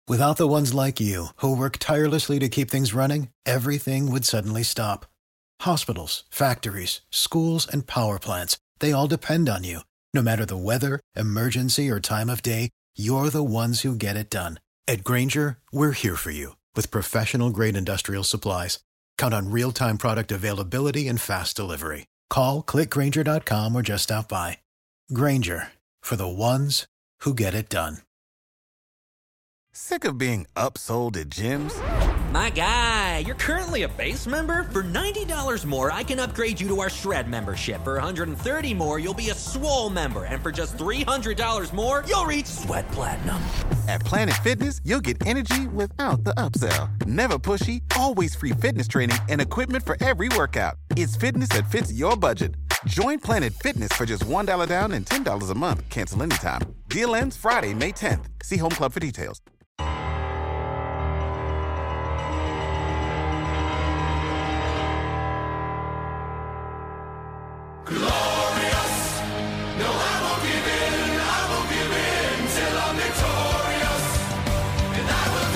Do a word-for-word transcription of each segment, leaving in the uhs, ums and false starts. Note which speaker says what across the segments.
Speaker 1: Without the ones like you, who work tirelessly to keep things running, everything would suddenly stop. Hospitals, factories, schools, and power plants, they all depend on you. No matter the weather, emergency, or time of day, you're the ones who get it done. At Grainger, we're here for you with professional-grade industrial supplies. Count on real-time product availability and fast delivery. Call, click Grainger dot com, or just stop by. Grainger, for the ones who get it done.
Speaker 2: Sick of being upsold at gyms?
Speaker 3: My guy, you're currently a base member? For ninety dollars more, I can upgrade you to our Shred membership. For one hundred thirty dollars more, you'll be a Swole member. And for just three hundred dollars more, you'll reach Sweat Platinum.
Speaker 2: At Planet Fitness, you'll get energy without the upsell. Never pushy, always free fitness training and equipment for every workout. It's fitness that fits your budget. Join Planet Fitness for just one dollar down and ten dollars a month. Cancel anytime. Deal ends Friday, May tenth. See Home Club for details.
Speaker 4: Glorious. No, I won't give in. I won't give in till I'm victorious. And I will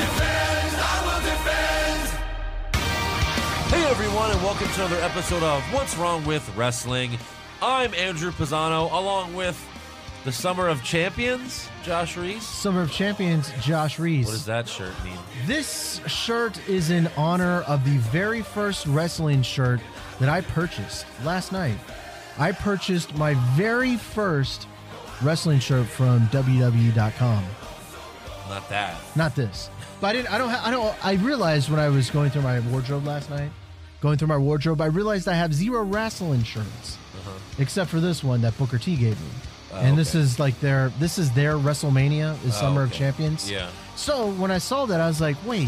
Speaker 4: defend. I will defend.
Speaker 5: Hey everyone, and welcome to another episode of What's Wrong with Wrestling. I'm Andrew Pisano, along with the Summer of Champions, Josh Reese.
Speaker 6: Summer of Champions, Josh Reese.
Speaker 5: What does that shirt mean?
Speaker 6: This shirt is in honor of the very first wrestling shirt that I purchased last night. I purchased my very first wrestling shirt from W W E dot com.
Speaker 5: Not that.
Speaker 6: Not this. But I didn't. I don't. Ha- I don't. I realized when I was going through my wardrobe last night, going through my wardrobe, I realized I have zero wrestling shirts, uh-huh. except for this one that Booker T gave me. Oh, and this okay. is like their. This is their WrestleMania, is oh, Summer okay. of Champions.
Speaker 5: Yeah.
Speaker 6: So when I saw that, I was like, wait.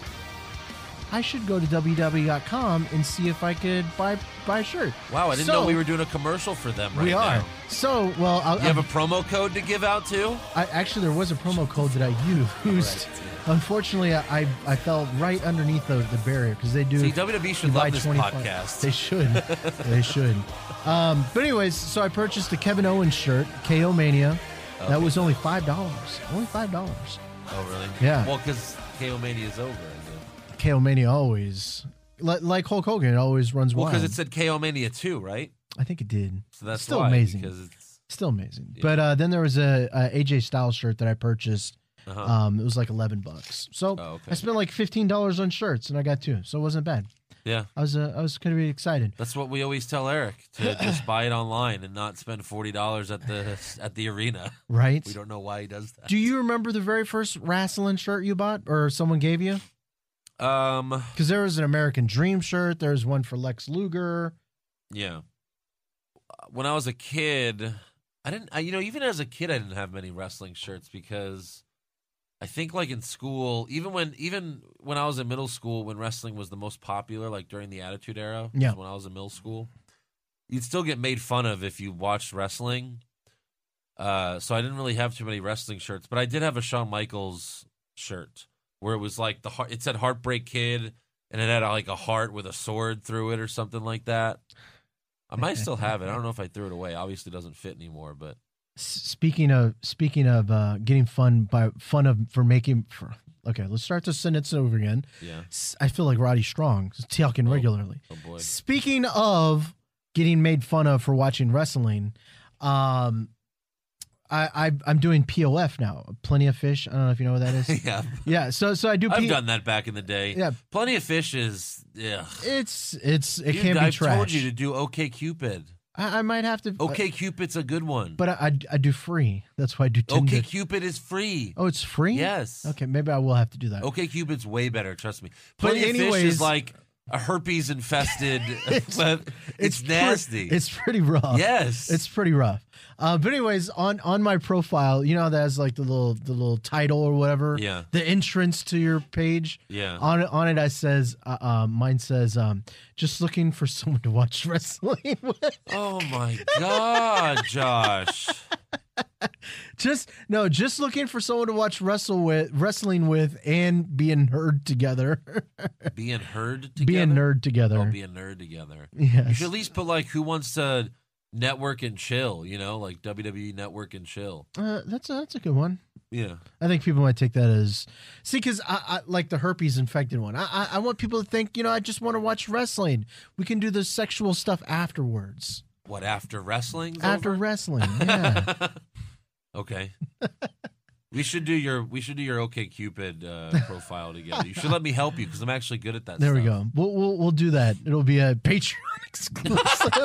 Speaker 6: I should go to W W E dot com and see if I could buy buy a shirt.
Speaker 5: Wow, I didn't
Speaker 6: so,
Speaker 5: know we were doing a commercial for them right
Speaker 6: we are.
Speaker 5: now.
Speaker 6: So, well... I'll,
Speaker 5: you have a promo code to give out, too?
Speaker 6: I, actually, there was a promo code that I used. Right. Unfortunately, I, I I fell right underneath the, the barrier because they do...
Speaker 5: See, W W E should love this podcast.
Speaker 6: They should. They should. Um, but anyways, so I purchased a Kevin Owens shirt, K O Mania. Okay. That was only five dollars. Only five dollars.
Speaker 5: Oh, really?
Speaker 6: Yeah.
Speaker 5: Well, because K O Mania is over.
Speaker 6: K O Mania always, like Hulk Hogan, it always runs
Speaker 5: well,
Speaker 6: wild.
Speaker 5: Well, because it said K O Mania two, right?
Speaker 6: I think it did.
Speaker 5: So that's
Speaker 6: still
Speaker 5: why,
Speaker 6: amazing.
Speaker 5: Because it's
Speaker 6: still amazing. Yeah. But uh, then there was a, a A J Styles shirt that I purchased. Uh-huh. Um, it was like eleven bucks. So oh, okay. I spent like fifteen dollars on shirts, and I got two. So it wasn't bad.
Speaker 5: Yeah,
Speaker 6: I was uh, I was going to be excited.
Speaker 5: That's what we always tell Eric, to just buy it online and not spend forty dollars at the at the arena.
Speaker 6: Right.
Speaker 5: We don't know why he does that.
Speaker 6: Do you remember the very first wrestling shirt you bought or someone gave you?
Speaker 5: Um,
Speaker 6: because there was an American Dream shirt. There's one for Lex Luger.
Speaker 5: Yeah. When I was a kid, I didn't. I, you know, even as a kid, I didn't have many wrestling shirts because I think, like in school, even when even when I was in middle school, when wrestling was the most popular, like during the Attitude Era,
Speaker 6: yeah.
Speaker 5: when I was in middle school, you'd still get made fun of if you watched wrestling. Uh, so I didn't really have too many wrestling shirts, but I did have a Shawn Michaels shirt. Where it was like the heart, it said Heartbreak Kid, and it had like a heart with a sword through it or something like that. I might still have it. I don't know if I threw it away. Obviously, it doesn't fit anymore. But
Speaker 6: speaking of speaking of uh, getting fun by fun of for making for okay, let's start the sentence over again.
Speaker 5: Yeah,
Speaker 6: I feel like Roddy Strong talking
Speaker 5: oh,
Speaker 6: regularly.
Speaker 5: Oh boy.
Speaker 6: Speaking of getting made fun of for watching wrestling, um. I, I I'm doing P O F now. Plenty of Fish. I don't know if you know what that is.
Speaker 5: yeah,
Speaker 6: yeah. So so I do. P-
Speaker 5: I've done that back in the day.
Speaker 6: Yeah,
Speaker 5: Plenty of Fish is. Yeah,
Speaker 6: it's it's it
Speaker 5: Dude,
Speaker 6: can be
Speaker 5: I've
Speaker 6: trash.
Speaker 5: I told you to do OK Cupid.
Speaker 6: I, I might have to.
Speaker 5: OK Cupid's a good one.
Speaker 6: But I, I, I do free. That's why I do. Tinder.
Speaker 5: OK Cupid is free.
Speaker 6: Oh, it's free.
Speaker 5: Yes.
Speaker 6: Okay, maybe I will have to do that.
Speaker 5: OK Cupid's way better. Trust me. Plenty
Speaker 6: but anyways,
Speaker 5: of Fish is like a herpes infested. it's, it's, it's nasty.
Speaker 6: Pre- it's pretty rough.
Speaker 5: Yes,
Speaker 6: it's pretty rough. Uh, but anyways, on, on my profile, you know that has like the little the little title or whatever.
Speaker 5: Yeah.
Speaker 6: The entrance to your page.
Speaker 5: Yeah.
Speaker 6: On it on it, I says, uh, uh, mine says, um, just looking for someone to watch wrestling with.
Speaker 5: Oh my God, Josh.
Speaker 6: Just no, just looking for someone to watch wrestle with, wrestling with, and be a nerd together.
Speaker 5: Be a nerd together.
Speaker 6: Be a nerd together.
Speaker 5: Oh, be a nerd together.
Speaker 6: Yes.
Speaker 5: You should at least put like who wants to network and chill. You know, like W W E Network and Chill.
Speaker 6: Uh, that's a, that's a good one.
Speaker 5: Yeah.
Speaker 6: I think people might take that as see because I, I like the herpes infected one. I, I I want people to think you know I just want to watch wrestling. We can do the sexual stuff afterwards.
Speaker 5: What after wrestling?
Speaker 6: After
Speaker 5: over?
Speaker 6: wrestling, yeah.
Speaker 5: Okay. We should do your we should do your OkCupid uh, profile together. You should let me help you because I'm actually good at that.
Speaker 6: There
Speaker 5: stuff.
Speaker 6: we go. We'll, we'll we'll do that. It'll be a Patreon exclusive.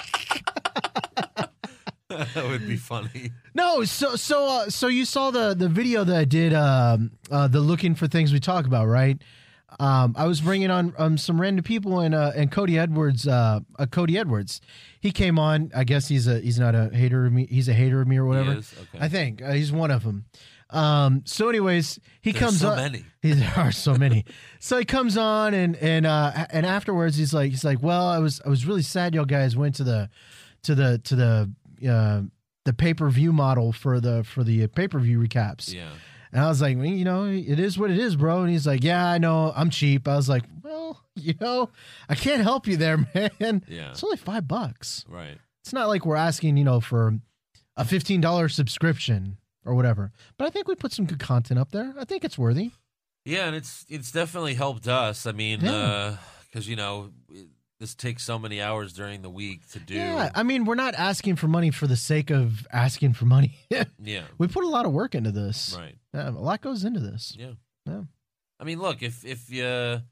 Speaker 5: That would be funny.
Speaker 6: No, so so uh, so you saw the the video that I did, um, uh, the looking for things we talk about, right? Um, I was bringing on um, some random people, and uh, and Cody Edwards, uh, uh, Cody Edwards, he came on. I guess he's a he's not a hater of me. He's a hater of me or whatever.
Speaker 5: He is? Okay.
Speaker 6: I think uh, he's one of them. Um, so, anyways, he
Speaker 5: There's
Speaker 6: comes
Speaker 5: so
Speaker 6: on.
Speaker 5: many.
Speaker 6: There are so many. So he comes on, and and uh, and afterwards, he's like, he's like, well, I was I was really sad, y'all guys went to the to the to the uh, the pay per view model for the for the pay per view recaps.
Speaker 5: Yeah.
Speaker 6: And I was like, well, you know, it is what it is, bro. And he's like, yeah, I know, I'm cheap. I was like, well, you know, I can't help you there, man.
Speaker 5: Yeah.
Speaker 6: It's only five bucks.
Speaker 5: Right.
Speaker 6: It's not like we're asking, you know, for a fifteen dollars subscription or whatever. But I think we put some good content up there. I think it's worthy.
Speaker 5: Yeah, and it's it's definitely helped us. I mean,
Speaker 6: Yeah.
Speaker 5: because, you know, it, this takes so many hours during the week to do.
Speaker 6: Yeah. I mean, we're not asking for money for the sake of asking for money.
Speaker 5: Yeah.
Speaker 6: We put a lot of work into this.
Speaker 5: Right.
Speaker 6: Yeah, a lot goes into this.
Speaker 5: Yeah.
Speaker 6: Yeah.
Speaker 5: I mean, look, if if you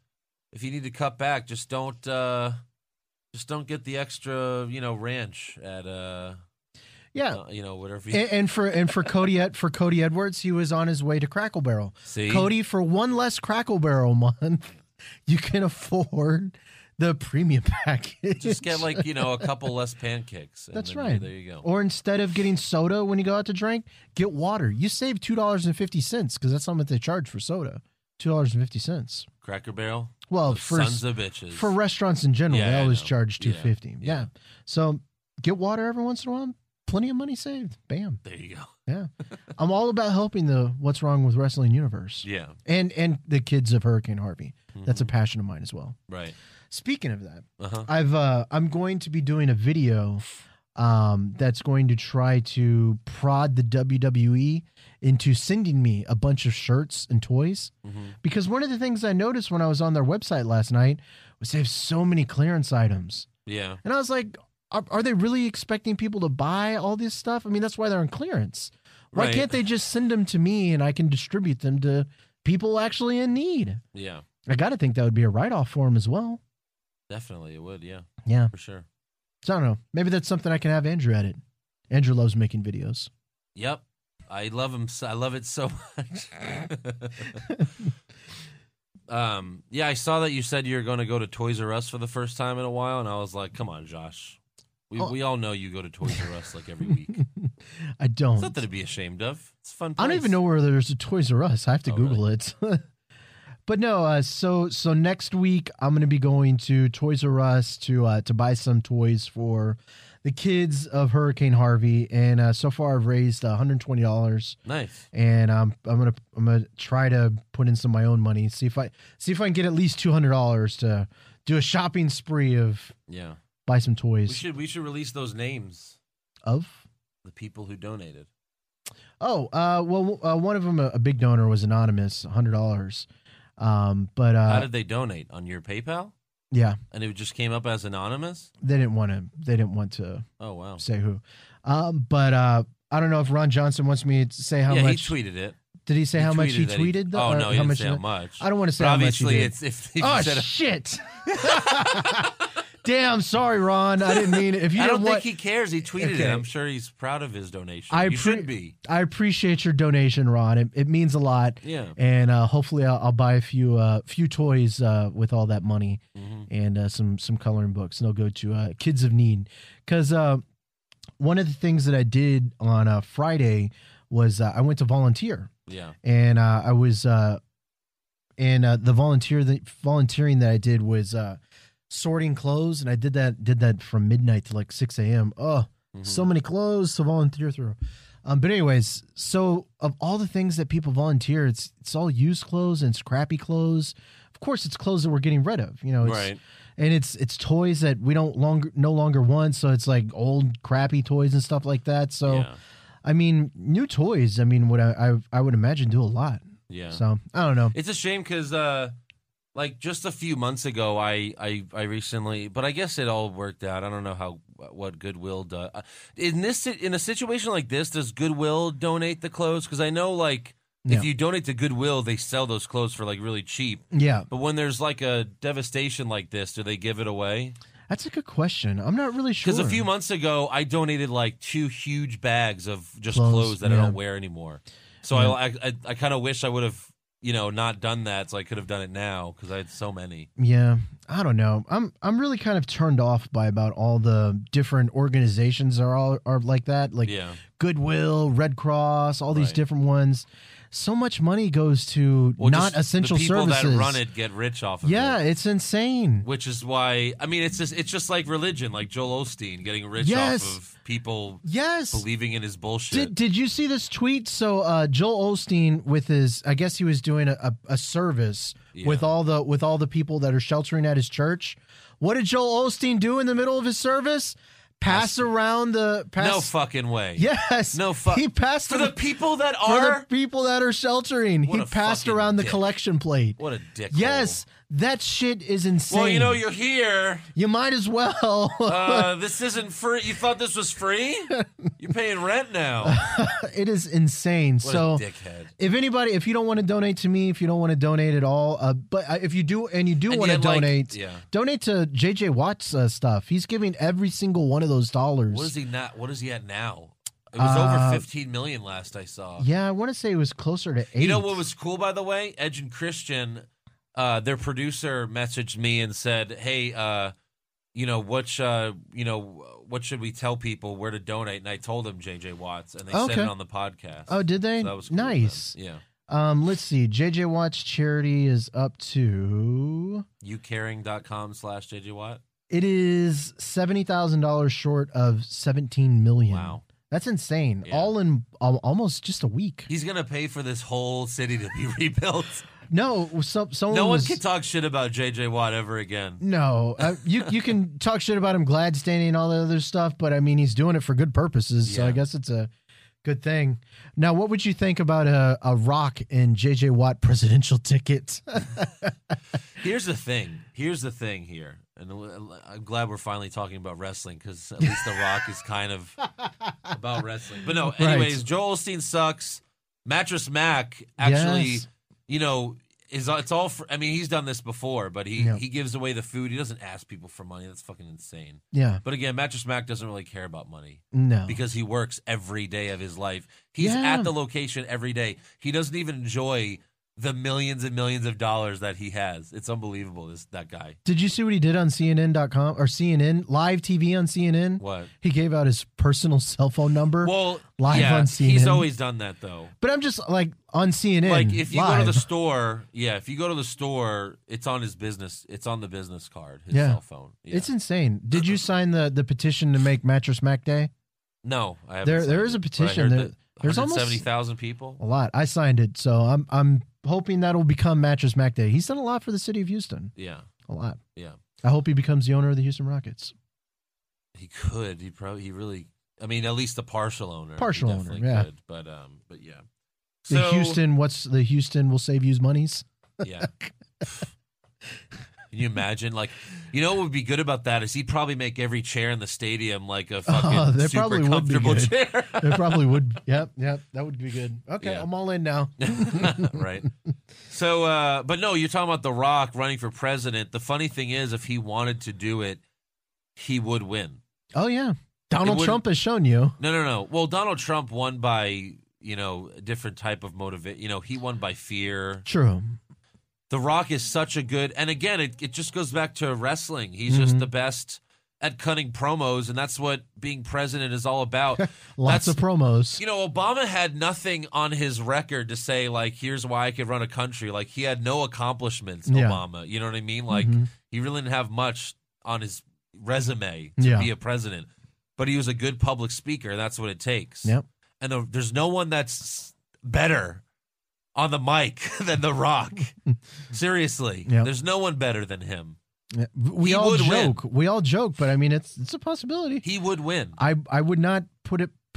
Speaker 5: if you need to cut back, just don't uh, just don't get the extra, you know, ranch at uh,
Speaker 6: Yeah.
Speaker 5: uh, you know, whatever. You,
Speaker 6: And, and for and for Cody Ed- for Cody Edwards, he was on his way to Crackle Barrel.
Speaker 5: See,
Speaker 6: Cody, for one less Crackle Barrel month, you can afford the premium package.
Speaker 5: just get like you know a couple less pancakes. And
Speaker 6: That's
Speaker 5: then
Speaker 6: right.
Speaker 5: There you go.
Speaker 6: Or instead of getting soda when you go out to drink, get water. You save two dollars and fifty cents because that's how much they charge for soda. Two dollars and fifty cents.
Speaker 5: Cracker Barrel.
Speaker 6: Well,
Speaker 5: Those
Speaker 6: for
Speaker 5: sons of bitches.
Speaker 6: for restaurants in general,
Speaker 5: Yeah,
Speaker 6: they
Speaker 5: I
Speaker 6: always
Speaker 5: know.
Speaker 6: charge two
Speaker 5: Yeah,
Speaker 6: fifty. Yeah.
Speaker 5: yeah.
Speaker 6: So get water every once in a while. Plenty of money saved. Bam.
Speaker 5: There you go.
Speaker 6: Yeah. I'm all about helping the What's Wrong with Wrestling universe.
Speaker 5: Yeah.
Speaker 6: And and the kids of Hurricane Harvey. That's a
Speaker 5: Mm-hmm.
Speaker 6: passion of mine as well.
Speaker 5: Right.
Speaker 6: Speaking of that,
Speaker 5: Uh huh.
Speaker 6: I've uh, I'm going to be doing a video um, that's going to try to prod the W W E into sending me a bunch of shirts and toys.
Speaker 5: Mm-hmm.
Speaker 6: Because one of the things I noticed when I was on their website last night was they have so many clearance items.
Speaker 5: Yeah.
Speaker 6: And I was like, are, are they really expecting people to buy all this stuff? I mean, that's why they're on clearance. Why
Speaker 5: Right.
Speaker 6: can't they just send them to me and I can distribute them to people actually in need?
Speaker 5: Yeah.
Speaker 6: I got to think that would be a write-off for them as well.
Speaker 5: Definitely, it would. Yeah.
Speaker 6: Yeah.
Speaker 5: For sure.
Speaker 6: So I don't know. Maybe that's something I can have Andrew edit. Andrew loves making videos.
Speaker 5: Yep. I love him. So, I love it so much. um. Yeah, I saw that you said you were going to go to Toys R Us for the first time in a while, and I was like, "Come on, Josh. We
Speaker 6: Oh.
Speaker 5: we all know you go to Toys R Us like every week.
Speaker 6: I don't.
Speaker 5: It's nothing to be ashamed of. It's a fun.
Speaker 6: I don't
Speaker 5: place.
Speaker 6: even know where there's a Toys R Us. I have to
Speaker 5: Oh,
Speaker 6: Google it. But no, uh, so so next week I'm going to be going to Toys R Us to uh, to buy some toys for the kids of Hurricane Harvey, and uh, so far I've raised one hundred twenty dollars,
Speaker 5: Nice.
Speaker 6: and um, I'm gonna I'm gonna try to put in some of my own money, see if I see if I can get at least two hundred dollars to do a shopping spree of
Speaker 5: Yeah.
Speaker 6: buy some
Speaker 5: We
Speaker 6: toys
Speaker 5: should we should release those names,
Speaker 6: of.
Speaker 5: the people who donated.
Speaker 6: Oh, uh, well, uh, one of them, a, a big donor, was anonymous, one hundred dollars. Um, but uh,
Speaker 5: How did they donate on your PayPal?
Speaker 6: yeah,
Speaker 5: And it just came up as anonymous.
Speaker 6: they didn't want to. They didn't want to
Speaker 5: Oh wow.
Speaker 6: say who. Um, but uh, I don't know if Ron Johnson wants me to say how
Speaker 5: yeah,
Speaker 6: much.
Speaker 5: he tweeted it.
Speaker 6: Did he say
Speaker 5: He
Speaker 6: how much he
Speaker 5: that
Speaker 6: tweeted?
Speaker 5: oh
Speaker 6: or
Speaker 5: no, he
Speaker 6: how
Speaker 5: didn't
Speaker 6: much
Speaker 5: say how much.
Speaker 6: I don't want to say
Speaker 5: But
Speaker 6: how much
Speaker 5: obviously,
Speaker 6: he did.
Speaker 5: it's if, if you
Speaker 6: Oh
Speaker 5: said
Speaker 6: shit! Damn, sorry, Ron. I didn't mean it. If you
Speaker 5: I don't
Speaker 6: didn't
Speaker 5: think
Speaker 6: want,
Speaker 5: he cares. He tweeted
Speaker 6: Okay.
Speaker 5: it. I'm sure he's proud of his donation.
Speaker 6: I
Speaker 5: you
Speaker 6: pre-
Speaker 5: should be.
Speaker 6: I appreciate your donation, Ron. It, it means a lot.
Speaker 5: Yeah.
Speaker 6: And uh, hopefully, I'll, I'll buy a few uh, few toys uh, with all that money,
Speaker 5: Mhm.
Speaker 6: and uh, some some coloring books, and they'll go to uh, Kids of Need. Because uh, one of the things that I did on uh, Friday was uh, I went to volunteer,
Speaker 5: Yeah.
Speaker 6: and uh, I was uh, and uh, the volunteer the volunteering that I did was uh, sorting clothes, and I did that did that from midnight to like six a.m. Oh,
Speaker 5: Mhm.
Speaker 6: so many clothes to volunteer through. Um, but anyways, so of all the things that people volunteer, it's it's all used clothes and it's crappy clothes. Of course, it's clothes that we're getting rid of, you know. It's,
Speaker 5: Right.
Speaker 6: And it's it's toys that we don't longer no longer want. So it's like old crappy toys and stuff like that. So
Speaker 5: Yeah.
Speaker 6: I mean, new toys. I mean, what I I, I would imagine do a lot.
Speaker 5: Yeah.
Speaker 6: So I don't know.
Speaker 5: It's a shame because, uh, like, just a few months ago, I, I, I recently, but I guess it all worked out. I don't know how what Goodwill does in this in a situation like this. Does Goodwill donate the clothes? Because I know, like,
Speaker 6: Yeah.
Speaker 5: if you donate to Goodwill, they sell those clothes for like really cheap.
Speaker 6: Yeah.
Speaker 5: But when there's like a devastation like this, do they give it away?
Speaker 6: That's a good question. I'm not really sure.
Speaker 5: Because a few months ago, I donated like two huge bags of just
Speaker 6: Clothes,
Speaker 5: clothes, that I
Speaker 6: yeah.
Speaker 5: don't wear anymore. So
Speaker 6: Yeah.
Speaker 5: I, I, I kind of wish I would have, you know, not done that. So I could have done it now because I had so many.
Speaker 6: Yeah, I don't know. I'm I'm really kind of turned off by about all the different organizations that are all are like that, like
Speaker 5: Yeah.
Speaker 6: Goodwill, Red Cross, all these
Speaker 5: Right.
Speaker 6: different ones. So much money goes to
Speaker 5: Well,
Speaker 6: not
Speaker 5: just
Speaker 6: essential
Speaker 5: the people
Speaker 6: services.
Speaker 5: that run it get rich off of
Speaker 6: Yeah,
Speaker 5: it.
Speaker 6: it's insane.
Speaker 5: Which is why, I mean, it's just it's just like religion, like Joel Osteen getting rich
Speaker 6: Yes.
Speaker 5: off of people
Speaker 6: Yes.
Speaker 5: believing in his bullshit.
Speaker 6: Did, did you see this tweet? So uh, Joel Osteen with his, I guess he was doing a, a, a service
Speaker 5: Yeah.
Speaker 6: with all the with all the people that are sheltering at his church. What did Joel Osteen do in the middle of his service? Pass around the pass.
Speaker 5: no fucking way.
Speaker 6: Yes.
Speaker 5: No fuck.
Speaker 6: He passed
Speaker 5: For the people that
Speaker 6: for
Speaker 5: are.
Speaker 6: the people that are sheltering.
Speaker 5: What
Speaker 6: He
Speaker 5: a
Speaker 6: passed
Speaker 5: fucking
Speaker 6: around the
Speaker 5: dick.
Speaker 6: collection plate.
Speaker 5: What a dick.
Speaker 6: Yes, that shit is insane.
Speaker 5: Well, you know, you're here.
Speaker 6: you might as well.
Speaker 5: Uh, this isn't free. You thought this was free? You're paying rent now.
Speaker 6: It is insane.
Speaker 5: What
Speaker 6: so
Speaker 5: a dickhead.
Speaker 6: if anybody, if you don't want to donate to me, if you don't want to donate at all, uh, but uh, if you do, and you do
Speaker 5: And
Speaker 6: want to
Speaker 5: yet, like,
Speaker 6: donate,
Speaker 5: yeah.
Speaker 6: donate to J J Watt's uh, stuff. He's giving every single one of those dollars.
Speaker 5: What is he not? What is he at now? It was
Speaker 6: Uh,
Speaker 5: over fifteen million last I saw.
Speaker 6: Yeah, I want to say it was closer to eight.
Speaker 5: You know what was cool, by the way? Edge and Christian, uh, their producer messaged me and said, "Hey, uh, you know what? sh- Uh, you know what should we tell people where to donate?" And I told them J J Watts, and they said
Speaker 6: Okay.
Speaker 5: it on the podcast.
Speaker 6: Oh, did they?
Speaker 5: So that was cool of them.
Speaker 6: Nice.
Speaker 5: Yeah.
Speaker 6: Um, let's see. J J Watt's charity is up to.
Speaker 5: YouCaring.com slash JJ Watt.
Speaker 6: It is seventy thousand dollars short of seventeen million.
Speaker 5: Wow.
Speaker 6: That's insane.
Speaker 5: Yeah.
Speaker 6: All in al- almost just a week.
Speaker 5: He's gonna pay for this whole city to be rebuilt.
Speaker 6: No, some someone
Speaker 5: No one
Speaker 6: was,
Speaker 5: can talk shit about J J Watt ever again.
Speaker 6: No, uh, you you can talk shit about him Gladstone and all the other stuff, but I mean he's doing it for good purposes, so
Speaker 5: Yeah.
Speaker 6: I guess it's a good thing. Now, what would you think about a, a Rock and J J Watt presidential ticket?
Speaker 5: Here's the thing. Here's the thing here. And I'm glad we're finally talking about wrestling because at least The Rock is kind of about wrestling. But no, anyways,
Speaker 6: Right.
Speaker 5: Joel Osteen sucks. Mattress Mac actually,
Speaker 6: Yes.
Speaker 5: you know, is it's all for, I mean, he's done this before, but he,
Speaker 6: Yeah.
Speaker 5: he gives away the food. He doesn't ask people for money. That's fucking insane.
Speaker 6: Yeah,
Speaker 5: But again, Mattress Mac doesn't really care about money
Speaker 6: no.
Speaker 5: because he works every day of his life. He's
Speaker 6: Yeah.
Speaker 5: at the location every day. He doesn't even enjoy the millions and millions of dollars that he has. It's unbelievable, this that guy.
Speaker 6: Did you see what he did on C N N dot com or C N N live T V on C N N?
Speaker 5: What?
Speaker 6: He gave out his personal cell phone number.
Speaker 5: Well,
Speaker 6: Live
Speaker 5: yeah,
Speaker 6: on C N N.
Speaker 5: he's always done that though.
Speaker 6: But I'm just like on C N N.
Speaker 5: Like if you go to
Speaker 6: live.
Speaker 5: the store, yeah, if you go to the store, it's on his business. It's on the business card, his
Speaker 6: Yeah.
Speaker 5: cell phone. Yeah.
Speaker 6: It's insane. Did you sign the, the petition to make Mattress Mac Day?
Speaker 5: no, I haven't.
Speaker 6: There-
Speaker 5: signed
Speaker 6: there is a
Speaker 5: it, but I
Speaker 6: petition.
Speaker 5: heard
Speaker 6: There-
Speaker 5: that
Speaker 6: there's almost-
Speaker 5: one hundred seventy thousand people.
Speaker 6: A lot. I signed it, so I'm I'm hoping that'll become Mattress Mac Day. He's done a lot for the city of Houston.
Speaker 5: Yeah,
Speaker 6: A lot.
Speaker 5: yeah.
Speaker 6: I hope he becomes the owner of the Houston Rockets.
Speaker 5: He could. He probably. He really. I mean, at least the partial owner.
Speaker 6: Partial
Speaker 5: He
Speaker 6: owner,
Speaker 5: definitely
Speaker 6: yeah.
Speaker 5: Could, but um, but yeah.
Speaker 6: The
Speaker 5: So,
Speaker 6: Houston, what's the Houston will save you's monies?
Speaker 5: Yeah. Can you imagine? Like, you know what would be good about that is he'd probably make every chair in the stadium like a fucking
Speaker 6: Oh, they
Speaker 5: super
Speaker 6: probably would be
Speaker 5: comfortable
Speaker 6: good.
Speaker 5: chair.
Speaker 6: It probably would. Yep, yep. That would be good. Okay,
Speaker 5: Yeah.
Speaker 6: I'm all in now.
Speaker 5: Right. So, uh, but no, you're talking about The Rock running for president. The funny thing is, if he wanted to do it, he would win.
Speaker 6: Oh yeah, Donald
Speaker 5: wouldn't-
Speaker 6: Trump has shown you.
Speaker 5: No, no, no. Well, Donald Trump won by, you know, a different type of motivate. You know, he won by fear.
Speaker 6: True.
Speaker 5: The Rock is such a good, and again, it, it just goes back to wrestling. He's just
Speaker 6: Mhm.
Speaker 5: the best at cutting promos, and that's what being president is all about.
Speaker 6: Lots
Speaker 5: That's-
Speaker 6: of promos.
Speaker 5: You know, Obama had nothing on his record to say, like, here's why I could run a country. Like, he had no accomplishments,
Speaker 6: Yeah.
Speaker 5: Obama. You know what I mean? Like,
Speaker 6: Mhm.
Speaker 5: he really didn't have much on his resume to
Speaker 6: Yeah.
Speaker 5: be a president. But he was a good public speaker, and that's what it takes.
Speaker 6: Yep.
Speaker 5: And the, there's no one that's better on the mic than The Rock. Seriously.
Speaker 6: Yep.
Speaker 5: There's no one better than him.
Speaker 6: Yeah, We
Speaker 5: He
Speaker 6: all
Speaker 5: would win.
Speaker 6: joke. We all joke, but I mean, it's it's a possibility.
Speaker 5: He would win.
Speaker 6: I I would not put it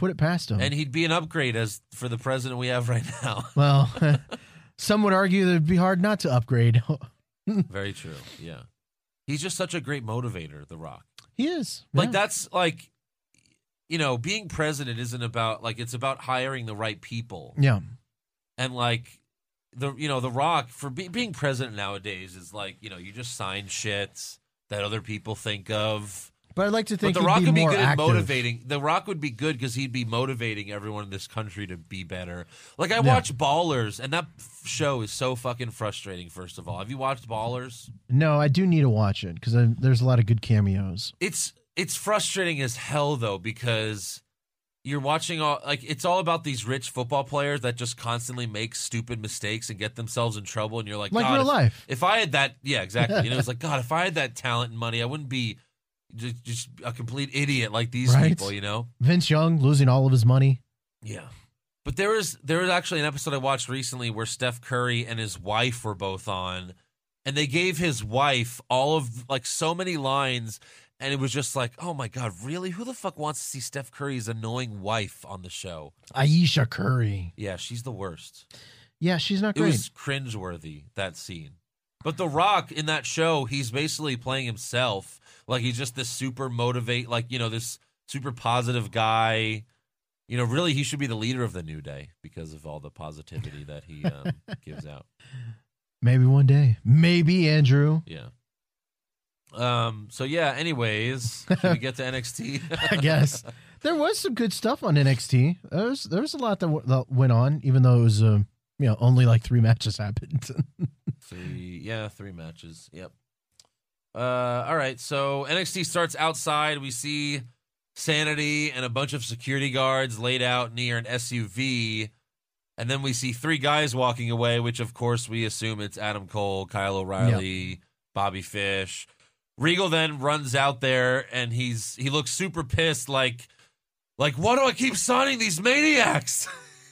Speaker 6: put it past him.
Speaker 5: And he'd be an upgrade as for the president we have right now.
Speaker 6: Well, some would argue that it'd be hard not to upgrade.
Speaker 5: Very true. Yeah. He's just such a great motivator, The Rock.
Speaker 6: He is.
Speaker 5: Like,
Speaker 6: yeah.
Speaker 5: that's like, you know, being president isn't about, like, it's about hiring the right people.
Speaker 6: Yeah.
Speaker 5: And, like, the you know, The Rock, for be, being president nowadays is like, you know, you just sign shit that other people think of.
Speaker 6: But I'd like to think
Speaker 5: but The
Speaker 6: he'd
Speaker 5: Rock
Speaker 6: be
Speaker 5: would be
Speaker 6: more
Speaker 5: good
Speaker 6: active.
Speaker 5: at motivating. The Rock would be good because he'd be motivating everyone in this country to be better. Like, I
Speaker 6: Yeah.
Speaker 5: watch Ballers, and that f- show is so fucking frustrating, first of all. Have you watched Ballers?
Speaker 6: No, I do need to watch it because there's a lot of good cameos.
Speaker 5: It's it's frustrating as hell, though, because you're watching all like it's all about these rich football players that just constantly make stupid mistakes and get themselves in trouble, and you're like,
Speaker 6: Like
Speaker 5: God,
Speaker 6: real
Speaker 5: if,
Speaker 6: life.
Speaker 5: If I had that, yeah, exactly. You know, it's like, God, if I had that talent and money, I wouldn't be just, just a complete idiot like these
Speaker 6: Right.
Speaker 5: people. You know?
Speaker 6: Vince Young losing all of his money.
Speaker 5: Yeah. But there was there was actually an episode I watched recently where Steph Curry and his wife were both on, and they gave his wife all of like so many lines. And it was just like, oh, my God, really? Who the fuck wants to see Steph Curry's annoying wife on the show?
Speaker 6: Aisha Curry.
Speaker 5: Yeah, she's the worst.
Speaker 6: Yeah, she's not
Speaker 5: It
Speaker 6: great.
Speaker 5: was cringeworthy, that scene. But The Rock, in that show, he's basically playing himself. Like, he's just this super motivate, like, you know, this super positive guy. You know, really, he should be the leader of the New Day because of all the positivity that he um, gives out.
Speaker 6: Maybe one day. Maybe, Andrew.
Speaker 5: Yeah. Um. So yeah. Anyways, should we get to N X T?
Speaker 6: I guess there was some good stuff on N X T. There was there was a lot that, w- that went on, even though it was uh, you know only like three matches happened.
Speaker 5: three. Yeah, three matches. Yep. Uh. All right. So N X T starts outside. We see Sanity and a bunch of security guards laid out near an S U V, and then we see three guys walking away, which of course we assume it's Adam Cole, Kyle O'Reilly,
Speaker 6: Yep.
Speaker 5: Bobby Fish. Regal then runs out there and he's he looks super pissed, like like why do I keep signing these maniacs?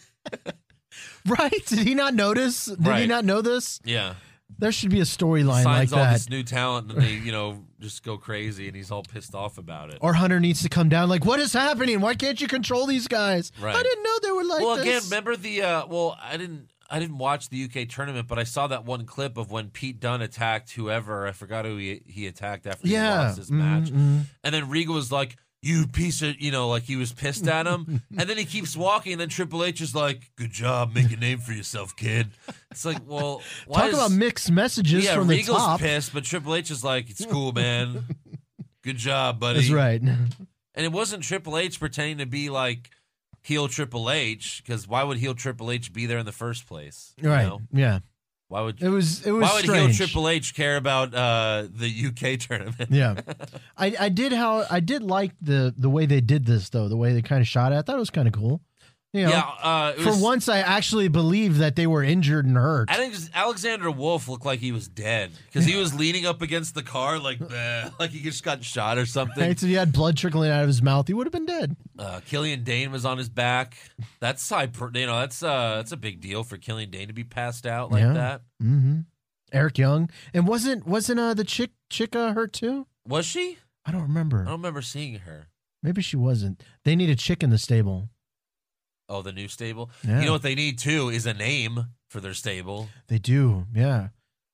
Speaker 6: Right? Did he not notice? Did he
Speaker 5: Right.
Speaker 6: not know this?
Speaker 5: Yeah,
Speaker 6: There should be a storyline like
Speaker 5: signs all
Speaker 6: that.
Speaker 5: this new talent and they you know just go crazy and he's all pissed off about it.
Speaker 6: Or Hunter needs to come down. Like, what is happening? Why can't you control these guys?
Speaker 5: Right.
Speaker 6: I didn't know they were like
Speaker 5: well,
Speaker 6: this.
Speaker 5: again, remember the uh, well, I didn't I didn't watch the U K tournament, but I saw that one clip of when Pete Dunne attacked whoever. I forgot who he, he attacked after he
Speaker 6: Yeah.
Speaker 5: lost his match.
Speaker 6: Mm-hmm.
Speaker 5: And then Regal was like, you piece of, you know, like he was pissed at him. And then he keeps walking, and then Triple H is like, good job, make a name for yourself, kid. It's like, well, why
Speaker 6: Talk
Speaker 5: is,
Speaker 6: about mixed messages
Speaker 5: yeah,
Speaker 6: from the
Speaker 5: Regal's
Speaker 6: top.
Speaker 5: pissed, but Triple H is like, it's cool, man. Good job, buddy.
Speaker 6: That's right.
Speaker 5: And it wasn't Triple H pretending to be like heel Triple H, because why would heel Triple H be there in the first place? you
Speaker 6: Right.
Speaker 5: know?
Speaker 6: Yeah.
Speaker 5: Why would
Speaker 6: It was it was
Speaker 5: why would
Speaker 6: strange.
Speaker 5: heel Triple H care about uh, the U K tournament?
Speaker 6: Yeah. I, I did how I did like the the way they did this though, the way they kind of shot it. I thought it was kind of cool. You know,
Speaker 5: yeah. Uh, it
Speaker 6: for
Speaker 5: was,
Speaker 6: once I actually believed that they were injured and hurt.
Speaker 5: I think Alexander Wolf looked like he was dead because he was leaning up against the car like bleh, like he just got shot or something.
Speaker 6: Right? So he had blood trickling out of his mouth. He would have been dead.
Speaker 5: Uh, Killian Dane was on his back. That's high, you know, that's uh, that's a big deal for Killian Dane to be passed out like
Speaker 6: Yeah.
Speaker 5: that.
Speaker 6: Mm-hmm. Eric Young. And wasn't wasn't uh the chick Chica hurt too?
Speaker 5: Was she?
Speaker 6: I don't remember.
Speaker 5: I don't remember seeing her.
Speaker 6: Maybe she wasn't. They need a chick in the stable.
Speaker 5: Oh, the new stable.
Speaker 6: Yeah.
Speaker 5: You know what they need too is a name for their stable.
Speaker 6: They do, yeah.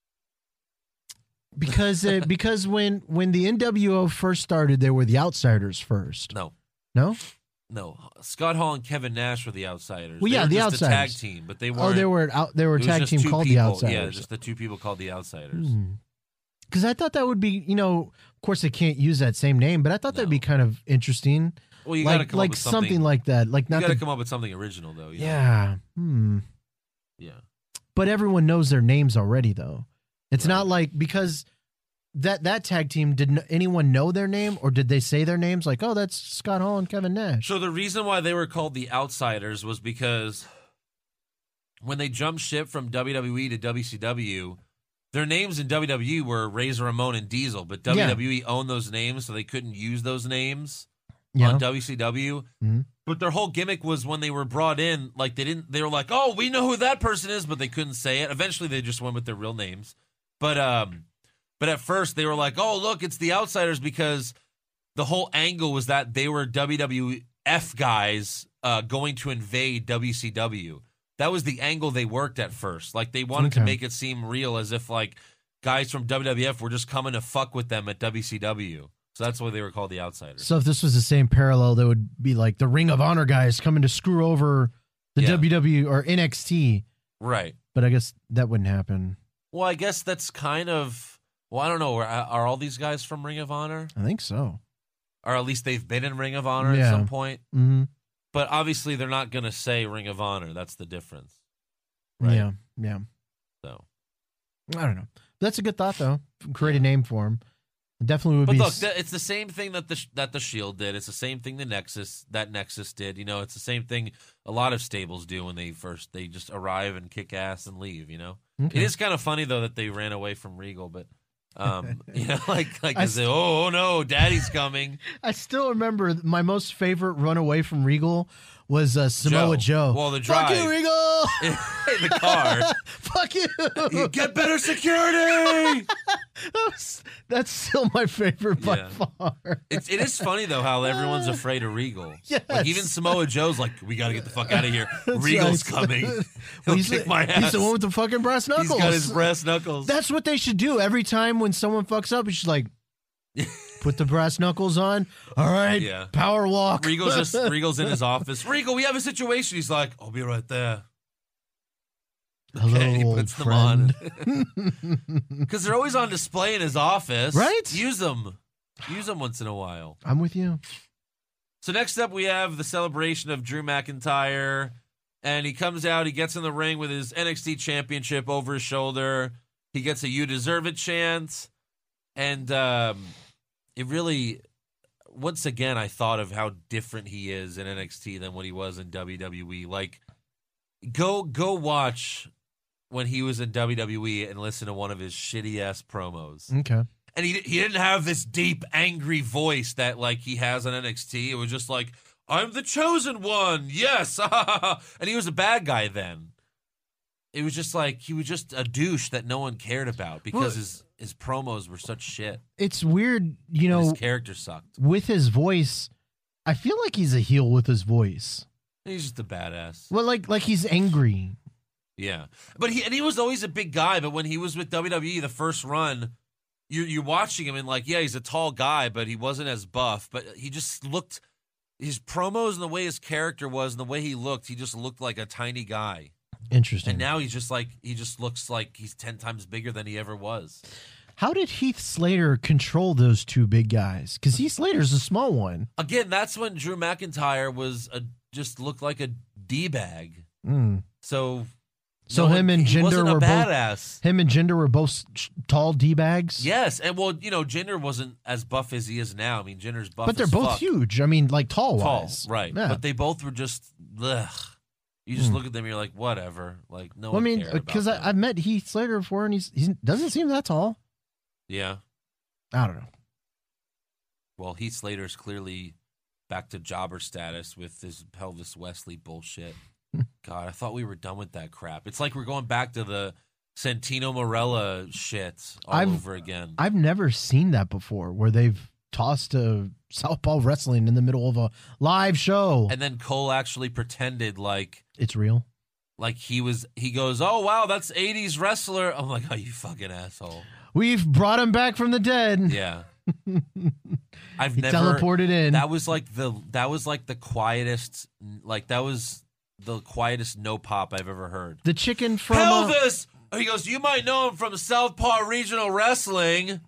Speaker 6: Because uh, because when when the N W O first started, they were the outsiders first.
Speaker 5: No,
Speaker 6: No?
Speaker 5: no. Scott Hall and Kevin Nash were the outsiders.
Speaker 6: Well,
Speaker 5: They
Speaker 6: yeah,
Speaker 5: were
Speaker 6: the
Speaker 5: just a tag
Speaker 6: outsiders.
Speaker 5: team, but they weren't.
Speaker 6: Oh, they were out. They were a
Speaker 5: it was
Speaker 6: tag
Speaker 5: just
Speaker 6: team
Speaker 5: two
Speaker 6: called
Speaker 5: people.
Speaker 6: the Outsiders.
Speaker 5: Yeah, just the two people called the outsiders.
Speaker 6: Because I thought that would be, you know, of course they can't use that same name, but I thought that'd
Speaker 5: No.
Speaker 6: be kind of interesting.
Speaker 5: Well, you got to
Speaker 6: like
Speaker 5: come
Speaker 6: like
Speaker 5: up with
Speaker 6: something,
Speaker 5: something,
Speaker 6: like that. Like
Speaker 5: You
Speaker 6: not
Speaker 5: got to
Speaker 6: the,
Speaker 5: come up with something original, though. you know?
Speaker 6: yeah. Hmm.
Speaker 5: Yeah.
Speaker 6: But everyone knows their names already, though. It's
Speaker 5: Right.
Speaker 6: not like because that that tag team did anyone know their name, or did they say their names? Like, oh, that's Scott Hall and Kevin Nash.
Speaker 5: So the reason why they were called the Outsiders was because when they jumped ship from W W E to W C W, their names in W W E were Razor Ramon and Diesel, but W W E owned those names, so they couldn't use those names
Speaker 6: Yeah.
Speaker 5: on W C W.
Speaker 6: Mhm.
Speaker 5: But their whole gimmick was when they were brought in, like they didn't, they were like, "Oh, we know who that person is," but they couldn't say it. Eventually, they just went with their real names. But um, but at first they were like, "Oh, look, it's the Outsiders," because the whole angle was that they were W W F guys uh, going to invade W C W. That was the angle they worked at first. Like, they wanted
Speaker 6: Okay.
Speaker 5: to make it seem real, as if, like, guys from W W F were just coming to fuck with them at W C W. So that's why they were called the Outsiders.
Speaker 6: So if this was the same parallel, that would be like the Ring of Honor guys coming to screw over the
Speaker 5: Yeah.
Speaker 6: W W E or N X T.
Speaker 5: Right.
Speaker 6: But I guess that wouldn't happen.
Speaker 5: Well, I guess that's kind of... Well, I don't know. Are, are all these guys from Ring of Honor?
Speaker 6: I think so.
Speaker 5: Or at least they've been in Ring of Honor
Speaker 6: Yeah.
Speaker 5: at some point.
Speaker 6: Mm-hmm.
Speaker 5: But obviously, they're not going to say Ring of Honor. That's the difference. Right.
Speaker 6: Yeah, yeah.
Speaker 5: So,
Speaker 6: I don't know. That's a good thought, though. Create a name for him. It definitely would
Speaker 5: but
Speaker 6: be.
Speaker 5: look,
Speaker 6: s-
Speaker 5: th- it's the same thing that the that the Shield did. It's the same thing the Nexus that Nexus did. You know, it's the same thing a lot of stables do when they first they just arrive and kick ass and leave. You know,
Speaker 6: Okay.
Speaker 5: it is kind of funny though that they ran away from Regal, but um, you know, like like
Speaker 6: I
Speaker 5: they say, oh, oh no, Daddy's coming.
Speaker 6: I still remember my most favorite runaway from Regal was uh, Samoa Joe.
Speaker 5: Well, the
Speaker 6: Fuck
Speaker 5: drive
Speaker 6: you, Regal!
Speaker 5: in the car.
Speaker 6: Fuck you!
Speaker 5: Get better security.
Speaker 6: That's, that's still my favorite by
Speaker 5: Yeah.
Speaker 6: far.
Speaker 5: It's it is funny though how everyone's afraid of Regal.
Speaker 6: Yes.
Speaker 5: Like even Samoa Joe's like, we got to get the fuck out of here.
Speaker 6: That's
Speaker 5: Regal's
Speaker 6: right.
Speaker 5: coming.
Speaker 6: Well,
Speaker 5: He'll
Speaker 6: he's,
Speaker 5: kick
Speaker 6: the,
Speaker 5: my ass.
Speaker 6: he's the one with the fucking brass knuckles.
Speaker 5: He's got his brass knuckles.
Speaker 6: That's what they should do. Every time when someone fucks up, it's just like, put the brass knuckles on. All right,
Speaker 5: Yeah.
Speaker 6: power walk.
Speaker 5: Regal's just Regal's in his office. Regal, we have a situation. He's like, I'll be right there.
Speaker 6: Hello,
Speaker 5: Okay, he
Speaker 6: old
Speaker 5: puts them
Speaker 6: friend.
Speaker 5: on. Because they're always on display in his office.
Speaker 6: Right?
Speaker 5: Use them. Use them once in a while.
Speaker 6: I'm with you.
Speaker 5: So next up, we have the celebration of Drew McIntyre. And he comes out, he gets in the ring with his N X T championship over his shoulder. He gets a "You deserve it" chant. And um, it really, once again, I thought of how different he is in N X T than what he was in W W E. Like, go go watch when he was in W W E and listen to one of his shitty-ass promos.
Speaker 6: Okay.
Speaker 5: And he he didn't have this deep, angry voice that, like, he has on N X T. It was just like, I'm the chosen one, yes! And he was a bad guy then. It was just like, he was just a douche that no one cared about because
Speaker 6: Well,
Speaker 5: his, his promos were such shit.
Speaker 6: It's weird, you
Speaker 5: And
Speaker 6: know,
Speaker 5: his character sucked.
Speaker 6: with his voice. I feel like he's a heel with his voice.
Speaker 5: He's just a badass.
Speaker 6: Well, like like he's angry.
Speaker 5: Yeah. But he and he was always a big guy, but when he was with W W E the first run, you you're watching him and like, yeah, he's a tall guy, but he wasn't as buff, but he just looked his promos and the way his character was and the way he looked, he just looked like a tiny guy.
Speaker 6: Interesting.
Speaker 5: And now he's just like he just looks like he's ten times bigger than he ever was.
Speaker 6: How did Heath Slater control those two big guys? Because Heath Slater's a small one.
Speaker 5: Again, that's when Drew McIntyre was a just looked like a D-bag.
Speaker 6: Mm.
Speaker 5: So
Speaker 6: So
Speaker 5: no
Speaker 6: him
Speaker 5: one-
Speaker 6: and
Speaker 5: he
Speaker 6: Jinder
Speaker 5: wasn't a
Speaker 6: were both
Speaker 5: badass.
Speaker 6: him and Jinder were both sh- tall d bags.
Speaker 5: Yes, and well, you know, Jinder wasn't as buff as he is now. I mean, Jinder's buff,
Speaker 6: but they're
Speaker 5: as
Speaker 6: both
Speaker 5: fuck.
Speaker 6: huge. I mean, like tall
Speaker 5: tall,
Speaker 6: wise,
Speaker 5: right?
Speaker 6: Yeah.
Speaker 5: But they both were just, ugh. You just
Speaker 6: Hmm.
Speaker 5: look at them, you're like, whatever. Like no
Speaker 6: well, I
Speaker 5: one
Speaker 6: mean,
Speaker 5: cared about
Speaker 6: because
Speaker 5: them.
Speaker 6: I've met Heath Slater before, and he's he doesn't seem that tall.
Speaker 5: yeah.
Speaker 6: I don't know.
Speaker 5: Well, Heath Slater's clearly back to jobber status with his Pelvis Wesley bullshit. God, I thought we were done with that crap. It's like we're going back to the Santino Marella shit all
Speaker 6: I've-
Speaker 5: over again.
Speaker 6: I've never seen that before, where they've tossed a Southpaw wrestling in the middle of a live show.
Speaker 5: And then Cole actually pretended like
Speaker 6: It's real.
Speaker 5: like he was. He goes, "Oh wow, that's eighties wrestler." I'm like, "Oh, you fucking asshole."
Speaker 6: We've brought him back from the dead.
Speaker 5: Yeah. I've
Speaker 6: He
Speaker 5: never
Speaker 6: teleported in.
Speaker 5: That was like the that was like the quietest like that was the quietest no pop I've ever heard.
Speaker 6: The chicken from uh,
Speaker 5: Pelvis. He goes, "You might know him from Southpaw Regional Wrestling."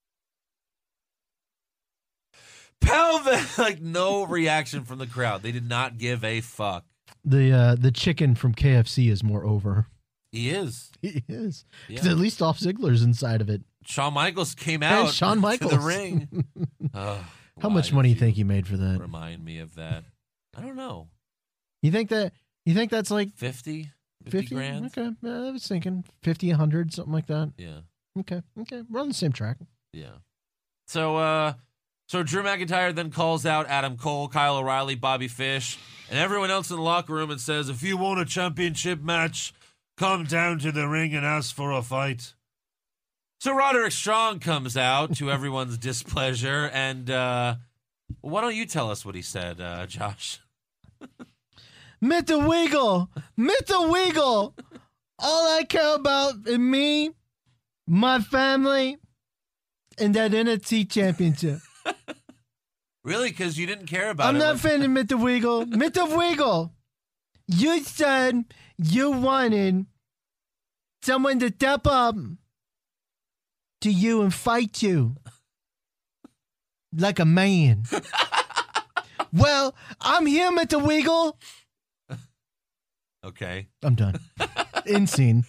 Speaker 5: Pelvis, like no reaction from the crowd. They did not give a fuck.
Speaker 6: the uh, the chicken from K F C is more over.
Speaker 5: He is.
Speaker 6: He is. Because
Speaker 5: Yeah.
Speaker 6: at least Dolph Ziggler's inside of it.
Speaker 5: Shawn Michaels came
Speaker 6: Hey,
Speaker 5: out
Speaker 6: Shawn
Speaker 5: to
Speaker 6: Michaels.
Speaker 5: the ring. Oh,
Speaker 6: How
Speaker 5: why
Speaker 6: much
Speaker 5: did
Speaker 6: money do you think he made for that?
Speaker 5: Remind me of that. I don't know.
Speaker 6: You think that? You think that's like
Speaker 5: fifty? fifty
Speaker 6: fifty?
Speaker 5: grand?
Speaker 6: Okay, yeah, I was thinking fifty, a hundred, something like that.
Speaker 5: Yeah.
Speaker 6: Okay, okay, we're on the same track.
Speaker 5: Yeah. So, uh, so Drew McIntyre then calls out Adam Cole, Kyle O'Reilly, Bobby Fish, and everyone else in the locker room and says, "If you want a championship match, come down to the ring and ask for a fight." So Roderick Strong comes out to everyone's displeasure, and uh, why don't you tell us what he said, uh, Josh?
Speaker 6: Mister Wiggle, Mister Wiggle. All I care about is me, my family, and that N X T championship.
Speaker 5: Really? Because you didn't care about
Speaker 6: I'm
Speaker 5: it.
Speaker 6: not
Speaker 5: when-
Speaker 6: offended, Mister Wiggle. Mister Wiggle, you said you wanted someone to step up to you and fight you like a man. Well, I'm here, Mister Wiggle.
Speaker 5: Okay.
Speaker 6: I'm done. End scene.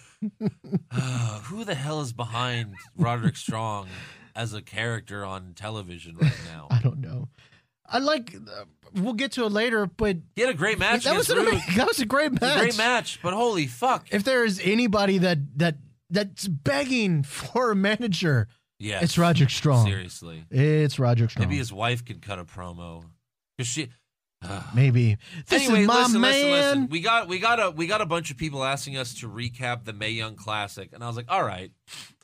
Speaker 5: Uh, who the hell is behind Roderick Strong as a character on television right now?
Speaker 6: I don't know. I like. Uh, we'll get to it later, but
Speaker 5: He had a great match
Speaker 6: that was,
Speaker 5: against
Speaker 6: an
Speaker 5: Rude.
Speaker 6: ama- that was a great
Speaker 5: It's
Speaker 6: match.
Speaker 5: a great match, but holy fuck.
Speaker 6: If there is anybody that that that's begging for a manager,
Speaker 5: Yes.
Speaker 6: it's Roderick Strong.
Speaker 5: Seriously.
Speaker 6: It's Roderick Strong.
Speaker 5: Maybe his wife could cut a promo. Cause she.
Speaker 6: Maybe. This
Speaker 5: anyway,
Speaker 6: is my
Speaker 5: listen,
Speaker 6: man.
Speaker 5: listen, listen. We got we got a we got a bunch of people asking us to recap the Mae Young Classic, and I was like, all right,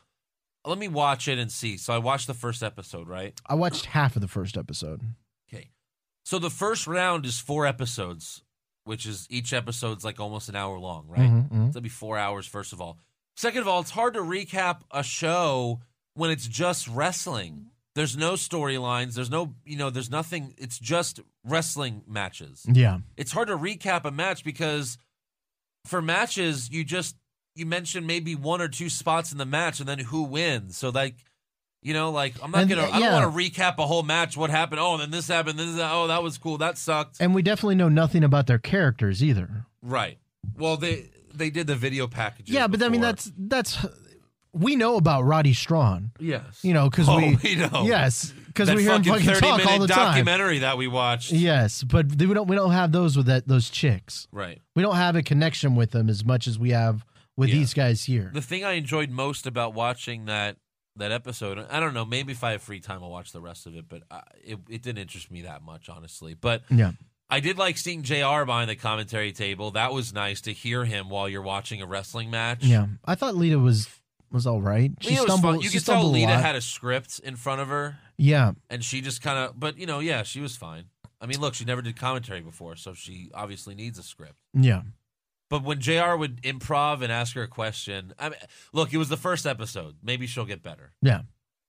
Speaker 5: let me watch it and see. So I watched the first episode, right?
Speaker 6: I watched half of the first episode.
Speaker 5: Okay. So the first round is four episodes, which is each episode's like almost an hour long, right?
Speaker 6: Mhm, mhm.
Speaker 5: So that'd be four hours, first of all. Second of all, it's hard to recap a show when it's just wrestling. There's no storylines. There's no, you know, there's nothing. It's just wrestling matches.
Speaker 6: Yeah.
Speaker 5: It's hard to recap a match because for matches, you just, you mention maybe one or two spots in the match and then who wins. So like, you know, like I'm not
Speaker 6: And,
Speaker 5: going to,
Speaker 6: uh,
Speaker 5: I don't
Speaker 6: yeah.
Speaker 5: want to recap a whole match. What happened? Oh, then this happened. This, oh, that was cool. That sucked.
Speaker 6: And we definitely know nothing about their characters either.
Speaker 5: Right. Well, they, they did the video packages.
Speaker 6: Yeah, but I mean,
Speaker 5: before.
Speaker 6: that's, that's, we know about Roddy Strong,
Speaker 5: yes.
Speaker 6: you know, because
Speaker 5: Oh,
Speaker 6: we,
Speaker 5: we know.
Speaker 6: yes, because
Speaker 5: That
Speaker 6: we hear him
Speaker 5: fucking
Speaker 6: fucking talk all the time.
Speaker 5: documentary that we watched.
Speaker 6: Yes, but we don't, we don't have those with that, those chicks.
Speaker 5: Right.
Speaker 6: We don't have a connection with them as much as we have with
Speaker 5: Yeah.
Speaker 6: these guys here.
Speaker 5: The thing I enjoyed most about watching that that episode, I don't know, maybe if I have free time, I'll watch the rest of it, but I, it, it didn't interest me that much, honestly. But
Speaker 6: Yeah.
Speaker 5: I did like seeing J R behind the commentary table. That was nice to hear him while you're watching a wrestling match.
Speaker 6: Yeah. I thought Lita was, was all right. She
Speaker 5: Lita was
Speaker 6: stumbled,
Speaker 5: fun. You
Speaker 6: she
Speaker 5: could tell
Speaker 6: stumbled a
Speaker 5: Lita
Speaker 6: lot.
Speaker 5: had a script in front of her,
Speaker 6: Yeah.
Speaker 5: and she just kind of, but, you know, yeah, she was fine. I mean, look, she never did commentary before, so she obviously needs a script.
Speaker 6: Yeah.
Speaker 5: But when J R would improv and ask her a question, I mean, look, it was the first episode. Maybe she'll get better.
Speaker 6: Yeah.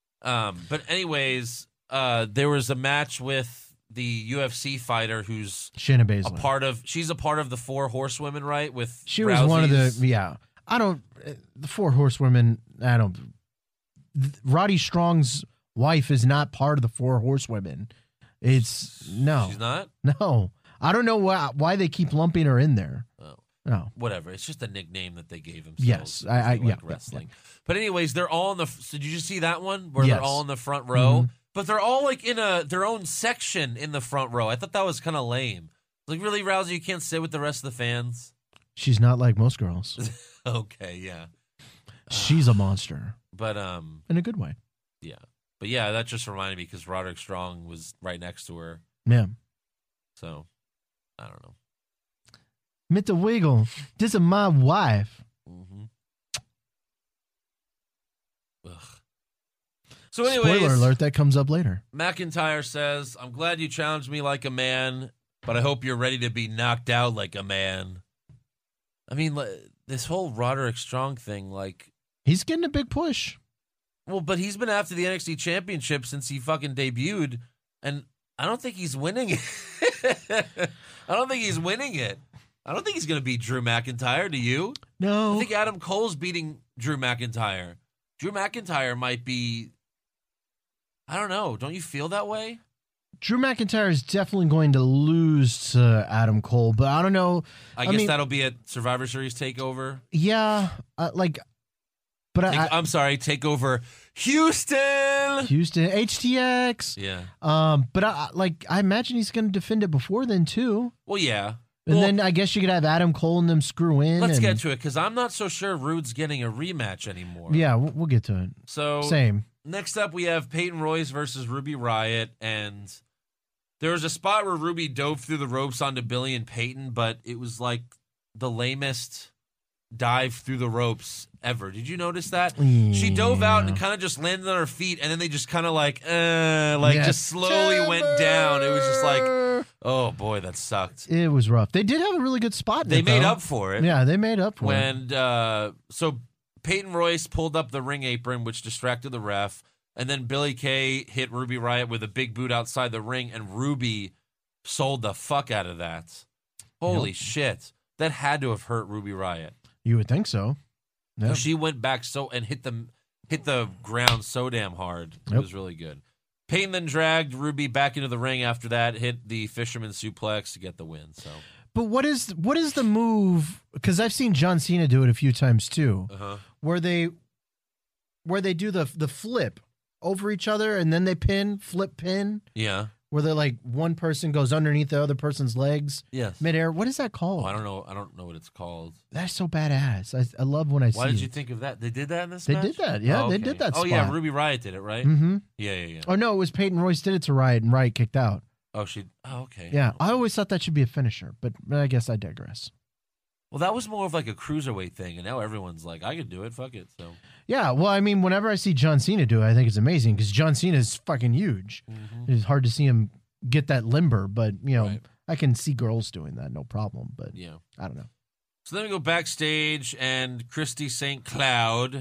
Speaker 5: Um, but anyways, uh, there was a match with the U F C fighter who's
Speaker 6: Shayna
Speaker 5: a
Speaker 6: Baszler.
Speaker 5: part of. She's a part of the Four Horsewomen, right? With
Speaker 6: She was one of
Speaker 5: Rousey's-
Speaker 6: the, yeah. I don't, uh, the Four Horsewomen, I don't, th- Roddy Strong's wife is not part of the Four Horsewomen. It's, no.
Speaker 5: She's not.
Speaker 6: No. I don't know why, why they keep lumping her in there.
Speaker 5: Oh.
Speaker 6: No.
Speaker 5: Whatever. It's just a nickname that they gave themselves.
Speaker 6: Yes, I-
Speaker 5: because
Speaker 6: I-
Speaker 5: they
Speaker 6: yeah,
Speaker 5: like
Speaker 6: yeah,
Speaker 5: wrestling. But anyways, they're all in the. So did you see that one where
Speaker 6: Yes.
Speaker 5: they're all in the front row?
Speaker 6: Mhm.
Speaker 5: But they're all like in a their own section in the front row. I thought that was kind of lame. Like, really, Rousey, you can't sit with the rest of the fans.
Speaker 6: She's not like most girls.
Speaker 5: Okay, yeah,
Speaker 6: She's a monster
Speaker 5: but um,
Speaker 6: in a good way.
Speaker 5: yeah, but yeah, that just reminded me because Roderick Strong was right next to her.
Speaker 6: Yeah.
Speaker 5: So I don't know.
Speaker 6: Mister Wiggle, this is my wife.
Speaker 5: Mm-hmm. Ugh. So, anyways,
Speaker 6: Spoiler alert, that comes up later.
Speaker 5: McIntyre says, "I'm glad you challenged me like a man, but I hope you're ready to be knocked out like a man." I mean, li- this whole Roderick Strong thing, like,
Speaker 6: He's getting a big push.
Speaker 5: well, but he's been after the N X T Championship since he fucking debuted, and I don't think he's winning it. I don't think he's winning it. I don't think he's going to beat Drew McIntyre. Do you?
Speaker 6: No.
Speaker 5: I think Adam Cole's beating Drew McIntyre. Drew McIntyre might be. I don't know. Don't you feel that way?
Speaker 6: Drew McIntyre is definitely going to lose to Adam Cole, but I don't know.
Speaker 5: I,
Speaker 6: I
Speaker 5: guess
Speaker 6: mean-
Speaker 5: that'll be at Survivor Series Takeover.
Speaker 6: Yeah, uh, like, but
Speaker 5: Take,
Speaker 6: I,
Speaker 5: I'm sorry, Takeover Houston.
Speaker 6: Houston, H T X.
Speaker 5: Yeah.
Speaker 6: Um, but I, like, I imagine he's going to defend it before then too.
Speaker 5: Well, yeah.
Speaker 6: And
Speaker 5: Well,
Speaker 6: then I guess you could have Adam Cole and them screw in.
Speaker 5: let's
Speaker 6: and-
Speaker 5: get to it because I'm not so sure Rude's getting a rematch anymore.
Speaker 6: Yeah, we'll, we'll get to it.
Speaker 5: So
Speaker 6: Same.
Speaker 5: next up, we have Peyton Royce versus Ruby Riott, and there was a spot where Ruby dove through the ropes onto Billy and Peyton, but it was like the lamest dive through the ropes ever. Did you notice that? She dove out and kind of just landed on her feet, and then they just kind of like, uh, like
Speaker 6: Yeah.
Speaker 5: just slowly went down. It was just like, Oh boy, that sucked.
Speaker 6: It was rough. They did have a really good spot. In
Speaker 5: They
Speaker 6: it,
Speaker 5: made
Speaker 6: though.
Speaker 5: up for it.
Speaker 6: Yeah, they made up for it.
Speaker 5: When uh, so Peyton Royce pulled up the ring apron, which distracted the ref, and then Billy Kay hit Ruby Riott with a big boot outside the ring, and Ruby sold the fuck out of that. Holy
Speaker 6: Yep.
Speaker 5: shit. That had to have hurt Ruby Riott.
Speaker 6: You would think so. Yep.
Speaker 5: She went back so and hit the hit the ground so damn hard. It
Speaker 6: Yep.
Speaker 5: was really good. Peyton then dragged Ruby back into the ring after that, hit the fisherman suplex to get the win. So,
Speaker 6: But what is what is the move? Because I've seen John Cena do it a few times too,
Speaker 5: uh-huh.
Speaker 6: where they where they do the the flip over each other and then they pin, flip pin,
Speaker 5: yeah,
Speaker 6: where they're like one person goes underneath the other person's legs
Speaker 5: yes.
Speaker 6: midair. What is that called?
Speaker 5: Oh, I don't know. I don't know what it's called.
Speaker 6: That's so badass. I, I love when I see
Speaker 5: Why did
Speaker 6: it.
Speaker 5: you think of that? They did that in this
Speaker 6: They
Speaker 5: match?
Speaker 6: did that, yeah,
Speaker 5: Oh,
Speaker 6: they
Speaker 5: okay.
Speaker 6: did that
Speaker 5: Oh, yeah,
Speaker 6: spot.
Speaker 5: Ruby Riott did it, right?
Speaker 6: Mm-hmm.
Speaker 5: Yeah, yeah, yeah.
Speaker 6: Oh no, it was Peyton Royce did it to Riot and Riot kicked out.
Speaker 5: Oh, she. Oh, okay.
Speaker 6: Yeah, I always thought that should be a finisher, but I guess I digress.
Speaker 5: Well, that was more of like a cruiserweight thing, and now everyone's like, I could do it. Fuck it. So,
Speaker 6: Yeah, well, I mean, whenever I see John Cena do it, I think it's amazing because John Cena is fucking huge.
Speaker 5: Mhm.
Speaker 6: It's hard to see him get that limber, but you know,
Speaker 5: Right.
Speaker 6: I can see girls doing that, no problem. But
Speaker 5: yeah.
Speaker 6: I don't know.
Speaker 5: So then we go backstage, and Christy Saint Cloud,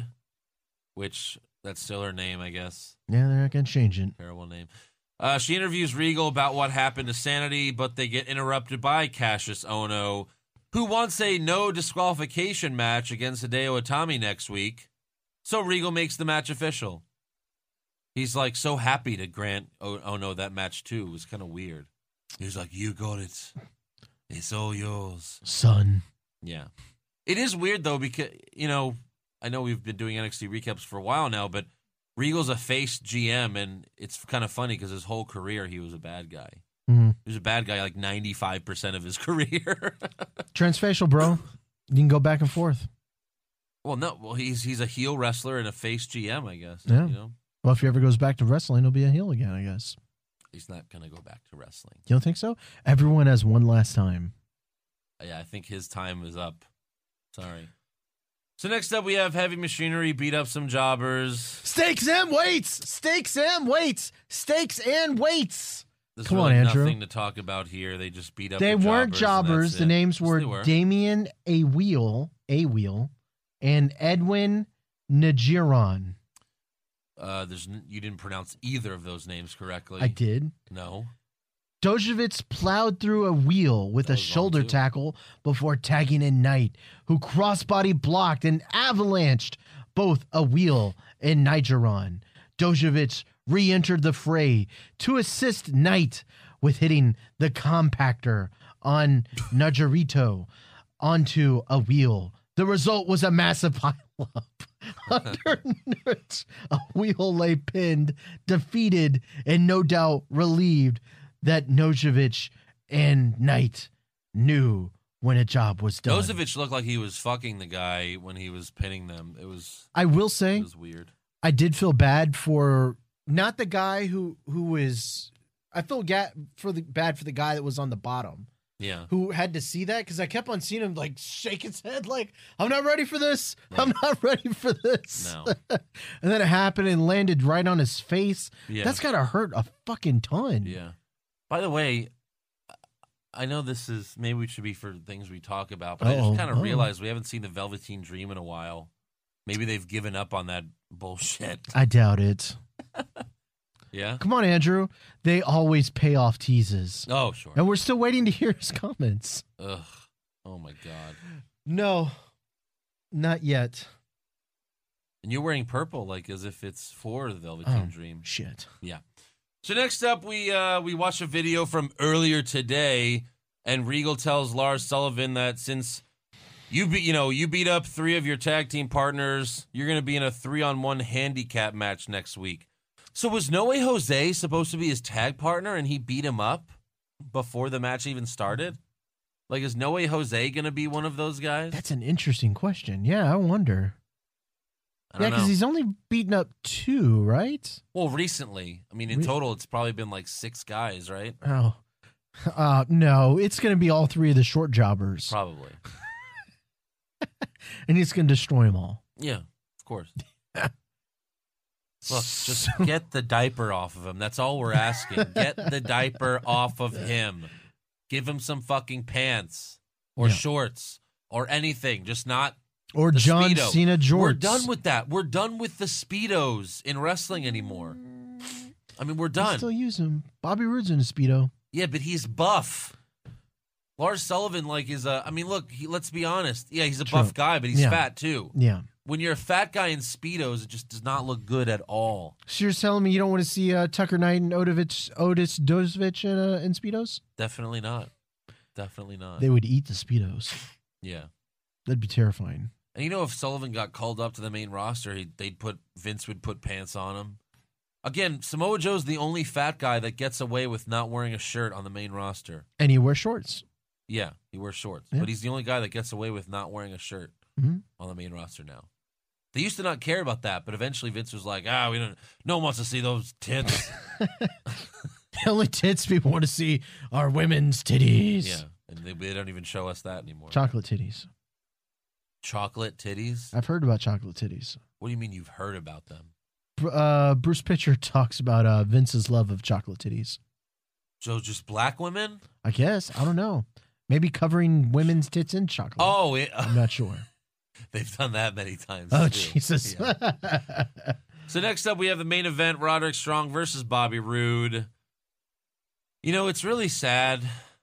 Speaker 5: which that's still her name, I guess.
Speaker 6: Yeah, they're not gonna change it.
Speaker 5: Terrible name. Uh, she interviews Regal about what happened to Sanity, but they get interrupted by Cassius Ohno, who wants a no disqualification match against Hideo Itami next week. So Regal makes the match official. He's like so happy to grant o- Ohno that match too. It was kind of weird. He was like, "You got it. It's all yours."
Speaker 6: Son.
Speaker 5: Yeah. It is weird though because, you know, I know we've been doing N X T recaps for a while now, but Regal's a face G M, and it's kind of funny because his whole career he was a bad guy.
Speaker 6: Mm-hmm.
Speaker 5: He was a bad guy like ninety-five percent of his career.
Speaker 6: Transfacial, bro. You can go back and forth.
Speaker 5: Well, no, well he's he's a heel wrestler and a face G M, I guess.
Speaker 6: Yeah.
Speaker 5: You know,
Speaker 6: Well, if he ever goes back to wrestling, he'll be a heel again, I guess.
Speaker 5: he's not gonna go back to wrestling.
Speaker 6: You don't think so? Everyone has one last time.
Speaker 5: Yeah, I think his time is up. Sorry. So next up, we have Heavy Machinery beat up some jobbers.
Speaker 6: Stakes and weights. Stakes and weights. Stakes and weights.
Speaker 5: There's
Speaker 6: Come
Speaker 5: really
Speaker 6: on, Andrew.
Speaker 5: nothing to talk about here. They just beat up.
Speaker 6: They
Speaker 5: the
Speaker 6: weren't
Speaker 5: jobbers.
Speaker 6: jobbers.
Speaker 5: And
Speaker 6: The
Speaker 5: that's it.
Speaker 6: names
Speaker 5: Yes,
Speaker 6: were,
Speaker 5: they were.
Speaker 6: Damian A Wheel, A Wheel, and Edwin Najiron.
Speaker 5: Uh, there's n- you didn't pronounce either of those names correctly.
Speaker 6: I did.
Speaker 5: No.
Speaker 6: Dojovich plowed through a wheel with
Speaker 5: That
Speaker 6: a
Speaker 5: was wrong,
Speaker 6: shoulder
Speaker 5: too.
Speaker 6: tackle before tagging in Knight, who crossbody blocked and avalanched both a wheel and Nigeron. Dojovich re-entered the fray to assist Knight with hitting the compactor on Najarito onto a wheel. The result was a massive pileup. Under Nurts, a wheel lay pinned, defeated, and no doubt relieved that Nojovic and Knight knew when a job was done.
Speaker 5: Dozovich looked like he was fucking the guy when he was pinning them. It was
Speaker 6: I will say,
Speaker 5: it was weird.
Speaker 6: I did feel bad for not the guy who who is. I feel ga- for the bad for the guy that was on the bottom,
Speaker 5: Yeah.
Speaker 6: who had to see that because I kept on seeing him like shake his head, like I'm not ready for this. I'm not ready for this.
Speaker 5: No.
Speaker 6: And then it happened and landed right on his face.
Speaker 5: Yeah.
Speaker 6: That's gotta hurt a fucking ton.
Speaker 5: Yeah. By the way, I know this is maybe we should be for things we talk about, but I
Speaker 6: Uh-oh.
Speaker 5: just kind of
Speaker 6: Uh-oh.
Speaker 5: realized we haven't seen the Velveteen Dream in a while. Maybe they've given up on that bullshit.
Speaker 6: I doubt it.
Speaker 5: Yeah.
Speaker 6: Come on, Andrew. They always pay off teases.
Speaker 5: Oh, sure.
Speaker 6: And we're still waiting to hear his comments.
Speaker 5: Ugh. Oh my god.
Speaker 6: No, not yet.
Speaker 5: And you're wearing purple, like as if it's for the Velveteen
Speaker 6: Oh.
Speaker 5: Dream.
Speaker 6: Shit.
Speaker 5: Yeah. So next up, we uh, we watch a video from earlier today, and Regal tells Lars Sullivan that since you be, you know you beat up three of your tag team partners, you're going to be in a three on one handicap match next week. So was No Way Jose supposed to be his tag partner, and he beat him up before the match even started? Like, is No Way Jose going to be one of those guys?
Speaker 6: That's an interesting question. Yeah, I wonder.
Speaker 5: I
Speaker 6: Yeah,
Speaker 5: don't
Speaker 6: because
Speaker 5: know.
Speaker 6: he's only beaten up two, right?
Speaker 5: Well, recently, I mean, in
Speaker 6: Re-
Speaker 5: total, it's probably been like six guys, right?
Speaker 6: Oh. Uh, no, it's going to be all three of the short jobbers.
Speaker 5: Probably.
Speaker 6: And he's going to destroy them all.
Speaker 5: Yeah, of course. Look, just get the diaper off of him. That's all we're asking. Get the diaper off of him. Give him some fucking pants or
Speaker 6: Yeah.
Speaker 5: shorts or anything. Just not
Speaker 6: Or
Speaker 5: the
Speaker 6: John
Speaker 5: Speedo.
Speaker 6: Cena jorts.
Speaker 5: We're done with that. We're done with the Speedos in wrestling anymore. I mean, we're
Speaker 6: They
Speaker 5: done.
Speaker 6: still use him. Bobby Roode's in a Speedo.
Speaker 5: Yeah, but he's buff. Lars Sullivan, like, is a. I mean, look. He, let's be honest. Yeah, he's a
Speaker 6: True.
Speaker 5: buff guy, but he's
Speaker 6: Yeah.
Speaker 5: fat too.
Speaker 6: Yeah.
Speaker 5: When you're a fat guy in Speedos, it just does not look good at all.
Speaker 6: So you're telling me you don't want to see uh, Tucker Knight and Otis, Otis Dozovich in, uh, in Speedos?
Speaker 5: Definitely not. Definitely not.
Speaker 6: They would eat the Speedos.
Speaker 5: yeah.
Speaker 6: That'd be terrifying.
Speaker 5: And you know, if Sullivan got called up to the main roster, he, they'd put Vince would put pants on him. Again, Samoa Joe's the only fat guy that gets away with not wearing a shirt on the main roster.
Speaker 6: And he wears shorts.
Speaker 5: Yeah, he wears shorts,
Speaker 6: Yeah.
Speaker 5: but he's the only guy that gets away with not wearing a shirt
Speaker 6: Mhm.
Speaker 5: on the main roster now. They used to not care about that, but eventually Vince was like, "Ah, we don't. No one wants to see those tits."
Speaker 6: The only tits people want to see are women's titties.
Speaker 5: yeah, and they, they don't even show us that anymore.
Speaker 6: Chocolate titties.
Speaker 5: Chocolate titties.
Speaker 6: I've heard about chocolate titties.
Speaker 5: What do you mean you've heard about them?
Speaker 6: Br- Uh, Bruce Pitcher talks about uh, Vince's love of chocolate titties.
Speaker 5: So just black women?
Speaker 6: I guess. I don't know. Maybe covering women's tits in chocolate.
Speaker 5: Oh, it,
Speaker 6: I'm not sure.
Speaker 5: they've done that many times.
Speaker 6: Oh,
Speaker 5: too.
Speaker 6: Jesus.
Speaker 5: Yeah. So next up, we have the main event: Roderick Strong versus Bobby Roode. You know, it's really sad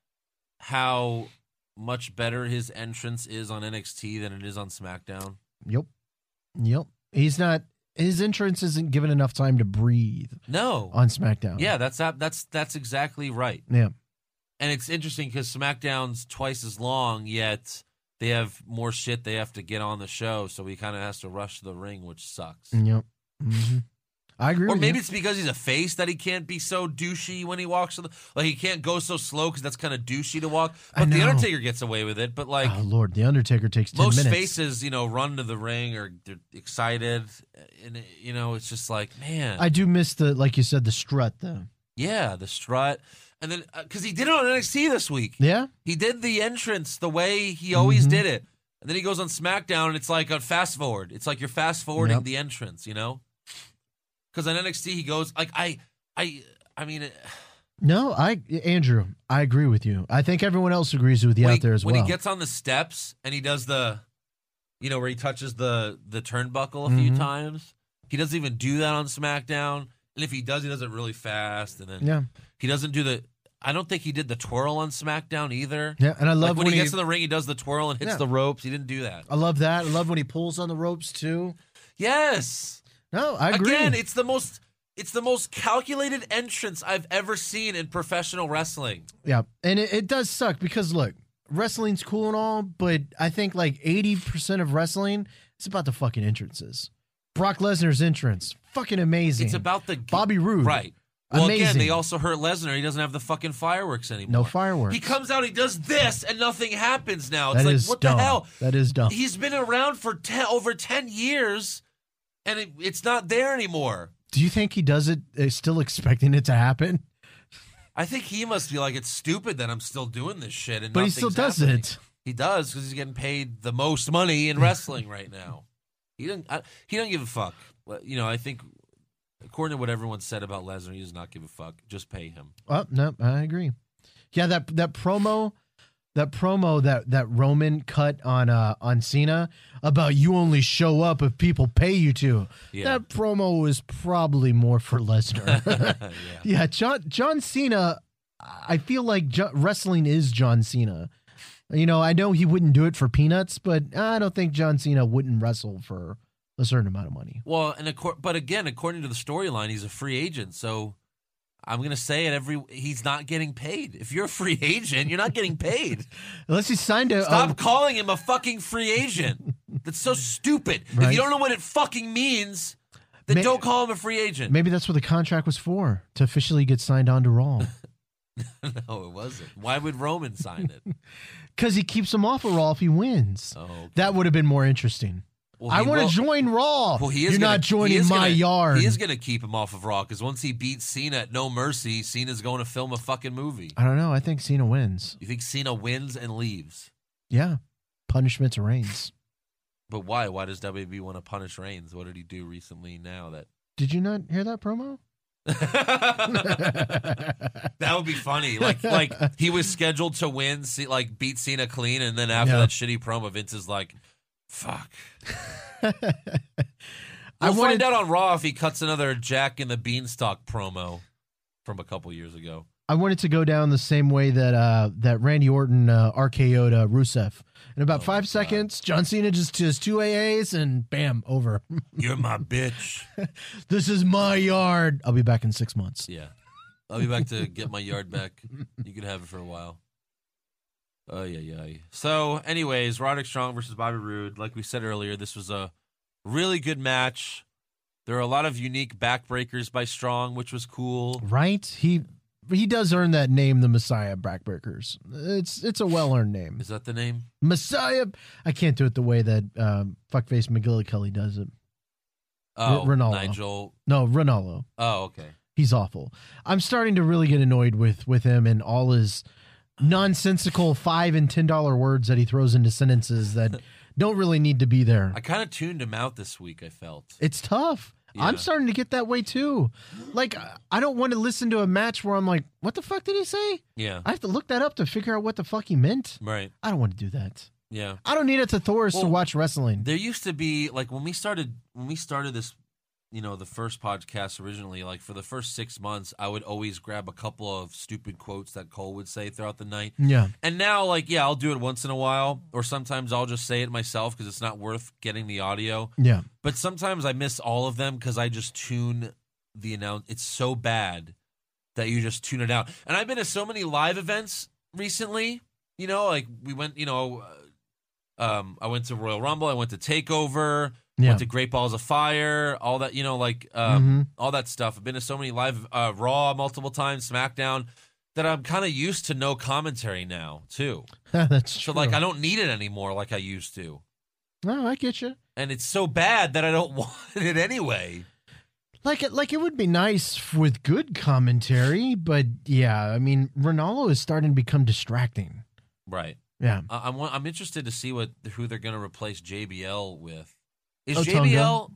Speaker 5: how much better his entrance is on N X T than it is on SmackDown.
Speaker 6: Yep. Yep. He's not, his entrance isn't given enough time to breathe
Speaker 5: No.
Speaker 6: on SmackDown.
Speaker 5: Yeah, that's that's that's exactly right.
Speaker 6: Yeah.
Speaker 5: And it's interesting because SmackDown's twice as long, yet they have more shit they have to get on the show, so he kind of has to rush to the ring, which sucks.
Speaker 6: Yep. hmm I agree
Speaker 5: Or
Speaker 6: with
Speaker 5: maybe
Speaker 6: you.
Speaker 5: it's because he's a face that he can't be so douchey when he walks. To the, like he can't go so slow because that's kind of douchey to walk.
Speaker 6: I
Speaker 5: But the
Speaker 6: know.
Speaker 5: Undertaker gets away with it. But like
Speaker 6: Oh, Lord. The Undertaker takes ten
Speaker 5: most
Speaker 6: minutes.
Speaker 5: faces, you know, run to the ring or they're excited, and you know, it's just like, man,
Speaker 6: I do miss the, like you said, the strut, though.
Speaker 5: yeah, the strut, and then because he did it on N X T this week,
Speaker 6: Yeah?
Speaker 5: he did the entrance the way he always
Speaker 6: Mhm.
Speaker 5: did it, and then he goes on SmackDown and it's like a fast forward. It's like you're fast forwarding
Speaker 6: Yep.
Speaker 5: the entrance, you know. Because on N X T he goes like I, I, I mean. It,
Speaker 6: No, I, Andrew, I agree with you. I think everyone else agrees with you
Speaker 5: when
Speaker 6: out
Speaker 5: he,
Speaker 6: there as
Speaker 5: when
Speaker 6: well.
Speaker 5: he gets on the steps and he does the, you know, where he touches the the turnbuckle a few
Speaker 6: Mhm.
Speaker 5: times. He doesn't even do that on SmackDown, and if he does, he does it really fast. And then
Speaker 6: yeah.
Speaker 5: he doesn't do the. I don't think he did the twirl on SmackDown either.
Speaker 6: Yeah. And I love
Speaker 5: Like when,
Speaker 6: when
Speaker 5: he
Speaker 6: he,
Speaker 5: gets in the ring, he does the twirl and hits
Speaker 6: Yeah.
Speaker 5: the ropes. He didn't do that.
Speaker 6: I love that. I love when he pulls on the ropes, too.
Speaker 5: Yes.
Speaker 6: No, I agree.
Speaker 5: Again, it's the most. It's the most calculated entrance I've ever seen in professional wrestling.
Speaker 6: Yeah, and it, it does suck because look, wrestling's cool and all, but I think like eighty percent of wrestling is about the fucking entrances. Brock Lesnar's entrance, fucking amazing.
Speaker 5: It's about the
Speaker 6: Bobby Roode,
Speaker 5: right. Well, again,
Speaker 6: Amazing.
Speaker 5: they also hurt Lesnar. He doesn't have the fucking fireworks anymore.
Speaker 6: No fireworks.
Speaker 5: He comes out, he does this, and nothing happens now. It's
Speaker 6: That
Speaker 5: like,
Speaker 6: is
Speaker 5: what
Speaker 6: dumb.
Speaker 5: the hell?
Speaker 6: That is dumb.
Speaker 5: He's been around for ten, over ten years, and it, it's not there anymore.
Speaker 6: Do you think he does it uh, still expecting it to happen?
Speaker 5: I think he must be like, it's stupid that I'm still doing this shit. And
Speaker 6: But he still
Speaker 5: nothing's
Speaker 6: does
Speaker 5: happening.
Speaker 6: it.
Speaker 5: He does because he's getting paid the most money in wrestling right now. He doesn't. I, he doesn't give a fuck. Well, You know, I think according to what everyone said about Lesnar, he does not give a fuck. Just pay him.
Speaker 6: Oh no, I agree. Yeah, that that promo, that promo that that Roman cut on uh on Cena about you only show up if people pay you to.
Speaker 5: Yeah.
Speaker 6: That promo was probably more for Lesnar.
Speaker 5: yeah.
Speaker 6: Yeah, John John Cena. I feel like jo- wrestling is John Cena. You know, I know he wouldn't do it for peanuts, but I don't think John Cena wouldn't wrestle for a certain amount of money.
Speaker 5: Well, and acor- but again, according to the storyline, he's a free agent. So I'm gonna say it every. He's not getting paid. If you're a free agent, you're not getting paid.
Speaker 6: Unless he signed a.
Speaker 5: Stop
Speaker 6: a-
Speaker 5: calling him a fucking free agent. That's so stupid. If
Speaker 6: Right.
Speaker 5: you don't know what it fucking means, then
Speaker 6: May-
Speaker 5: don't call him a free agent.
Speaker 6: maybe that's what the contract was for, to officially get signed on to Raw.
Speaker 5: No, it wasn't. Why would Roman sign it?
Speaker 6: Because he keeps him off of Raw if he wins.
Speaker 5: Oh, okay.
Speaker 6: That would have been more interesting.
Speaker 5: Well,
Speaker 6: I
Speaker 5: he
Speaker 6: want
Speaker 5: will-
Speaker 6: to join Raw.
Speaker 5: Well, he is
Speaker 6: You're
Speaker 5: gonna,
Speaker 6: not joining
Speaker 5: he is
Speaker 6: my
Speaker 5: gonna-
Speaker 6: yard.
Speaker 5: He is going to keep him off of Raw because once he beats Cena at No Mercy, Cena's going to film a fucking movie.
Speaker 6: I don't know. I think Cena wins.
Speaker 5: You think Cena wins and leaves?
Speaker 6: Yeah. Punishment to Reigns.
Speaker 5: But why? Why does W W E want to punish Reigns? What did he do recently now that...
Speaker 6: Did you not hear that promo?
Speaker 5: That would be funny. Like, like he was scheduled to win, see, like beat Cena clean, and then after
Speaker 6: Yeah.
Speaker 5: that shitty promo, Vince is like, "Fuck."
Speaker 6: I
Speaker 5: We'll
Speaker 6: wanted-
Speaker 5: find out on Raw if he cuts another Jack and the Beanstalk promo from a couple years ago.
Speaker 6: I wanted to go down the same way that uh, that Randy Orton uh, R K O'd uh, Rusev. In about
Speaker 5: Oh,
Speaker 6: five seconds, John Cena just does two A As and bam, over.
Speaker 5: You're my bitch.
Speaker 6: This is my yard. I'll be back in six months.
Speaker 5: Yeah. I'll be back to get my yard back. You can have it for a while. Oh, yeah, yeah. So, anyways, Roderick Strong versus Bobby Roode. Like we said earlier, this was a really good match. There are a lot of unique backbreakers by Strong, which was cool.
Speaker 6: Right? He he does earn that name, the Messiah Backbreakers. It's it's a well earned name.
Speaker 5: Is that the name?
Speaker 6: Messiah. I can't do it the way that um, fuckface McGillicuddy does it.
Speaker 5: Oh,
Speaker 6: Ronaldo.
Speaker 5: Nigel.
Speaker 6: No, Ronaldo.
Speaker 5: Oh, okay.
Speaker 6: He's awful. I'm starting to really get annoyed with with him and all his nonsensical five and ten dollar words that he throws into sentences that don't really need to be there.
Speaker 5: I kind of tuned him out this week, I felt.
Speaker 6: It's tough.
Speaker 5: Yeah.
Speaker 6: I'm starting to get that way too. Like, I don't want to listen to a match where I'm like, what the fuck did he say?
Speaker 5: Yeah.
Speaker 6: I have to look that up to figure out what the fuck he meant.
Speaker 5: Right.
Speaker 6: I don't want to do that.
Speaker 5: Yeah.
Speaker 6: I don't need a thesaurus to
Speaker 5: Well,
Speaker 6: watch wrestling.
Speaker 5: There used to be, like, when we started, when we started this, you know, the first podcast originally, like, for the first six months, I would always grab a couple of stupid quotes that Cole would say throughout the night.
Speaker 6: Yeah.
Speaker 5: And now, like, yeah, I'll do it once in a while, or sometimes I'll just say it myself because it's not worth getting the audio.
Speaker 6: Yeah.
Speaker 5: But sometimes I miss all of them because I just tune the announce. It's so bad that you just tune it out. And I've been to so many live events recently. You know, like we went. You know, uh, um, I went to Royal Rumble. I went to Takeover.
Speaker 6: Yeah.
Speaker 5: Went to Great Balls of Fire. All that. You know, like um,
Speaker 6: Mhm.
Speaker 5: all that stuff. I've been to so many live uh, Raw multiple times, SmackDown, that I'm kind of used to no commentary now too.
Speaker 6: That's
Speaker 5: So
Speaker 6: true.
Speaker 5: like I don't need it anymore like I used to.
Speaker 6: No, I get you.
Speaker 5: And it's so bad that I don't want it anyway.
Speaker 6: Like it, like it would be nice with good commentary, but yeah, I mean, Ronaldo is starting to become distracting.
Speaker 5: Right.
Speaker 6: Yeah.
Speaker 5: I, I'm I'm interested to see what who they're going to replace J B L with. Is
Speaker 6: Otunga.
Speaker 5: J B L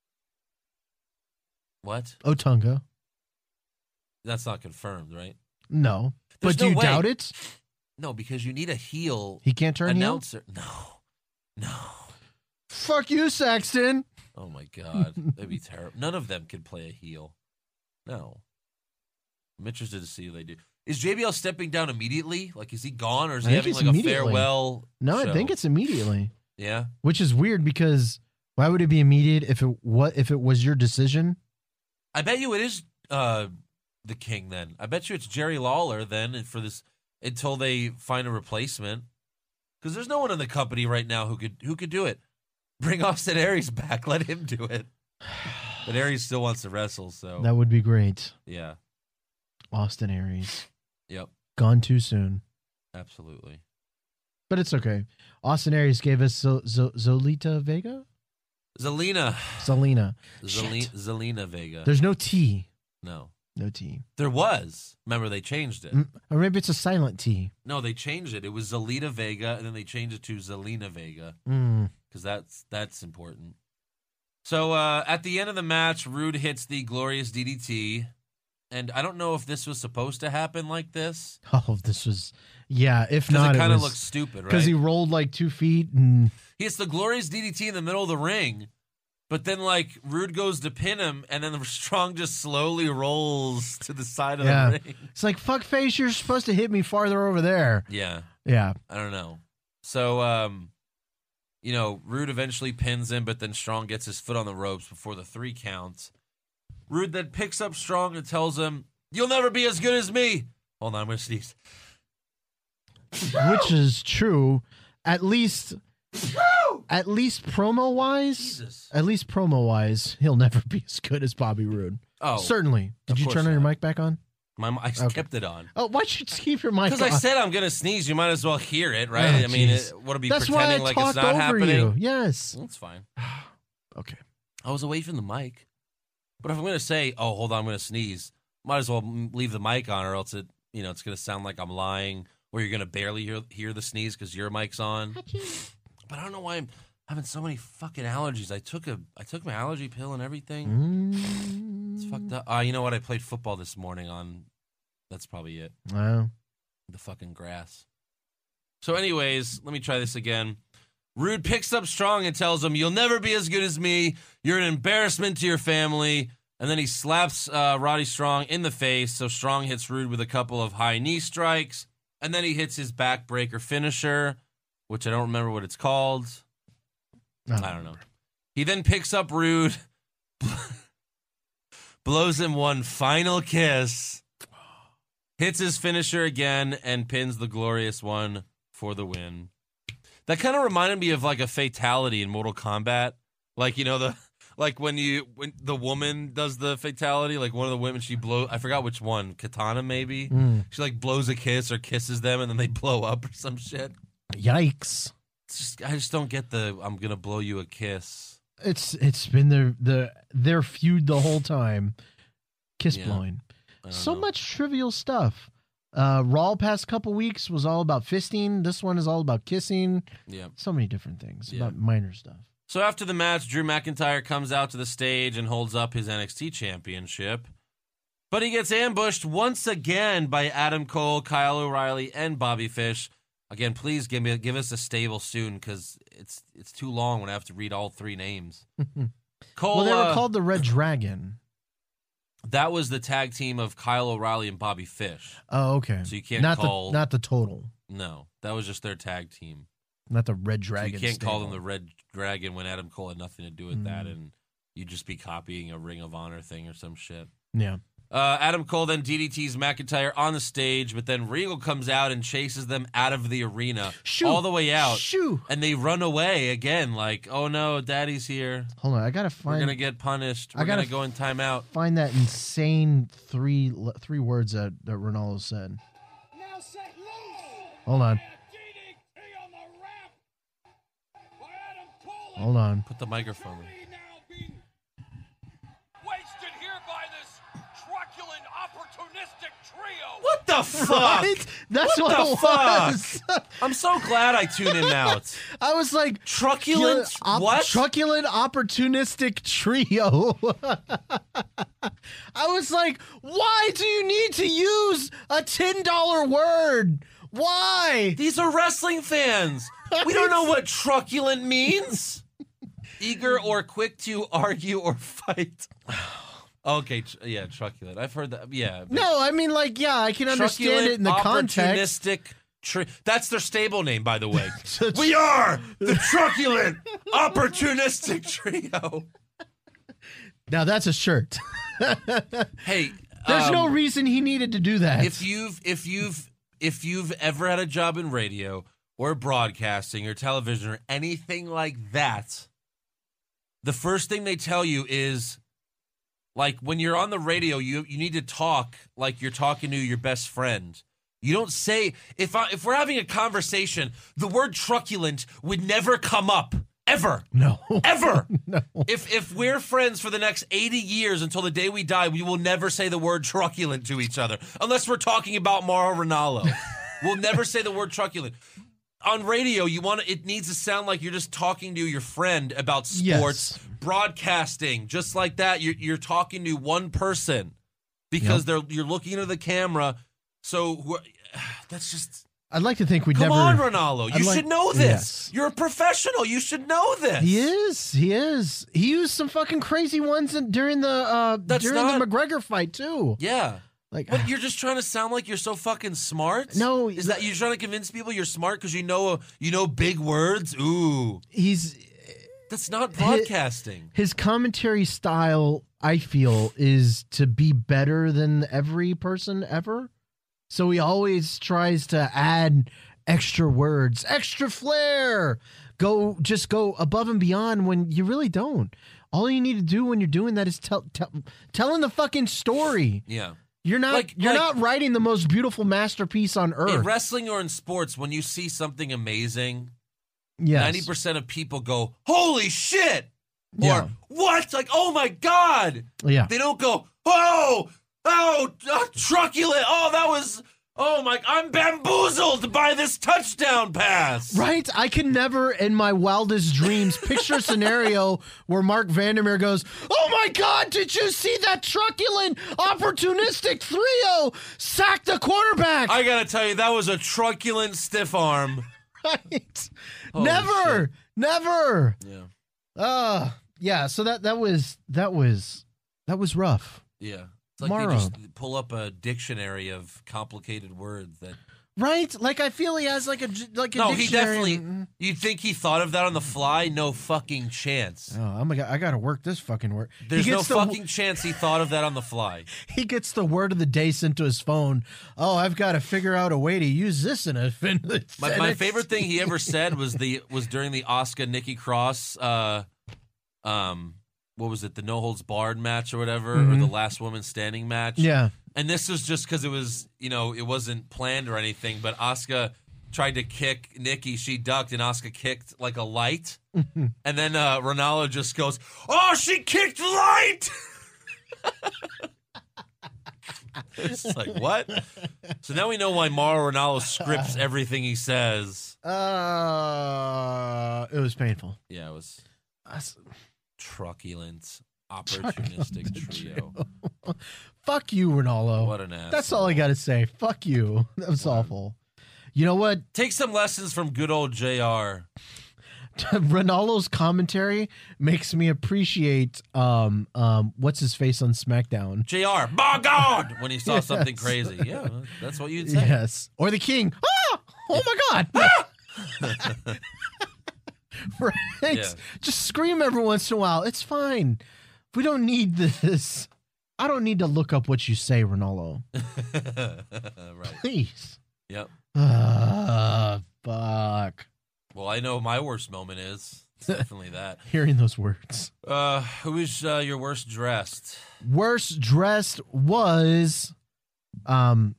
Speaker 5: what?
Speaker 6: Otunga.
Speaker 5: That's not confirmed, right?
Speaker 6: No.
Speaker 5: There's
Speaker 6: but do
Speaker 5: no
Speaker 6: you
Speaker 5: way.
Speaker 6: doubt it?
Speaker 5: No, because you need a heel
Speaker 6: He can't turn heel?
Speaker 5: announcer. No, no.
Speaker 6: Fuck you, Saxton.
Speaker 5: Oh my god, that'd be terrible. None of them could play a heel. No. I'm interested to see who they do. Is J B L stepping down immediately? Like, is he gone, or is
Speaker 6: I
Speaker 5: he
Speaker 6: think
Speaker 5: having
Speaker 6: it's
Speaker 5: like a
Speaker 6: immediately.
Speaker 5: farewell?
Speaker 6: No,
Speaker 5: show?
Speaker 6: I think it's immediately.
Speaker 5: Yeah.
Speaker 6: Which is weird because why would it be immediate if it what if it was your decision?
Speaker 5: I bet you it is uh, the King then. I bet you it's Jerry Lawler then for this until they find a replacement. Because there's no one in the company right now who could who could do it. Bring Austin Aries back. Let him do it. But Aries still wants to wrestle, so
Speaker 6: That would be great.
Speaker 5: yeah.
Speaker 6: Austin Aries.
Speaker 5: Yep.
Speaker 6: Gone too soon.
Speaker 5: Absolutely.
Speaker 6: But it's okay. Austin Aries gave us Zo- Zo- Zolita Vega?
Speaker 5: Zelina.
Speaker 6: Zelina.
Speaker 5: Zeli-
Speaker 6: Shit.
Speaker 5: Zelina Vega.
Speaker 6: There's no T.
Speaker 5: no.
Speaker 6: No T.
Speaker 5: There was. Remember, they changed it.
Speaker 6: Mm, Or maybe it's a silent T.
Speaker 5: No, they changed it. It was Zelita Vega, and then they changed it to Zelina Vega.
Speaker 6: Mm.
Speaker 5: Because that's that's important. So uh, at the end of the match, Rude hits the glorious D D T, and I don't know if this was supposed to happen like this
Speaker 6: Oh, this was, yeah, if
Speaker 5: because
Speaker 6: not,
Speaker 5: it kind of
Speaker 6: was,
Speaker 5: looks stupid, right?
Speaker 6: because he rolled like two feet and
Speaker 5: He hits the glorious D D T in the middle of the ring, but then like Rude goes to pin him, and then the Strong just slowly rolls to the side of
Speaker 6: yeah,
Speaker 5: the ring.
Speaker 6: it's like fuck face. You're supposed to hit me farther over there.
Speaker 5: Yeah,
Speaker 6: Yeah,
Speaker 5: I don't know. So um, you know, Rude eventually pins him, but then Strong gets his foot on the ropes before the three count. Rude then picks up Strong and tells him, "You'll never be as good as me." Hold on, I'm gonna sneeze.
Speaker 6: which is true. At least, at least promo wise,
Speaker 5: Jesus.
Speaker 6: at least promo wise, he'll never be as good as Bobby Roode.
Speaker 5: Oh,
Speaker 6: Certainly. Did
Speaker 5: of
Speaker 6: you
Speaker 5: course
Speaker 6: turn on your
Speaker 5: not.
Speaker 6: mic back on?
Speaker 5: my I
Speaker 6: Okay.
Speaker 5: kept it on.
Speaker 6: Oh, why'd you just keep your mic on?
Speaker 5: Because I said I'm gonna sneeze. You might as well hear it, right?
Speaker 6: Oh,
Speaker 5: I mean,
Speaker 6: jeez.
Speaker 5: it, what are be
Speaker 6: That's why I
Speaker 5: pretending like
Speaker 6: talked
Speaker 5: it's not
Speaker 6: over
Speaker 5: happening?
Speaker 6: you. Yes.
Speaker 5: That's fine.
Speaker 6: Okay.
Speaker 5: I was away from the mic. But if I'm gonna say, "Oh, hold on, I'm gonna sneeze," might as well m- leave the mic on, or else it, you know, it's gonna sound like I'm lying, or you're gonna barely hear hear the sneeze because your mic's on. But I don't know why I'm having so many fucking allergies. I took a I took my allergy pill and everything.
Speaker 6: Mm.
Speaker 5: It's fucked up. Uh, you know what? I played football this morning on. That's probably it.
Speaker 6: Wow.
Speaker 5: The fucking grass. So, anyways, let me try this again. Rude picks up Strong and tells him, "You'll never be as good as me. You're an embarrassment to your family." And then he slaps uh, Roddy Strong in the face. So Strong hits Rude with a couple of high knee strikes. And then he hits his backbreaker finisher, which I don't remember what it's called.
Speaker 6: Oh.
Speaker 5: I don't know. He then picks up Rude, blows him one final kiss, hits his finisher again, and pins the Glorious One for the win. That kind of reminded me of like a fatality in Mortal Kombat. Like, you know, the like when you when the woman does the fatality, like one of the women, she blow I forgot which one, Katana maybe.
Speaker 6: Mm.
Speaker 5: She like blows a kiss or kisses them and then they blow up or some shit.
Speaker 6: Yikes.
Speaker 5: It's just, I just don't get the I'm gonna blow you a kiss.
Speaker 6: It's it's been their the their feud the whole time. Kiss
Speaker 5: Yeah.
Speaker 6: blowing.
Speaker 5: I don't
Speaker 6: So
Speaker 5: know.
Speaker 6: much trivial stuff. Uh, Raw past couple weeks was all about fisting. This one is all about kissing.
Speaker 5: Yeah.
Speaker 6: So many different things
Speaker 5: Yeah.
Speaker 6: about minor stuff.
Speaker 5: So after the match, Drew McIntyre comes out to the stage and holds up his N X T championship. But he gets ambushed once again by Adam Cole, Kyle O'Reilly, and Bobby Fish. Again, please give me give us a stable soon because it's it's too long when I have to read all three names. Cole,
Speaker 6: Well, they were
Speaker 5: uh,
Speaker 6: called the Red Dragon.
Speaker 5: that was the tag team of Kyle O'Reilly and Bobby Fish.
Speaker 6: Oh, okay.
Speaker 5: So you can't
Speaker 6: not
Speaker 5: call-
Speaker 6: the not the total,
Speaker 5: No, that was just their tag team.
Speaker 6: not the Red
Speaker 5: So
Speaker 6: Dragon.
Speaker 5: you can't call them
Speaker 6: stable.
Speaker 5: the Red Dragon when Adam Cole had nothing to do with that,
Speaker 6: Mm.
Speaker 5: and you'd just be copying a Ring of Honor thing or some shit.
Speaker 6: Yeah.
Speaker 5: Uh, Adam Cole then D D Ts McIntyre on the stage, but then Regal comes out and chases them out of the arena,
Speaker 6: Shoo.
Speaker 5: all the way out,
Speaker 6: Shoo.
Speaker 5: and they run away again. Like, oh no, Daddy's here.
Speaker 6: Hold on, I gotta
Speaker 5: We're
Speaker 6: find.
Speaker 5: gonna get punished.
Speaker 6: I
Speaker 5: We're
Speaker 6: gotta
Speaker 5: gonna go in timeout.
Speaker 6: find that insane three three words that that Ronaldo said.
Speaker 4: Now set loose.
Speaker 6: Hold on.
Speaker 4: D D T on the ramp by Adam Cole.
Speaker 6: Hold on.
Speaker 5: Put the microphone. in.
Speaker 4: Now being wasted here by this truculent, opportunistic trio.
Speaker 5: What the fuck?
Speaker 6: Right? That's
Speaker 5: What
Speaker 6: what,
Speaker 5: the
Speaker 6: it
Speaker 5: fuck?
Speaker 6: was.
Speaker 5: I'm so glad I tuned him out.
Speaker 6: I was like,
Speaker 5: Truculent?
Speaker 6: op-
Speaker 5: What?
Speaker 6: Truculent opportunistic trio. I was like, why do you need to use a ten dollar word? Why?
Speaker 5: These are wrestling fans. We don't know what truculent means. Eager or quick to argue or fight. Okay, tr- yeah, truculent. I've heard that. Yeah. but
Speaker 6: No, I mean, like, yeah, I can understand it in the context.
Speaker 5: opportunistic. Tri- That's their stable name, by the way.
Speaker 6: So-
Speaker 5: We are the truculent, opportunistic trio.
Speaker 6: Now that's a shirt.
Speaker 5: Hey,
Speaker 6: There's
Speaker 5: um,
Speaker 6: no reason he needed to do that.
Speaker 5: if you've if you've if you've ever had a job in radio or broadcasting or television or anything like that, the first thing they tell you is, like, when you're on the radio, you you need to talk like you're talking to your best friend. You don't say, if I, if we're having a conversation, the word truculent would never come up. Ever.
Speaker 6: no.
Speaker 5: Ever.
Speaker 6: No.
Speaker 5: If if we're friends for the next eighty years until the day we die, we will never say the word truculent to each other. Unless we're talking about Mauro Ranallo. We'll never say the word truculent. On radio, you want to, it needs to sound like you're just talking to your friend about sports,
Speaker 6: Yes.
Speaker 5: broadcasting, just like that. You're you're talking to one person because they're you're looking into the camera. So who- that's just
Speaker 6: I'd like to think we'd
Speaker 5: come
Speaker 6: never.
Speaker 5: on, Ronaldo.
Speaker 6: I'd
Speaker 5: You
Speaker 6: like-
Speaker 5: should know this.
Speaker 6: Yes.
Speaker 5: You're a professional. You should know this.
Speaker 6: He is. He is. He used some fucking crazy ones in, during the uh,
Speaker 5: That's
Speaker 6: during
Speaker 5: not-
Speaker 6: the McGregor fight too.
Speaker 5: Yeah.
Speaker 6: Like,
Speaker 5: But you're just trying to sound like you're so fucking smart?
Speaker 6: No,
Speaker 5: Is that you're trying to convince people you're smart because you know you know big words? Ooh.
Speaker 6: he's
Speaker 5: That's not broadcasting.
Speaker 6: his commentary style. I feel is to be better than every person ever. So he always tries to add extra words, extra flair. Go just go above and beyond when you really don't. All you need to do when you're doing that is tell, tell telling the fucking story.
Speaker 5: Yeah.
Speaker 6: You're not
Speaker 5: Like-
Speaker 6: you're
Speaker 5: like-
Speaker 6: not writing the most beautiful masterpiece on
Speaker 5: In
Speaker 6: earth.
Speaker 5: wrestling or in sports, when you see something amazing,
Speaker 6: Yes.
Speaker 5: ninety percent of people go, holy shit! Or,
Speaker 6: Yeah.
Speaker 5: what? Like, oh my God!
Speaker 6: Yeah.
Speaker 5: They don't go, oh, oh, uh, truculent. Oh, that was, Oh my, I'm bamboozled by this touchdown pass.
Speaker 6: Right? I can never, in my wildest dreams, picture a scenario where Mark Vandermeer goes, oh my God, did you see that truculent, opportunistic three oh sack the quarterback?
Speaker 5: I gotta tell you, that was a truculent stiff arm.
Speaker 6: Right?
Speaker 5: Holy
Speaker 6: never,
Speaker 5: shit.
Speaker 6: never.
Speaker 5: Yeah.
Speaker 6: Uh, yeah, so that, that was, that was, that was rough.
Speaker 5: Yeah. It's like
Speaker 6: Morrow.
Speaker 5: they just pull up a dictionary of complicated words that.
Speaker 6: Right? Like, I feel he has like a, like a
Speaker 5: No, he
Speaker 6: dictionary.
Speaker 5: definitely. You'd think he thought of that on the fly? No fucking chance.
Speaker 6: Oh, I'm gonna, I gotta work this fucking word.
Speaker 5: There's
Speaker 6: He
Speaker 5: no
Speaker 6: gets the-
Speaker 5: fucking chance he thought of that on the fly.
Speaker 6: He gets the word of the day sent to his phone. Oh, I've got to figure out a way to use this in a sentence.
Speaker 5: My, my favorite thing he ever said was the was during the Asuka Nikki Cross, uh, um, what was it, the No Holds Barred match or whatever, or the Last Woman Standing match.
Speaker 6: Yeah.
Speaker 5: And this was just because it was, you know, it wasn't planned or anything, but Asuka tried to kick Nikki. She ducked, and Asuka kicked like a light. And then uh, Ronaldo just goes, oh, she kicked light! It's like, what? So now we know why Mauro Ronaldo scripts everything he says.
Speaker 6: Uh, it was painful.
Speaker 5: Yeah, it was
Speaker 6: That's-
Speaker 5: truculent, opportunistic trio.
Speaker 6: Fuck you, Ronaldo.
Speaker 5: What an ass.
Speaker 6: That's all I got to say. Fuck you. That was awful. You know what?
Speaker 5: Take some lessons from good old J R.
Speaker 6: Ronaldo's commentary makes me appreciate um um what's his face on SmackDown.
Speaker 5: J R, by God, when he saw
Speaker 6: Yes.
Speaker 5: something crazy. Yeah, that's what you'd say.
Speaker 6: Yes, or the King. Ah! Oh my God! Right?
Speaker 5: Yeah.
Speaker 6: Just scream every once in a while. It's fine. We don't need this. I don't need to look up what you say, Ronaldo.
Speaker 5: Right.
Speaker 6: Please.
Speaker 5: Yep.
Speaker 6: Ah, fuck.
Speaker 5: Well, I know my worst moment is. It's definitely that.
Speaker 6: Hearing those words.
Speaker 5: Uh, who is uh, your worst dressed?
Speaker 6: Worst dressed was, um,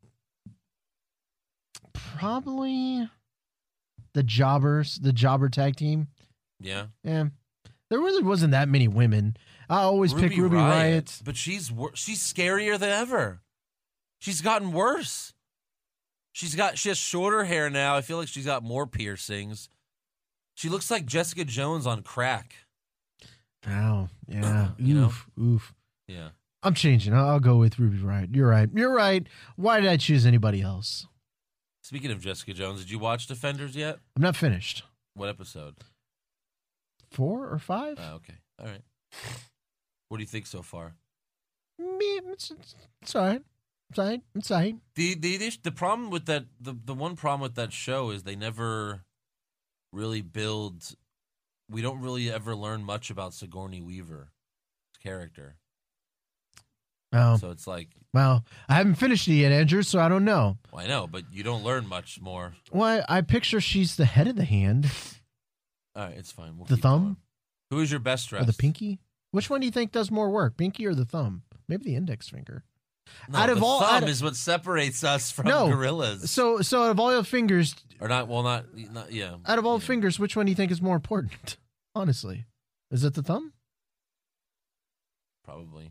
Speaker 6: probably the Jobbers, the Jobber tag team.
Speaker 5: Yeah.
Speaker 6: Yeah, there really wasn't that many women. I always pick Ruby Riot.
Speaker 5: But she's wor- she's scarier than ever. She's gotten worse. She's got she has shorter hair now. I feel like she's got more piercings. She looks like Jessica Jones on crack.
Speaker 6: Oh, yeah.
Speaker 5: You know?
Speaker 6: oof, oof.
Speaker 5: Yeah.
Speaker 6: I'm changing. I'll, I'll go with Ruby Riot. You're right. You're right. Why did I choose anybody else?
Speaker 5: Speaking of Jessica Jones, did you watch Defenders yet?
Speaker 6: I'm not finished.
Speaker 5: What episode?
Speaker 6: Four or five?
Speaker 5: Oh, okay. All right. What do you think so far?
Speaker 6: Me, it's, it's, it's all right. It's all right. It's all right.
Speaker 5: The the the, the problem with that the, the one problem with that show is they never really build. We don't really ever learn much about Sigourney Weaver's character.
Speaker 6: Oh,
Speaker 5: So it's like,
Speaker 6: well, I haven't finished it yet, Andrew, so I don't know.
Speaker 5: well, I know, but you don't learn much more.
Speaker 6: Well, I, I picture she's the head of the hand.
Speaker 5: All right, it's fine. We'll
Speaker 6: The
Speaker 5: keep
Speaker 6: thumb?
Speaker 5: going. Who is your best dressed?
Speaker 6: Or the pinky? Which one do you think does more work, pinky or the thumb? Maybe the index finger.
Speaker 5: No,
Speaker 6: out of
Speaker 5: the
Speaker 6: all-
Speaker 5: thumb
Speaker 6: out of-
Speaker 5: is what separates us from
Speaker 6: No.
Speaker 5: gorillas.
Speaker 6: So, so out of all your fingers,
Speaker 5: or not? Well, not, not yeah.
Speaker 6: out of all
Speaker 5: yeah.
Speaker 6: fingers, which one do you think is more important? Honestly, is it the thumb?
Speaker 5: Probably.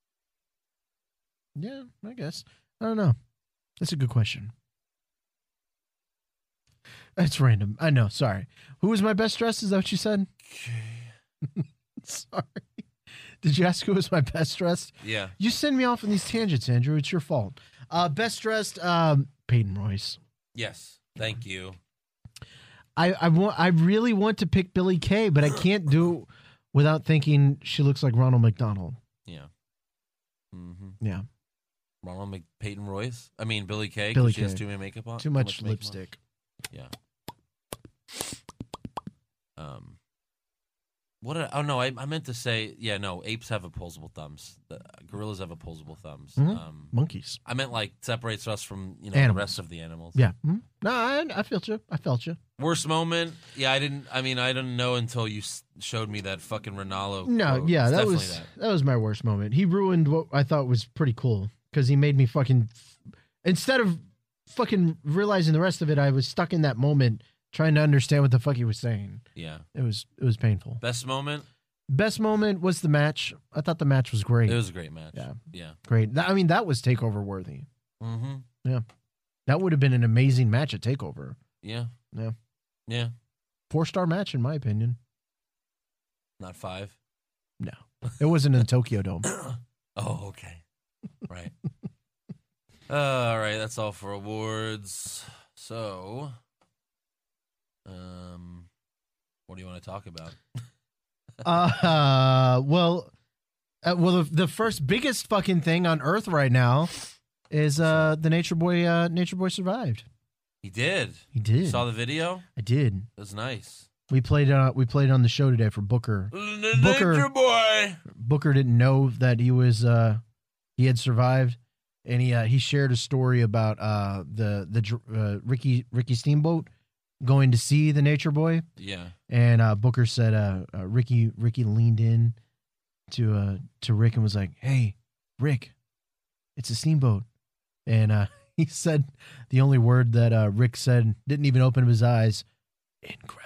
Speaker 6: Yeah, I guess. I don't know. That's a good question. That's random. I know. Sorry. Who was my best dressed? Is that what you said? Sorry. Did you ask who was my best dressed?
Speaker 5: Yeah.
Speaker 6: You send me off on these tangents, Andrew. It's your fault. Uh, best dressed, um, Peyton Royce.
Speaker 5: Yes. Thank you.
Speaker 6: I I want. I really want to pick Billie Kay, but I can't do it without thinking she looks like Ronald McDonald.
Speaker 5: Yeah. Mm-hmm.
Speaker 6: Yeah.
Speaker 5: Ronald Mc- Peyton Royce. I mean Billie Kay. 'cause
Speaker 6: Billie
Speaker 5: she has
Speaker 6: Kay.
Speaker 5: too much makeup on.
Speaker 6: Too much,
Speaker 5: makeup on.
Speaker 6: lipstick.
Speaker 5: Yeah. Um. What? Did I, oh no, I, I meant to say. Yeah, no. Apes have opposable thumbs. The, gorillas have opposable thumbs.
Speaker 6: Mhm.
Speaker 5: Um.
Speaker 6: Monkeys.
Speaker 5: I meant like separates us from you know
Speaker 6: Animals.
Speaker 5: the rest of the animals.
Speaker 6: Yeah. Mhm. No, I, I felt you. I felt you.
Speaker 5: Worst moment? Yeah, I didn't. I mean, I didn't know until you s- showed me that fucking Ronaldo.
Speaker 6: No,
Speaker 5: quote.
Speaker 6: yeah,
Speaker 5: It's
Speaker 6: that
Speaker 5: definitely
Speaker 6: was that. was my worst moment. He ruined what I thought was pretty cool because he made me fucking. Instead of fucking realizing the rest of it, I was stuck in that moment trying to understand what the fuck he was saying.
Speaker 5: Yeah.
Speaker 6: It was it was painful.
Speaker 5: Best moment?
Speaker 6: Best moment was the match. I thought the match was great.
Speaker 5: It was a great match.
Speaker 6: Yeah.
Speaker 5: Yeah.
Speaker 6: Great. That- I mean, that was takeover worthy.
Speaker 5: Mm-hmm.
Speaker 6: Yeah. That would have been an amazing match at TakeOver.
Speaker 5: Yeah.
Speaker 6: Yeah.
Speaker 5: Yeah.
Speaker 6: Four-star match, in my opinion.
Speaker 5: Not five.
Speaker 6: No. It wasn't in the Tokyo Dome.
Speaker 5: Oh, okay. Right. uh, all right. That's all for awards. So, um, what do you want to talk about?
Speaker 6: uh, well, uh, well, the, the first biggest fucking thing on Earth right now is uh the Nature Boy. Uh, Nature Boy survived.
Speaker 5: He did.
Speaker 6: He did.
Speaker 5: You saw the video?
Speaker 6: I did.
Speaker 5: It was nice.
Speaker 6: We played. Uh, we played on the show today for Booker.
Speaker 5: Nature
Speaker 6: Booker
Speaker 5: Boy.
Speaker 6: Booker didn't know that he was. Uh, he had survived, and he uh, he shared a story about uh the the uh, Ricky Ricky Steamboat going to see the Nature Boy.
Speaker 5: Yeah.
Speaker 6: And uh, Booker said, uh, uh, Ricky Ricky leaned in to uh to Rick and was like, "Hey, Rick, it's a steamboat." And uh, he said the only word that uh, Rick said, didn't even open up his eyes. Incredible.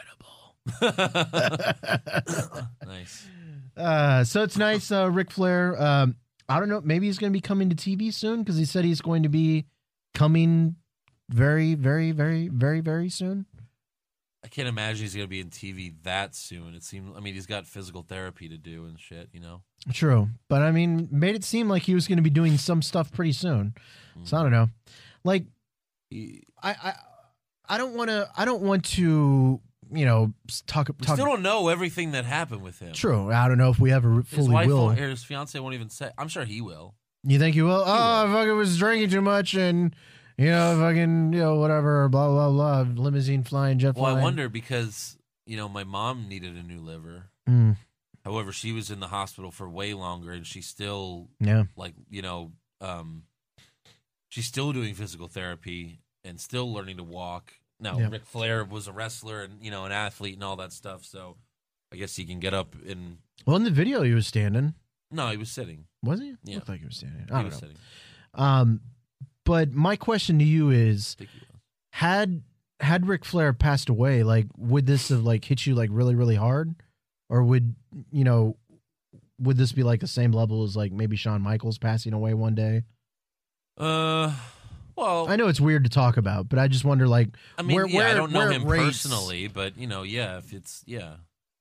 Speaker 5: Nice.
Speaker 6: Uh, so it's nice, uh, Ric Flair. Um, I don't know. Maybe he's going to be coming to T V soon because he said he's going to be coming very, very, very, very, very soon.
Speaker 5: I can't imagine he's going to be in T V that soon. It seemed. I mean, he's got physical therapy to do and shit. You know.
Speaker 6: True, but I mean, made it seem like he was going to be doing some stuff pretty soon. Mm. So I don't know. Like, I, I, I don't want to. I don't want to. You know, talk.
Speaker 5: We
Speaker 6: talk.
Speaker 5: still don't know everything that happened with him.
Speaker 6: True. I don't know if we ever fully
Speaker 5: his wife
Speaker 6: will.
Speaker 5: Won't, his fiance won't even say. I'm sure he will.
Speaker 6: You think he will?
Speaker 5: He
Speaker 6: oh, I
Speaker 5: will.
Speaker 6: fucking was drinking too much and, you know, fucking, you know, whatever, blah, blah, blah, limousine flying, jet
Speaker 5: Well,
Speaker 6: flying.
Speaker 5: I wonder because, you know, my mom needed a new liver.
Speaker 6: Mm.
Speaker 5: However, she was in the hospital for way longer and she's still,
Speaker 6: Yeah.
Speaker 5: like, you know, um, she's still doing physical therapy and still learning to walk. Now,
Speaker 6: Yeah.
Speaker 5: Ric Flair was a wrestler and, you know, an athlete and all that stuff, so I guess he can get up and...
Speaker 6: Well, in the video, he was standing.
Speaker 5: No, he was sitting.
Speaker 6: Was he?
Speaker 5: Yeah.
Speaker 6: Looked like he was standing.
Speaker 5: He
Speaker 6: I don't
Speaker 5: was
Speaker 6: know.
Speaker 5: sitting.
Speaker 6: Um, but my question to you is,
Speaker 5: I think he was.
Speaker 6: had had Ric Flair passed away, like, would this have, like, hit you, like, really, really hard? Or would, you know, would this be, like, the same level as, like, maybe Shawn Michaels passing away one day?
Speaker 5: Uh... Well,
Speaker 6: I know it's weird to talk about, but I just wonder, like,
Speaker 5: I mean,
Speaker 6: where,
Speaker 5: yeah,
Speaker 6: where,
Speaker 5: I don't know
Speaker 6: where
Speaker 5: him
Speaker 6: it rates-
Speaker 5: personally, but you know, yeah, if it's yeah,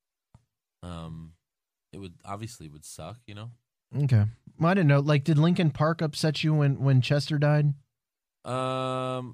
Speaker 5: um, it would obviously would suck, you know.
Speaker 6: Okay, well, I didn't know. Like, did Linkin Park upset you when when Chester died?
Speaker 5: Um,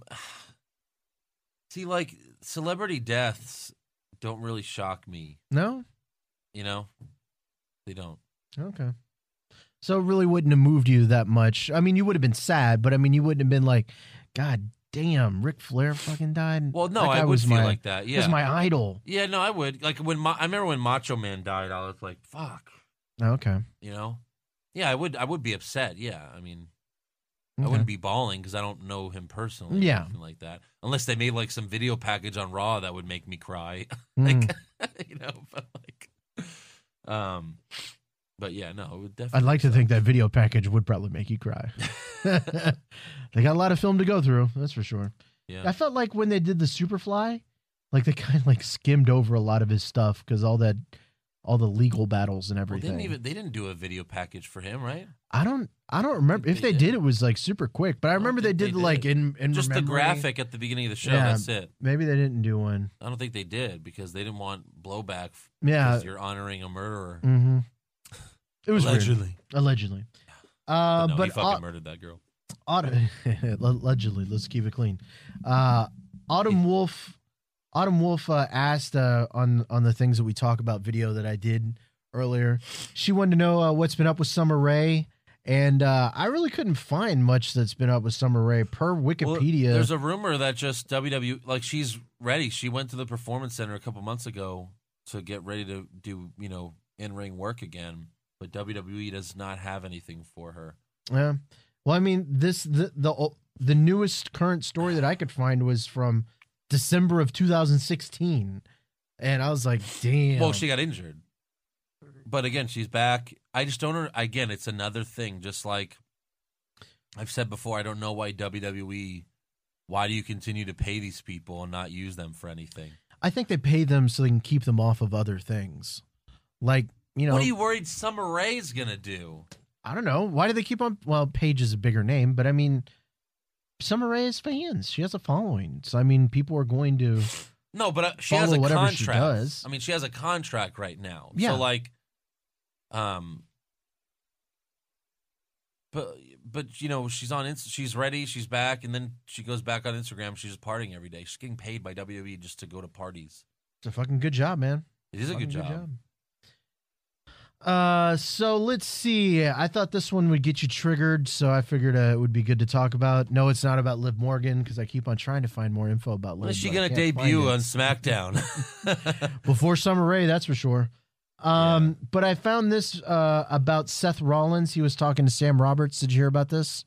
Speaker 5: see, like celebrity deaths don't really shock me.
Speaker 6: No.
Speaker 5: You know, they don't.
Speaker 6: Okay. So it really wouldn't have moved you that much. I mean, you would have been sad, but I mean, you wouldn't have been like, God damn, Ric Flair fucking died.
Speaker 5: Well, no,
Speaker 6: That guy
Speaker 5: I would
Speaker 6: was
Speaker 5: feel
Speaker 6: my-
Speaker 5: like that. Yeah,
Speaker 6: was my idol.
Speaker 5: yeah, no, I would. Like when Ma- I remember when Macho Man died, I was like, fuck,
Speaker 6: Okay.
Speaker 5: you know. Yeah, I would. I would be upset. Yeah, I mean.
Speaker 6: Okay.
Speaker 5: I wouldn't be bawling because I don't know him personally.
Speaker 6: Yeah.
Speaker 5: Or anything like that. Unless they made like some video package on Raw that would make me cry.
Speaker 6: Mm.
Speaker 5: like, you know, but like, um, but yeah, no, it would definitely.
Speaker 6: I'd like to think that video package would probably make you cry. They got a lot of film to go through, that's for sure.
Speaker 5: Yeah.
Speaker 6: I felt like when they did the Superfly, like they kind of like skimmed over a lot of his stuff because all that, all the legal battles and
Speaker 5: Well,
Speaker 6: everything.
Speaker 5: didn't even they didn't do a video package for him, right?
Speaker 6: I don't, I don't remember if
Speaker 5: they
Speaker 6: they
Speaker 5: did.
Speaker 6: did. It was like super quick, but I
Speaker 5: don't
Speaker 6: remember they
Speaker 5: think they
Speaker 6: did like
Speaker 5: did.
Speaker 6: in in
Speaker 5: Just the
Speaker 6: memory.
Speaker 5: graphic at the beginning of the show.
Speaker 6: Yeah.
Speaker 5: That's it.
Speaker 6: Maybe they didn't do one.
Speaker 5: I don't think they did because they didn't want blowback. f-
Speaker 6: Yeah.
Speaker 5: because you're honoring a murderer.
Speaker 6: Mm-hmm. It was weird.
Speaker 5: Allegedly.
Speaker 6: Allegedly. Uh,
Speaker 5: But no,
Speaker 6: but
Speaker 5: he fucking
Speaker 6: au-
Speaker 5: murdered that girl.
Speaker 6: Autumn, allegedly, let's keep it clean. Uh, Autumn Wolf, Autumn Wolf uh, asked uh, on on the things that we talk about video that I did earlier. She wanted to know uh, what's been up with Summer Rae, and uh, I really couldn't find much that's been up with Summer Rae per
Speaker 5: Well,
Speaker 6: Wikipedia.
Speaker 5: there's a rumor that just W W like she's ready. She went to the Performance Center a couple months ago to get ready to do you know in ring work again, but W W E does not have anything for her.
Speaker 6: Yeah. Well, I mean, this the the the newest current story that I could find was from December of two thousand sixteen, and I was like, damn.
Speaker 5: Well, she got injured, but again, she's back. I just don't. know- Again, it's another thing. Just like I've said before, I don't know why W W E. Why do you continue to pay these people and not use them for anything?
Speaker 6: I think they pay them so they can keep them off of other things. Like, you know,
Speaker 5: What are you worried Summer Rae's gonna do?
Speaker 6: I don't know. Why do they keep on? Well, Paige is a bigger name, but I mean, Summer Rae has fans. She has a following. So I mean, people are going to
Speaker 5: No, but uh, she has
Speaker 6: follow
Speaker 5: a
Speaker 6: whatever
Speaker 5: contract.
Speaker 6: she does.
Speaker 5: I mean, she has a contract right now.
Speaker 6: Yeah.
Speaker 5: So like, um, but but you know, she's on. Inst- she's ready. She's back, and then she goes back on Instagram. She's just partying every day. She's getting paid by W W E just to go to parties.
Speaker 6: It's a fucking good job, man.
Speaker 5: It is a
Speaker 6: Fucking
Speaker 5: good job.
Speaker 6: job. Uh, so let's see. I thought this one would get you triggered, so I figured uh, it would be good to talk about. No, it's not about Liv Morgan because I keep on trying to find more info about Liv.
Speaker 5: When is she
Speaker 6: but I
Speaker 5: gonna
Speaker 6: can't
Speaker 5: debut
Speaker 6: find
Speaker 5: on
Speaker 6: it.
Speaker 5: SmackDown?
Speaker 6: Before Summer Rae, that's for sure. Um, but I found this uh, about Seth Rollins. He was talking to Sam Roberts. Did you hear about this?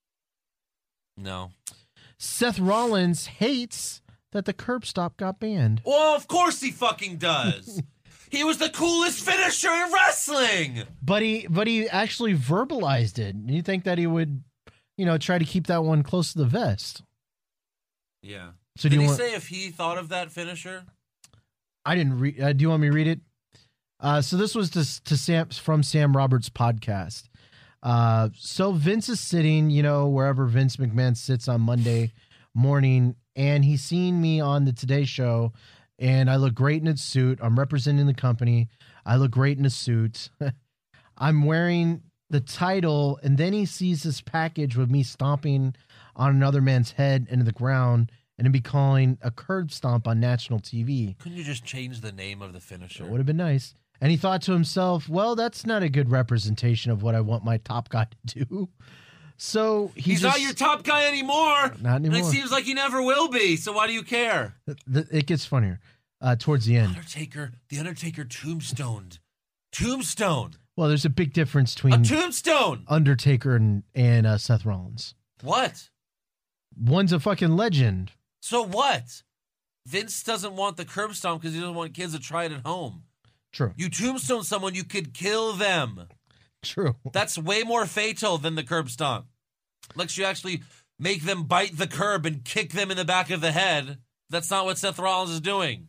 Speaker 5: No.
Speaker 6: Seth Rollins hates that the curb stop got banned.
Speaker 5: Well, of course he fucking does. He was the coolest finisher in wrestling.
Speaker 6: But he, but he actually verbalized it. You think that he would, you know, try to keep that one close to the vest?
Speaker 5: Yeah.
Speaker 6: So
Speaker 5: Did
Speaker 6: do you
Speaker 5: he
Speaker 6: want?
Speaker 5: say if he thought of that finisher?
Speaker 6: I didn't read. Uh, do you want me to read it? Uh, so this was to, to Sam from Sam Roberts' podcast. Uh, so Vince is sitting, you know, wherever Vince McMahon sits on Monday morning, and he's seen me on the Today Show, and I look great in a suit. I'm representing the company. I look great in a suit. I'm wearing the title, and then he sees this package with me stomping on another man's head into the ground, and it'd be calling a curb stomp on national T V.
Speaker 5: Couldn't you just change the name of the finisher?
Speaker 6: It would have been nice. And he thought to himself, well, that's not a good representation of what I want my top guy to do. So he
Speaker 5: He's
Speaker 6: just,
Speaker 5: not your top guy anymore.
Speaker 6: Not
Speaker 5: And
Speaker 6: anymore.
Speaker 5: it seems like he never will be. So why do you care?
Speaker 6: th- th- it gets funnier uh, towards the end.
Speaker 5: Undertaker, the Undertaker tombstoned. Tombstone.
Speaker 6: Well, there's a big difference
Speaker 5: A
Speaker 6: between
Speaker 5: tombstone.
Speaker 6: Undertaker and, and uh, Seth Rollins.
Speaker 5: What?
Speaker 6: One's a fucking legend.
Speaker 5: So what? Vince doesn't want the curb stomp because he doesn't want kids to try it at home.
Speaker 6: True.
Speaker 5: You tombstone someone, you could kill them.
Speaker 6: True.
Speaker 5: That's way more fatal than the curb stomp. Like you actually make them bite the curb and kick them in the back of the head. That's not what Seth Rollins is doing.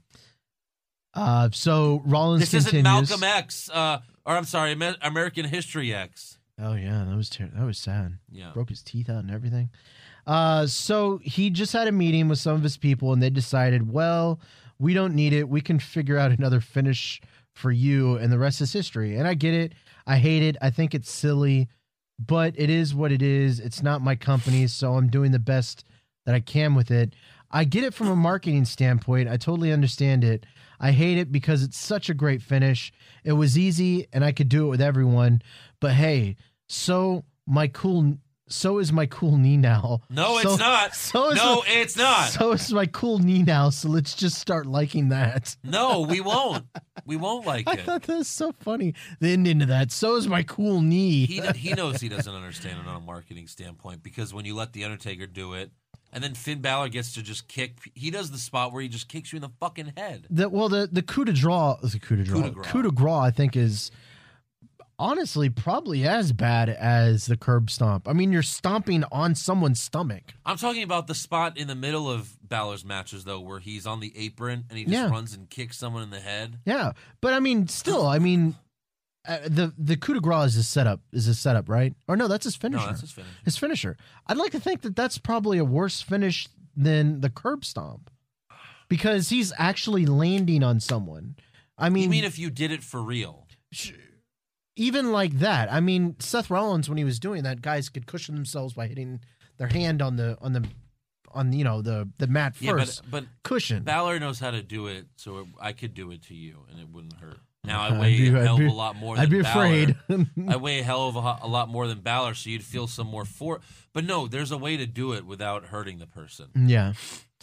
Speaker 6: Uh, so Rollins
Speaker 5: This isn't
Speaker 6: continues.
Speaker 5: Malcolm X, uh, or I'm sorry, Amer- American History X.
Speaker 6: Oh yeah, that was ter- that was sad.
Speaker 5: Yeah.
Speaker 6: Broke his teeth out and everything. Uh, so he just had a meeting with some of his people, and they decided, well, we don't need it. We can figure out another finish for you, and the rest is history. And I get it. I hate it. I think it's silly, but it is what it is. It's not my company, so I'm doing the best that I can with it. I get it from a marketing standpoint. I totally understand it. I hate it because it's such a great finish. It was easy, and I could do it with everyone. But hey, so my cool, so is my cool knee now.
Speaker 5: No,
Speaker 6: So-
Speaker 5: it's not.
Speaker 6: So is
Speaker 5: no,
Speaker 6: my-
Speaker 5: it's not.
Speaker 6: So is my cool knee now. So let's just start liking that.
Speaker 5: No, we won't. We won't like
Speaker 6: I
Speaker 5: it.
Speaker 6: thought that was so funny. The end into that. So is my cool knee.
Speaker 5: He he knows he doesn't understand it on a marketing standpoint because when you let the Undertaker do it, and then Finn Balor gets to just kick, he does the spot where he just kicks you in the fucking head.
Speaker 6: The, well, the the coup de draw, the coup de draw,
Speaker 5: Coup de grace.
Speaker 6: coup de grace, I think is honestly probably as bad as the curb stomp. I mean, you're stomping on someone's stomach.
Speaker 5: I'm talking about the spot in the middle of Balor's matches though, where he's on the apron and he just
Speaker 6: Yeah.
Speaker 5: runs and kicks someone in the head.
Speaker 6: Yeah, but I mean, still, I mean, uh, the the coup de grace is his setup. Is his setup right? Or no, that's his finisher.
Speaker 5: No, that's his finish.
Speaker 6: His finisher. I'd like to think that that's probably a worse finish than the curb stomp because he's actually landing on someone. I mean,
Speaker 5: You mean if you did it for real?
Speaker 6: sh- even like that. I mean, Seth Rollins, when he was doing that, guys could cushion themselves by hitting their hand on the on the on you know the the mat
Speaker 5: Yeah,
Speaker 6: first.
Speaker 5: but but
Speaker 6: Cushion.
Speaker 5: Balor knows how to do it, so it, I could do it to you and it wouldn't hurt. Now I
Speaker 6: I'd
Speaker 5: weigh
Speaker 6: be-
Speaker 5: a
Speaker 6: I'd
Speaker 5: hell
Speaker 6: be-
Speaker 5: of a lot more.
Speaker 6: I'd
Speaker 5: than
Speaker 6: be afraid.
Speaker 5: Balor. I weigh a hell of a, ho- a lot more than Balor, so you'd feel some more for. But no, there's a way to do it without hurting the person.
Speaker 6: Yeah.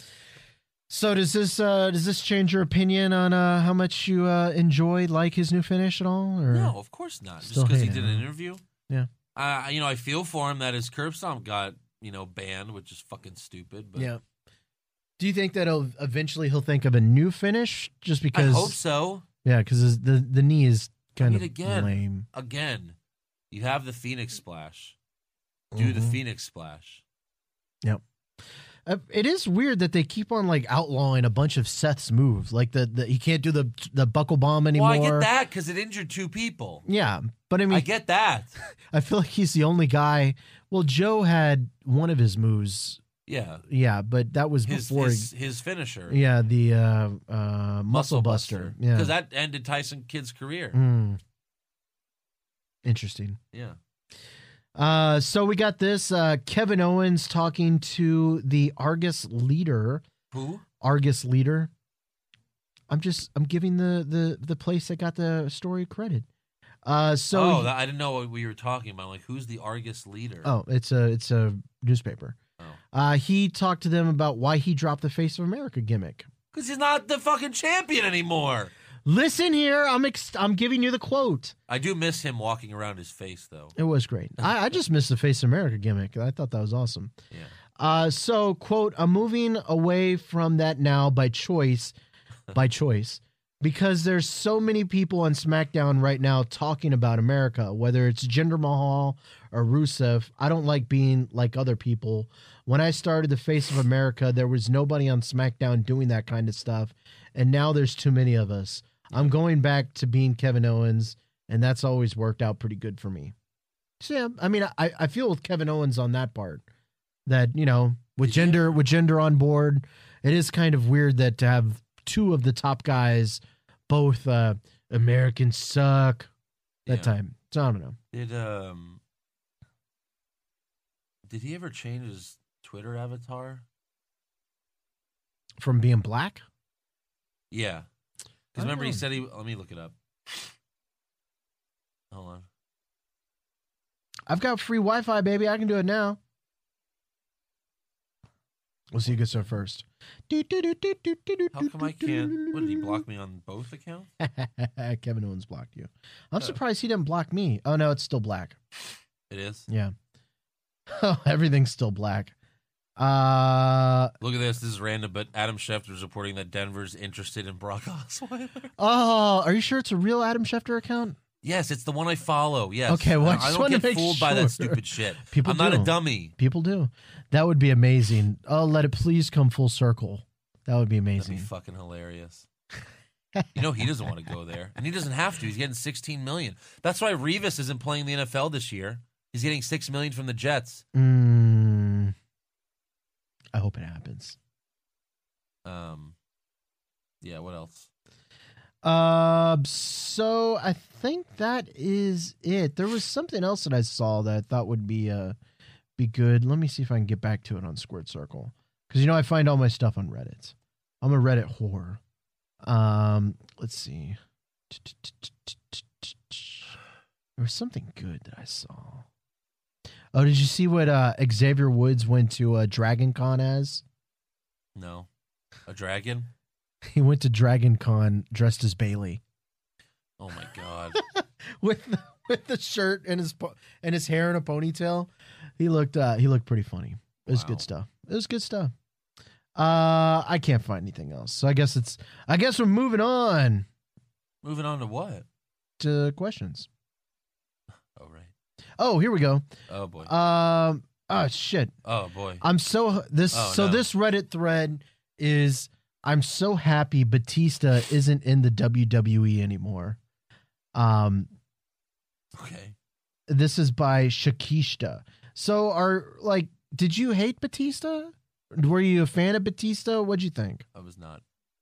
Speaker 6: So does this uh, does this change your opinion on uh, how much you uh, enjoy like his new finish at all? Or?
Speaker 5: No, of course not.
Speaker 6: Still
Speaker 5: Just because he
Speaker 6: hate
Speaker 5: did
Speaker 6: it,
Speaker 5: an
Speaker 6: huh?
Speaker 5: interview.
Speaker 6: Yeah.
Speaker 5: Uh, you know, I feel for him that his curb stomp got you know banned, which is fucking stupid. But
Speaker 6: Yeah. Do you think that he'll eventually he'll think of a new finish just
Speaker 5: I
Speaker 6: because?
Speaker 5: hope so.
Speaker 6: Yeah, because the the knee is kind
Speaker 5: mean,
Speaker 6: of
Speaker 5: again,
Speaker 6: lame.
Speaker 5: Again, you have the Phoenix Splash. Do the
Speaker 6: Mhm.
Speaker 5: Phoenix Splash.
Speaker 6: Yep. Uh, it is weird that they keep on like outlawing a bunch of Seth's moves, like the, the he can't do the the buckle bomb anymore.
Speaker 5: Well, I get that because it injured two people.
Speaker 6: Yeah, but I mean,
Speaker 5: I get that.
Speaker 6: I feel like he's the only guy. Well, Joe had one of his moves
Speaker 5: Yeah.
Speaker 6: Yeah, but that was
Speaker 5: His
Speaker 6: before.
Speaker 5: his, his finisher.
Speaker 6: Yeah, the uh, uh, Muscle Buster. Yeah,
Speaker 5: Because that ended Tyson Kidd's career.
Speaker 6: Mm. Interesting.
Speaker 5: Yeah.
Speaker 6: Uh, so we got this uh, Kevin Owens talking to the Argus leader.
Speaker 5: Who?
Speaker 6: Argus leader. I'm just I'm giving the the the place that got the story credit. Uh, so
Speaker 5: oh,
Speaker 6: he-
Speaker 5: that, I didn't know what we were talking about. Like, who's the Argus leader?
Speaker 6: oh, it's a it's a newspaper.
Speaker 5: Oh.
Speaker 6: Uh, he talked to them about why he dropped the Face of America gimmick.
Speaker 5: Because he's not the fucking champion anymore.
Speaker 6: Listen here, I'm ex- I'm giving you the quote.
Speaker 5: I do miss him walking around his face, though.
Speaker 6: It was great. I, I just missed the Face of America gimmick. I thought that was awesome.
Speaker 5: Yeah.
Speaker 6: Uh, so, quote, I'm moving away from that now by choice, by choice, because there's so many people on SmackDown right now talking about America, whether it's Jinder Mahal or Rusev. I don't like being like other people. When I started the Face of America, there was nobody on SmackDown doing that kind of stuff, and now there's too many of us. I'm going back to being Kevin Owens, and that's always worked out pretty good for me. So, yeah, I mean, I, I feel with Kevin Owens on that part. That, you know, with gender with gender on board, it is kind of weird that to have two of the top guys, both uh, Americans suck that
Speaker 5: Yeah.
Speaker 6: time. So I don't know.
Speaker 5: Did um did he ever change his Twitter avatar?
Speaker 6: From being black?
Speaker 5: Yeah.
Speaker 6: I
Speaker 5: Because
Speaker 6: don't
Speaker 5: remember he
Speaker 6: know.
Speaker 5: said he let me look it up. Hold on.
Speaker 6: I've got free Wi-Fi, baby. I can do it now. We'll see who gets there first.
Speaker 5: How come I can't what did he block me on both accounts?
Speaker 6: Kevin Owens blocked you. I'm
Speaker 5: Oh.
Speaker 6: surprised he didn't block me. Oh, no, it's still black.
Speaker 5: It is.
Speaker 6: Yeah. Oh, everything's still black. Uh
Speaker 5: Look at this. This is random, but Adam Schefter is reporting that Denver's interested in Brock Osweiler.
Speaker 6: oh, are you sure it's a real Adam Schefter account?
Speaker 5: Yes, it's the one I follow. Yes.
Speaker 6: Okay, well, I
Speaker 5: I,
Speaker 6: just
Speaker 5: don't
Speaker 6: wanted
Speaker 5: get
Speaker 6: to make
Speaker 5: fooled by that
Speaker 6: sure.
Speaker 5: stupid shit.
Speaker 6: People
Speaker 5: I'm not
Speaker 6: do.
Speaker 5: a dummy.
Speaker 6: People do. That would be amazing. Oh, let it please come full circle. That would be
Speaker 5: That'd
Speaker 6: amazing.
Speaker 5: be fucking hilarious. You know he doesn't want to go there, and he doesn't have to. He's getting sixteen million. That's why Revis isn't playing the N F L this year. He's getting six million from the Jets.
Speaker 6: Mm, I hope it happens.
Speaker 5: Um, yeah. What else?
Speaker 6: Uh, so I think that is it. There was something else that I saw that I thought would be uh be good. Let me see if I can get back to it on Squared Circle, because you know I find all my stuff on Reddit. I'm a Reddit whore. Um, let's see. There was something good that I saw. Oh, did you see what uh, Xavier Woods went to uh, Dragon Con as?
Speaker 5: No, a dragon.
Speaker 6: He went to Dragon Con dressed as Bailey.
Speaker 5: Oh my god.
Speaker 6: with the, with the shirt and his po- and his hair in a ponytail. He looked uh, he looked pretty funny. It was
Speaker 5: Wow.
Speaker 6: good stuff. It was good stuff. Uh, I can't find anything else, so I guess it's I guess we're moving on
Speaker 5: Moving on to what?
Speaker 6: to questions.
Speaker 5: Oh right.
Speaker 6: Oh, here we go.
Speaker 5: Oh boy.
Speaker 6: Um, oh shit.
Speaker 5: oh boy.
Speaker 6: I'm so this
Speaker 5: Oh,
Speaker 6: so
Speaker 5: no.
Speaker 6: this Reddit thread is I'm so happy Batista isn't in the W W E anymore. Um,
Speaker 5: Okay.
Speaker 6: this is by Shakishta. So are like, did you hate Batista? Were you a fan of Batista? What'd you think?
Speaker 5: I was not.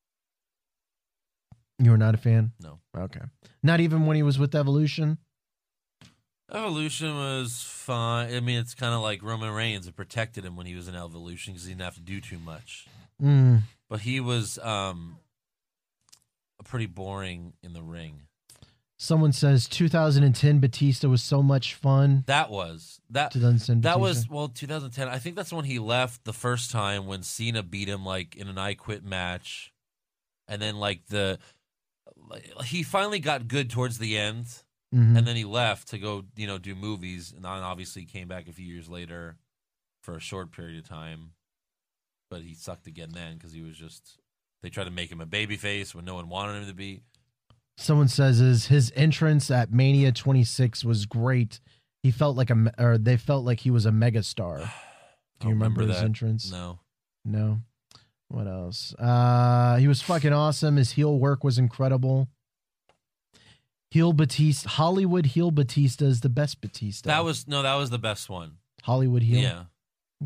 Speaker 6: You were not a fan?
Speaker 5: No.
Speaker 6: Okay. Not even when he was with Evolution?
Speaker 5: Evolution was fine. I mean, it's kind of like Roman Reigns. It protected him when he was in Evolution because he didn't have to do too much.
Speaker 6: Mm.
Speaker 5: But he was um, pretty boring in the ring.
Speaker 6: Someone says two thousand ten Batista was so much fun.
Speaker 5: That was that.
Speaker 6: two thousand ten
Speaker 5: That
Speaker 6: Batista.
Speaker 5: was well, twenty ten. I think that's when he left the first time when Cena beat him like in an I Quit match, and then like the he finally got good towards the end,
Speaker 6: Mhm.
Speaker 5: and then he left to go you know do movies, and then obviously came back a few years later for a short period of time, but he sucked again then because he was just they tried to make him a babyface when no one wanted him to be.
Speaker 6: Someone says is his entrance at Mania twenty-six was great. He felt like a, me- or they felt like he was a megastar. Do you
Speaker 5: I'll
Speaker 6: remember, his
Speaker 5: that.
Speaker 6: entrance?
Speaker 5: No.
Speaker 6: No. What else? Uh, he was fucking awesome. His heel work was incredible. Heel Batista, Hollywood heel Batista is the best Batista.
Speaker 5: That was no, that was the best one.
Speaker 6: Hollywood heel.
Speaker 5: Yeah.
Speaker 6: Okay.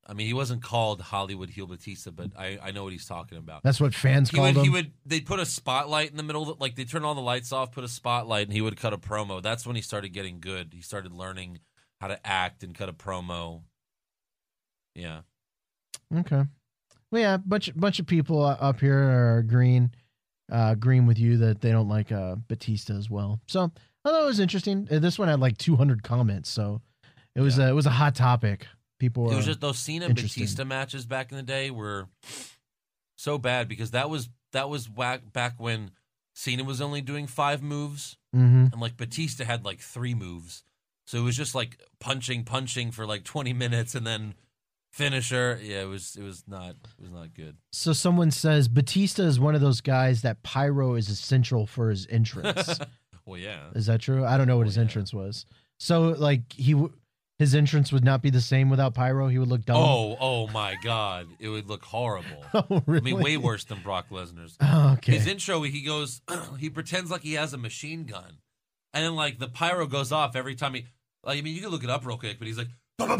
Speaker 5: I mean, he wasn't called Hollywood heel Batista, but I, I know what he's talking about.
Speaker 6: That's what fans
Speaker 5: he
Speaker 6: called
Speaker 5: would,
Speaker 6: him.
Speaker 5: He would. They'd put a spotlight in the middle, of, like they turn all the lights off, put a spotlight, and he would cut a promo. That's when he started getting good. He started learning how to act and cut a promo. Yeah.
Speaker 6: Okay. Well, yeah, bunch bunch of people up here are agreeing, uh, agreeing with you that they don't like uh, Batista as well. So I thought it was interesting. Uh, This one had like two hundred comments, so it was
Speaker 5: Yeah.
Speaker 6: a, it was a hot topic. People were
Speaker 5: It was just those Cena
Speaker 6: interesting.
Speaker 5: Batista matches back in the day were so bad because that was that was whack, back when Cena was only doing five moves
Speaker 6: Mhm.
Speaker 5: and like Batista had like three moves. So it was just like punching, punching for like twenty minutes and then finisher. Yeah, it was it was not it was not good.
Speaker 6: So someone says Batista is one of those guys that pyro is essential for his entrance.
Speaker 5: Well, yeah.
Speaker 6: Is that true? I don't know what
Speaker 5: Oh,
Speaker 6: his
Speaker 5: yeah.
Speaker 6: entrance was. So like he, w- his entrance would not be the same without pyro. He would look dumb.
Speaker 5: Oh, oh my God. It would look horrible.
Speaker 6: Oh, really?
Speaker 5: I mean, way worse than Brock Lesnar's.
Speaker 6: Oh, okay.
Speaker 5: His intro, he goes, he pretends like he has a machine gun. And then, like, the pyro goes off every time he, like, I mean, you can look it up real quick, but he's like,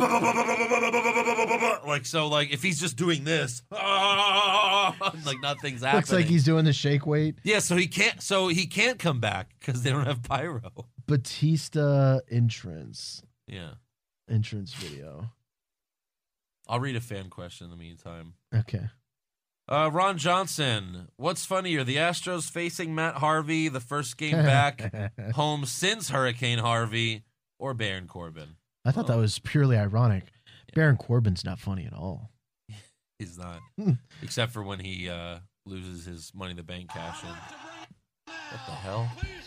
Speaker 5: like, so, like, if he's just doing this, like, nothing's happening.
Speaker 6: Looks like he's doing the shake weight.
Speaker 5: Yeah, so he can't, so he can't come back because they don't have pyro.
Speaker 6: Batista entrance.
Speaker 5: Yeah.
Speaker 6: Entrance video.
Speaker 5: I'll read a fan question in the meantime.
Speaker 6: Okay.
Speaker 5: Uh, Ron Johnson, what's funnier, the Astros facing Matt Harvey, the first game back home since Hurricane Harvey, or Baron Corbin?
Speaker 6: I thought that was purely ironic. Baron Corbin's not funny at all.
Speaker 5: He's not. Except for when he uh, loses his Money in the Bank cash in. What the hell?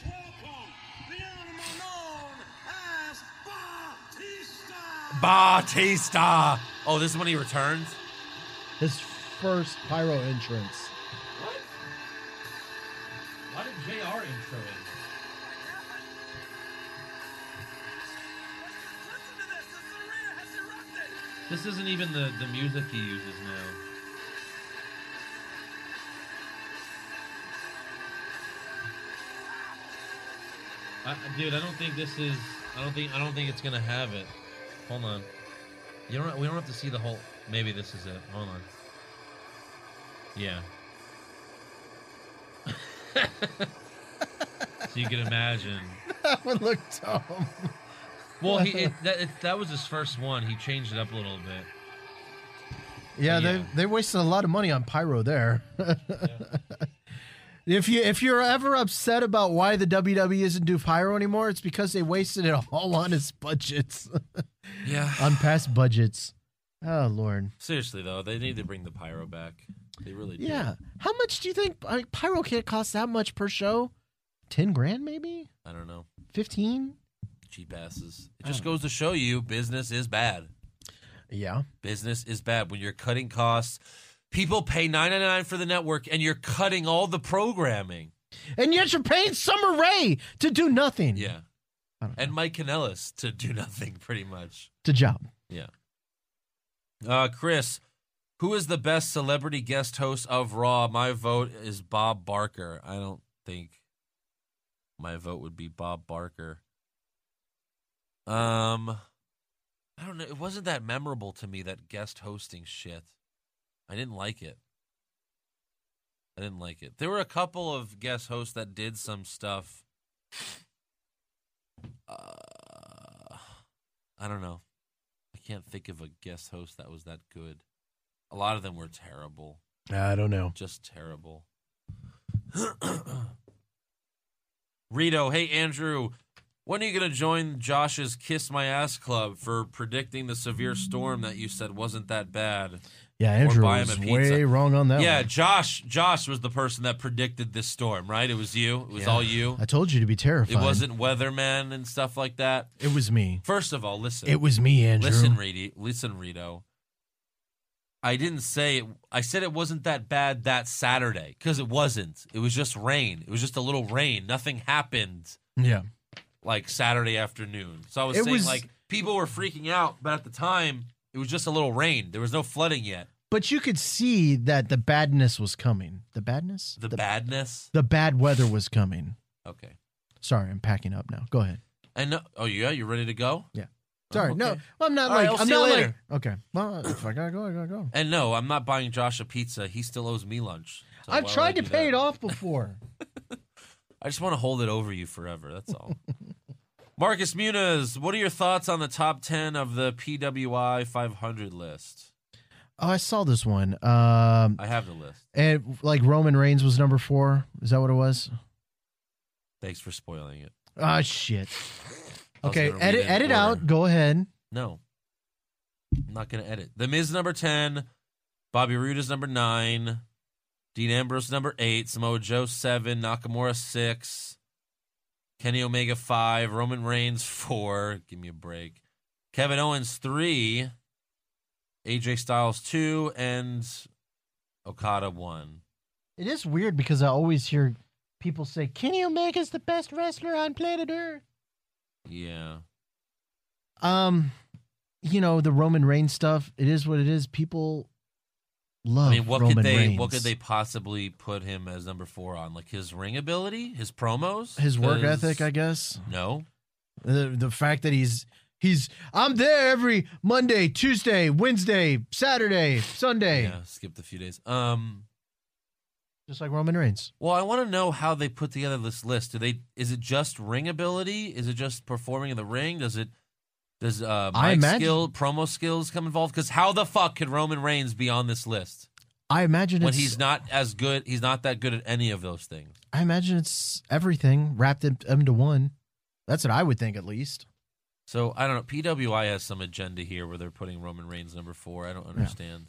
Speaker 5: Batista! Oh, this is when he returns?
Speaker 6: His first pyro entrance.
Speaker 5: What? Why did J R intro it? This isn't even the, the music he uses now. I, dude, I don't think this is. I don't think. I don't think it's gonna have it. Hold on. You don't. We don't have to see the whole. Maybe this is it. Hold on. Yeah. So you can imagine.
Speaker 6: That would look dumb.
Speaker 5: Well, he it, that it, that was his first one. He changed it up a little bit.
Speaker 6: Yeah,
Speaker 5: Yeah.
Speaker 6: they they wasted a lot of money on pyro there. If you if you're ever upset about why the W W E isn't do pyro anymore, it's because they wasted it all on his budgets,
Speaker 5: Yeah.
Speaker 6: on past budgets. Oh Lord.
Speaker 5: Seriously though, they need to bring the pyro back. They really do.
Speaker 6: Yeah. How much do you think like, pyro can't cost that much per show? Ten grand, maybe?
Speaker 5: I don't know.
Speaker 6: Fifteen?
Speaker 5: Cheap asses. It just goes to show you business is bad.
Speaker 6: Yeah.
Speaker 5: Business is bad when you're cutting costs. People pay nine ninety-nine for the network, and you're cutting all the programming.
Speaker 6: And yet you're paying Summer Rae to do nothing.
Speaker 5: Yeah,
Speaker 6: I don't know.
Speaker 5: and Mike Kanellis to do nothing, pretty much.
Speaker 6: It's a job.
Speaker 5: Yeah. Uh, Chris, who is the best celebrity guest host of Raw? My vote is Bob Barker. I don't think my vote would be Bob Barker. Um, I don't know. It wasn't that memorable to me, that guest hosting shit. I didn't like it. I didn't like it. There were a couple of guest hosts that did some stuff. Uh, I don't know. I can't think of a guest host that was that good. A lot of them were terrible.
Speaker 6: I don't know.
Speaker 5: Just terrible. Rito, hey Andrew, when are you going to join Josh's Kiss My Ass Club for predicting the severe storm that you said wasn't that bad?
Speaker 6: Yeah, Andrew
Speaker 5: buy him
Speaker 6: was
Speaker 5: a pizza.
Speaker 6: way wrong on that
Speaker 5: Yeah,
Speaker 6: one.
Speaker 5: Josh Josh was the person that predicted this storm, right? It was you. It was
Speaker 6: Yeah.
Speaker 5: all you.
Speaker 6: I told you to be terrified.
Speaker 5: It wasn't weatherman and stuff like that.
Speaker 6: It was me.
Speaker 5: First of all, listen.
Speaker 6: It was me, Andrew.
Speaker 5: Listen, Rito. Listen, Rito. I didn't say it. I said it wasn't that bad that Saturday because it wasn't. It was just rain. It was just a little rain. Nothing happened
Speaker 6: Yeah.
Speaker 5: like Saturday afternoon. So I was
Speaker 6: It
Speaker 5: saying
Speaker 6: was-
Speaker 5: like people were freaking out, but at the time it was just a little rain. There was no flooding yet.
Speaker 6: But you could see that the badness was coming. The badness?
Speaker 5: The, badness.
Speaker 6: The bad weather was coming.
Speaker 5: Okay.
Speaker 6: Sorry, I'm packing up now. Go ahead.
Speaker 5: And uh, oh yeah, you ready to go?
Speaker 6: Yeah. Sorry,
Speaker 5: Oh,
Speaker 6: no,
Speaker 5: okay.
Speaker 6: I'm not
Speaker 5: All right,
Speaker 6: like
Speaker 5: I'll
Speaker 6: I'm
Speaker 5: see you
Speaker 6: not
Speaker 5: later.
Speaker 6: like okay. Well, if I gotta go, I gotta go.
Speaker 5: And no, I'm not buying Josh a pizza. He still owes me lunch. So
Speaker 6: I've
Speaker 5: why would I
Speaker 6: tried to
Speaker 5: do
Speaker 6: pay
Speaker 5: that?
Speaker 6: it off before.
Speaker 5: I just want to hold it over you forever. That's all. Marcus Muniz, what are your thoughts on the top ten of the P W I five hundred list?
Speaker 6: Oh, I saw this one. Um,
Speaker 5: I have the list.
Speaker 6: and like Roman Reigns was number four. Is that what it was?
Speaker 5: Thanks for spoiling it.
Speaker 6: Ah, shit.
Speaker 5: I was
Speaker 6: Okay,
Speaker 5: gonna read
Speaker 6: edit
Speaker 5: it in
Speaker 6: edit
Speaker 5: order.
Speaker 6: out. Go ahead.
Speaker 5: No. I'm not going to edit. The Miz number ten. Bobby Roode is number nine. Dean Ambrose number eight. Samoa Joe seven. Nakamura six. Kenny Omega five. Roman Reigns four. Give me a break. Kevin Owens three. A J Styles two. And Okada one.
Speaker 6: It is weird because I always hear people say Kenny Omega's the best wrestler on planet Earth.
Speaker 5: Yeah.
Speaker 6: Um, you know the Roman Reigns stuff. It is what it is. People love.
Speaker 5: I mean, what
Speaker 6: Roman
Speaker 5: could they
Speaker 6: Reigns.
Speaker 5: what could they possibly put him as number four on? Like his ring ability, his promos,
Speaker 6: His work
Speaker 5: 'Cause-
Speaker 6: ethic, I guess.
Speaker 5: No,
Speaker 6: The the fact that he's he's I'm there every Monday, Tuesday, Wednesday, Saturday, Sunday,
Speaker 5: yeah, skipped a few days. Um,
Speaker 6: just like Roman Reigns.
Speaker 5: well, I want to know how they put together this list. Do they? Is it just ring ability? Is it just performing in the ring? Does it? Does uh,
Speaker 6: I
Speaker 5: mic
Speaker 6: imagine-
Speaker 5: skill, promo skills come involved? Because how the fuck could Roman Reigns be on this list
Speaker 6: I imagine
Speaker 5: when
Speaker 6: it's
Speaker 5: he's not as good? He's not that good at any of those things.
Speaker 6: I imagine it's everything wrapped in- into one. That's what I would think, at least.
Speaker 5: So I don't know. P W I has some agenda here where they're putting Roman Reigns number four. I don't understand.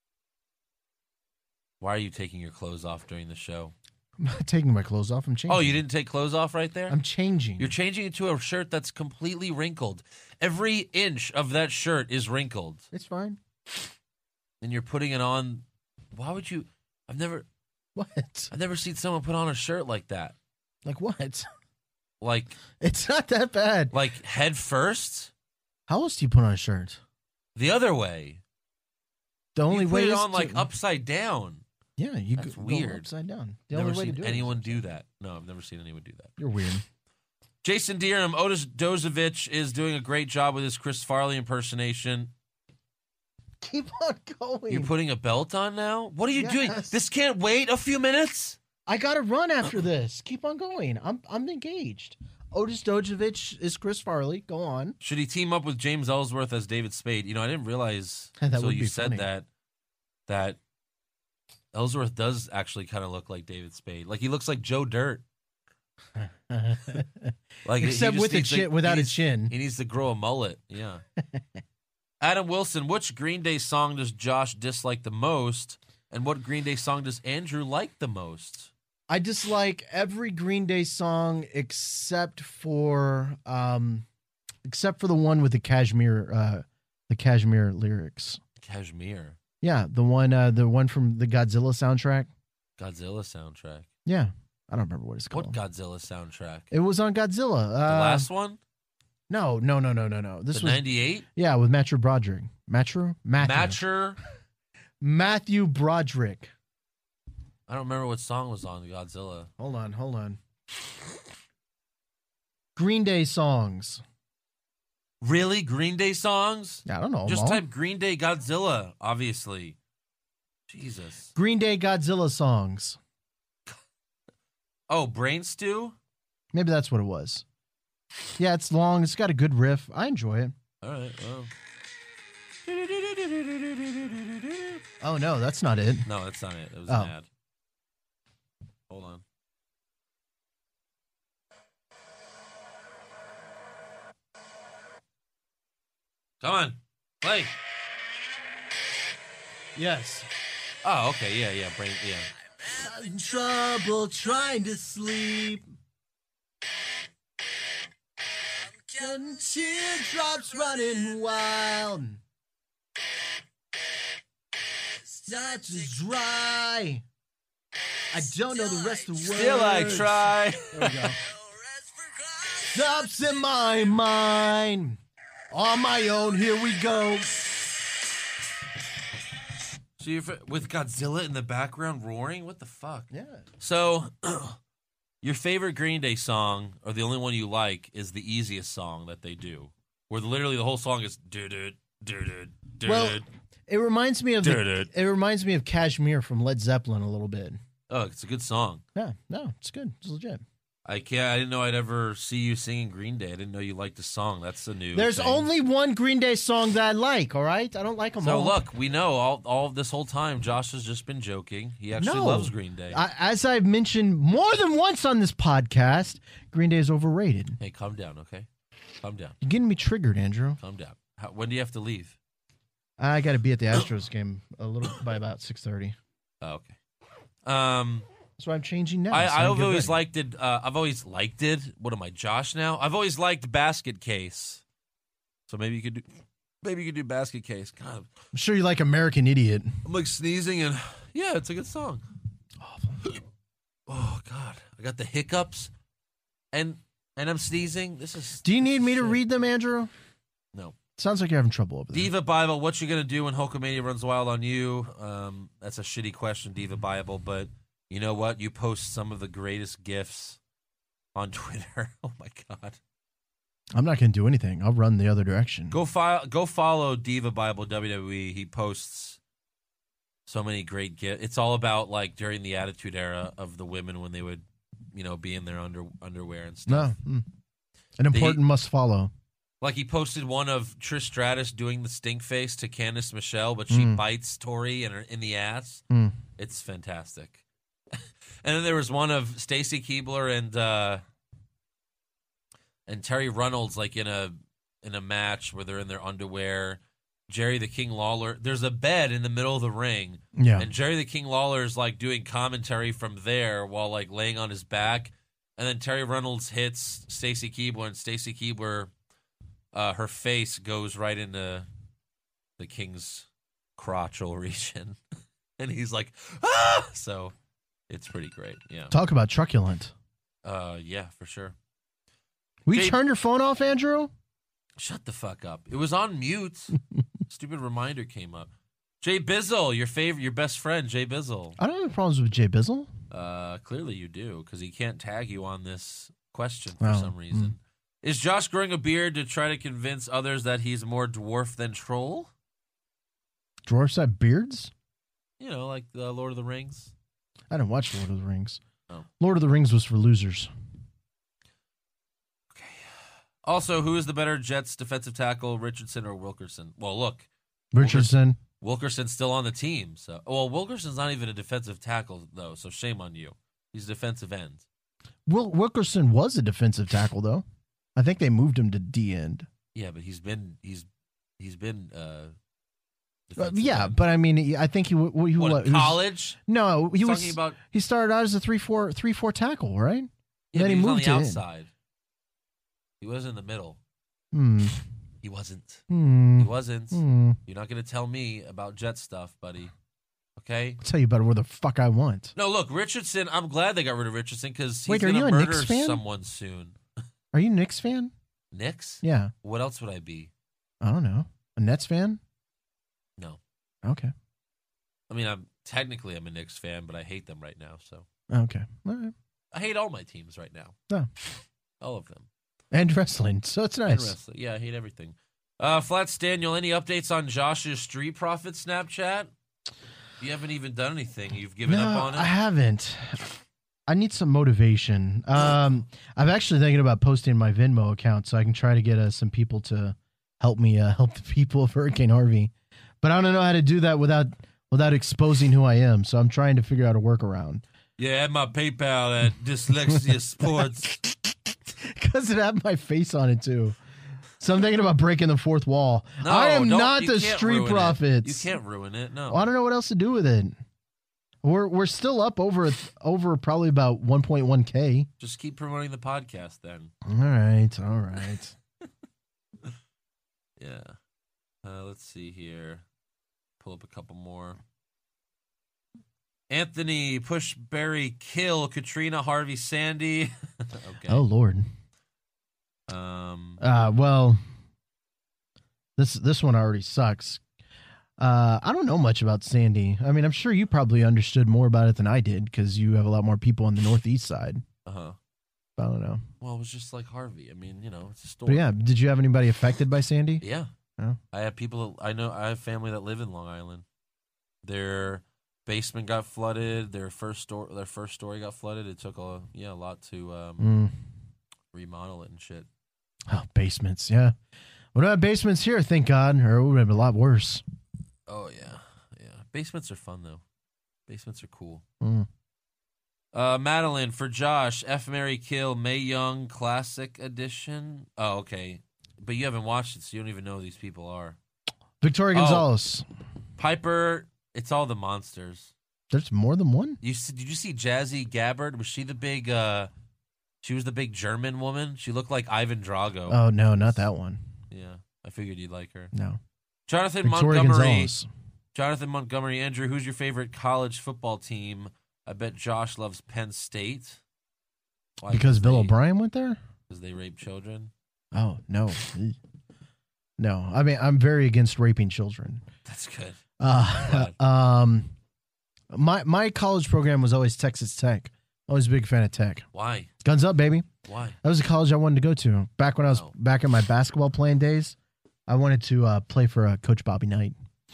Speaker 5: Why are you taking your clothes off during the show?
Speaker 6: I'm not taking my clothes off. I'm changing.
Speaker 5: Oh, you didn't take clothes off right there?
Speaker 6: I'm changing.
Speaker 5: You're changing it to a shirt that's completely wrinkled. Every inch of that shirt is wrinkled.
Speaker 6: It's fine.
Speaker 5: And you're putting it on. Why would you? I've never
Speaker 6: What?
Speaker 5: I've never seen someone put on a shirt like that.
Speaker 6: Like what?
Speaker 5: Like
Speaker 6: It's not that bad.
Speaker 5: like head first,
Speaker 6: How else do you put on a shirt?
Speaker 5: the other way.
Speaker 6: The only
Speaker 5: you put
Speaker 6: way
Speaker 5: it
Speaker 6: is
Speaker 5: on
Speaker 6: to-
Speaker 5: like upside down.
Speaker 6: Yeah, you
Speaker 5: That's
Speaker 6: go
Speaker 5: weird.
Speaker 6: upside down. The
Speaker 5: Never
Speaker 6: only way to
Speaker 5: seen
Speaker 6: do
Speaker 5: anyone
Speaker 6: it.
Speaker 5: do that. No, I've never seen anyone do that.
Speaker 6: You're weird.
Speaker 5: Jason Deerham, Otis Dozovich is doing a great job with his Chris Farley impersonation.
Speaker 6: Keep on going.
Speaker 5: You're putting a belt on now? What are you doing?
Speaker 6: Yes.
Speaker 5: This can't wait a few minutes?
Speaker 6: I gotta run after this. Keep on going. I'm I'm engaged. Otis Dojovich is Chris Farley. Go on.
Speaker 5: Should he team up with James Ellsworth as David Spade? You know, I didn't realize
Speaker 6: That
Speaker 5: until
Speaker 6: would
Speaker 5: you
Speaker 6: be
Speaker 5: said
Speaker 6: funny.
Speaker 5: that that Ellsworth does actually kind of look like David Spade. Like he looks like Joe Dirt. Like he
Speaker 6: Except
Speaker 5: just
Speaker 6: with a
Speaker 5: needs to-
Speaker 6: chin, without
Speaker 5: he
Speaker 6: a
Speaker 5: needs-
Speaker 6: chin.
Speaker 5: He needs to grow a mullet. Yeah. Adam Wilson, which Green Day song does Josh dislike the most? And what Green Day song does Andrew like the most?
Speaker 6: I dislike every Green Day song except for um except for the one with the cashmere uh the cashmere lyrics.
Speaker 5: Kashmir.
Speaker 6: Yeah, the one uh the one from the Godzilla soundtrack.
Speaker 5: Godzilla soundtrack.
Speaker 6: Yeah. I don't remember what it's called.
Speaker 5: What Godzilla soundtrack?
Speaker 6: It was on Godzilla. Uh,
Speaker 5: The last one?
Speaker 6: No, no, no, no, no, no. This
Speaker 5: The
Speaker 6: was
Speaker 5: ninety-eight?
Speaker 6: yeah, with Matthew Broderick. Matthew? Matthew.
Speaker 5: Matcher?
Speaker 6: Matthew Broderick.
Speaker 5: I don't remember what song was on Godzilla.
Speaker 6: Hold on, hold on. Green Day songs.
Speaker 5: Really? Green Day songs?
Speaker 6: I don't know.
Speaker 5: Just
Speaker 6: them all.
Speaker 5: type Green Day Godzilla, obviously. Jesus.
Speaker 6: Green Day Godzilla songs.
Speaker 5: Oh, Brain Stew?
Speaker 6: Maybe that's what it was. Yeah, it's long. It's got a good riff. I enjoy it.
Speaker 5: All right, well.
Speaker 6: Oh no, that's not it.
Speaker 5: No, that's not it. It was
Speaker 6: Oh.
Speaker 5: an ad. Hold on. Come on. Play.
Speaker 6: Yes.
Speaker 5: Oh, okay. Yeah, yeah. Brain, yeah.
Speaker 6: In trouble trying to sleep. Getting teardrops running wild. Not to dry. I don't know the rest of the words.
Speaker 5: Still I try.
Speaker 6: There we go. Stops in my mind. On my own, here we go.
Speaker 5: So you're f- with Godzilla in the background roaring? What the fuck?
Speaker 6: Yeah.
Speaker 5: So, your favorite Green Day song, or the only one you like, is the easiest song that they do. where literally the whole song is do do do do do.
Speaker 6: Well, it reminds me of the,
Speaker 5: Dude.
Speaker 6: it reminds me of Kashmir from Led Zeppelin a little bit.
Speaker 5: Oh, it's a good song.
Speaker 6: Yeah, no, it's good. It's legit.
Speaker 5: I can't. I didn't know I'd ever see you singing Green Day. I didn't know you liked the song. That's a new.
Speaker 6: There's
Speaker 5: thing.
Speaker 6: only one Green Day song that I like. All right, I don't like them
Speaker 5: So
Speaker 6: all.
Speaker 5: look, we know all all of this whole time. Josh has just been joking. He actually
Speaker 6: No.
Speaker 5: loves Green Day.
Speaker 6: I, as I've mentioned more than once on this podcast, Green Day is overrated.
Speaker 5: Hey, calm down, okay? Calm down.
Speaker 6: You're getting me triggered, Andrew.
Speaker 5: Calm down. How, when do you have to leave?
Speaker 6: I got to be at the Astros game a little by about six thirty.
Speaker 5: Oh, okay. Um.
Speaker 6: That's why I'm changing now.
Speaker 5: I,
Speaker 6: so
Speaker 5: I've
Speaker 6: get
Speaker 5: always
Speaker 6: ready.
Speaker 5: liked it. Uh, I've always liked it. What am I, Josh? Now I've always liked Basket Case. So maybe you could do, maybe you could do Basket Case. God,
Speaker 6: I'm sure you like American Idiot.
Speaker 5: I'm like sneezing and yeah, it's a good song.
Speaker 6: Awful.
Speaker 5: Oh God, I got the hiccups, and and I'm sneezing. This is.
Speaker 6: Do you need me to
Speaker 5: shit.
Speaker 6: read them, Andrew?
Speaker 5: No.
Speaker 6: Sounds like you're having trouble over there.
Speaker 5: Diva Bible, what you gonna do when Hulkamania runs wild on you? Um, that's a shitty question, Diva Bible, but. You know what? You post some of the greatest GIFs on Twitter. Oh, my God.
Speaker 6: I'm not going to do anything. I'll run the other direction.
Speaker 5: Go, file, go follow Diva Bible W W E. He posts so many great GIFs. It's all about, like, during the Attitude Era of the women when they would, you know, be in their under, underwear and stuff.
Speaker 6: No. Mm. An important must follow.
Speaker 5: Like, he posted one of Trish Stratus doing the stink face to Candice Michelle, but she
Speaker 6: Mm.
Speaker 5: bites Tori in, her, in the ass.
Speaker 6: Mm.
Speaker 5: It's fantastic. And then there was one of Stacy Keibler and uh, and Terry Reynolds, like in a in a match where they're in their underwear. Jerry the King Lawler. There's a bed in the middle of the ring,
Speaker 6: Yeah.
Speaker 5: and Jerry the King Lawler is like doing commentary from there while like laying on his back. And then Terry Reynolds hits Stacy Keibler, and Stacy Keibler, uh, her face goes right into the King's crotchal region, and he's like, ah! So. It's pretty great, yeah.
Speaker 6: Talk about truculent.
Speaker 5: Uh, yeah, for sure.
Speaker 6: Will you
Speaker 5: Jay-
Speaker 6: turn your phone off, Andrew?
Speaker 5: Shut the fuck up. It was on mute. Stupid reminder came up. Jay Bizzle, your favorite, your best friend, Jay Bizzle.
Speaker 6: I don't have any problems with Jay Bizzle.
Speaker 5: Uh, clearly you do, because he can't tag you on this question for
Speaker 6: Oh,
Speaker 5: some reason.
Speaker 6: mm.
Speaker 5: Is Josh growing a beard to try to convince others that he's more dwarf than troll?
Speaker 6: Dwarfs have beards?
Speaker 5: You know, like the Lord of the Rings.
Speaker 6: I didn't watch Lord of the Rings.
Speaker 5: Oh.
Speaker 6: Lord of the Rings was for losers.
Speaker 5: Okay. Also, who is the better Jets defensive tackle, Richardson or Wilkerson? Well, look.
Speaker 6: Richardson.
Speaker 5: Wilkerson's still on the team. So, well, Wilkerson's not even a defensive tackle, though, so shame on you. He's a defensive end.
Speaker 6: Wil- Wilkerson was a defensive tackle, though. I think they moved him to D end.
Speaker 5: Yeah, but he's been he's he's been uh,
Speaker 6: Uh,
Speaker 5: defensive
Speaker 6: yeah,
Speaker 5: end.
Speaker 6: but I mean, he- I think he, w- he,
Speaker 5: What,
Speaker 6: wa-
Speaker 5: in
Speaker 6: he was
Speaker 5: college?
Speaker 6: no, he
Speaker 5: He's
Speaker 6: was
Speaker 5: talking about
Speaker 6: he started out as a three four three four tackle, right?
Speaker 5: yeah,
Speaker 6: then
Speaker 5: but
Speaker 6: he
Speaker 5: he was
Speaker 6: moved
Speaker 5: on the
Speaker 6: to end.
Speaker 5: outside. He was in the middle.
Speaker 6: Hmm.
Speaker 5: He wasn't.
Speaker 6: Hmm.
Speaker 5: He wasn't.
Speaker 6: Hmm.
Speaker 5: You're not going to tell me about Jet stuff, buddy. Okay?
Speaker 6: I'll tell you about where the fuck I want.
Speaker 5: No, look, Richardson. I'm glad they got rid of Richardson because he's
Speaker 6: Wait, are
Speaker 5: going to
Speaker 6: you a
Speaker 5: murder
Speaker 6: Knicks fan?
Speaker 5: someone soon.
Speaker 6: Are you a Knicks fan?
Speaker 5: Knicks?
Speaker 6: Yeah.
Speaker 5: What else would I be?
Speaker 6: I don't know. A Nets fan?
Speaker 5: No.
Speaker 6: Okay.
Speaker 5: I mean, I'm technically I'm a Knicks fan, but I hate them right now. So
Speaker 6: Okay. All right.
Speaker 5: I hate all my teams right now.
Speaker 6: No.
Speaker 5: All of them.
Speaker 6: And wrestling. So it's
Speaker 5: And
Speaker 6: nice.
Speaker 5: wrestling. Yeah, I hate everything. Uh, Flats Daniel, any updates on Josh's Street Profit Snapchat? You haven't even done anything. You've given
Speaker 6: no,
Speaker 5: up on it?
Speaker 6: I haven't. I need some motivation. Um, I'm actually thinking about posting my Venmo account so I can try to get uh, some people to help me uh, help the people of Hurricane Harvey. But I don't know how to do that without without exposing who I am. So I'm trying to figure out a workaround.
Speaker 5: Yeah, add my PayPal at Dyslexia Sports.
Speaker 6: Because it had my face on it too. So I'm thinking about breaking the fourth wall.
Speaker 5: No,
Speaker 6: I am
Speaker 5: don't-
Speaker 6: not
Speaker 5: you
Speaker 6: the
Speaker 5: can't
Speaker 6: Street
Speaker 5: ruin it.
Speaker 6: Profits.
Speaker 5: You can't ruin it. No.
Speaker 6: Well, I don't know what else to do with it. We're we're still up over over probably about one point one K.
Speaker 5: Just keep promoting the podcast then.
Speaker 6: All right, all right.
Speaker 5: Yeah. Uh, let's see here. Pull up a couple more. Anthony, push Barry, kill Katrina, Harvey, Sandy. Okay.
Speaker 6: Oh Lord.
Speaker 5: Um.
Speaker 6: Uh, well, this this one already sucks. Uh, I don't know much about Sandy. I mean, I'm sure you probably understood more about it than I did because you have a lot more people on the Northeast side.
Speaker 5: Uh huh.
Speaker 6: I don't know.
Speaker 5: Well, it was just like Harvey. I mean, you know, it's a story.
Speaker 6: But yeah, did you have anybody affected by Sandy?
Speaker 5: Yeah.
Speaker 6: Oh.
Speaker 5: I have people. I know. I have family that live in Long Island. Their basement got flooded. Their first store. Their first story got flooded. It took a yeah a lot to um,
Speaker 6: Mm.
Speaker 5: remodel it and shit.
Speaker 6: Oh, basements. Yeah. What about basements here? Thank God. Or it would have been a lot worse.
Speaker 5: Oh yeah, yeah. Basements are fun though. Basements are cool.
Speaker 6: Mm.
Speaker 5: Uh, Madeline for Josh. F Mary Kill Mae Young Classic Edition. Oh, okay. But you haven't watched it, so you don't even know who these people are.
Speaker 6: Victoria
Speaker 5: Oh.
Speaker 6: Gonzalez.
Speaker 5: Piper. It's all the monsters.
Speaker 6: There's more than one?
Speaker 5: You see, did you see Jazzy Gabbard? Was she the big? Uh, she was the big German woman. She looked like Ivan Drago.
Speaker 6: Oh, no, not that one.
Speaker 5: Yeah, I figured you'd like her.
Speaker 6: No.
Speaker 5: Jonathan
Speaker 6: Victoria
Speaker 5: Montgomery.
Speaker 6: Gonzalez.
Speaker 5: Jonathan Montgomery. Andrew, who's your favorite college football team? I bet Josh loves Penn State. Why?
Speaker 6: Because Bill
Speaker 5: they,
Speaker 6: O'Brien went there?
Speaker 5: Because they rape children.
Speaker 6: Oh, no. No. I mean, I'm very against raping children.
Speaker 5: That's good.
Speaker 6: Uh, um, my my college program was always Texas Tech. Always a big fan of Tech.
Speaker 5: Why?
Speaker 6: Guns up, baby.
Speaker 5: Why?
Speaker 6: That was a college I wanted to go to. Back when I was
Speaker 5: Oh.
Speaker 6: back in my basketball playing days, I wanted to uh, play for uh, Coach Bobby Knight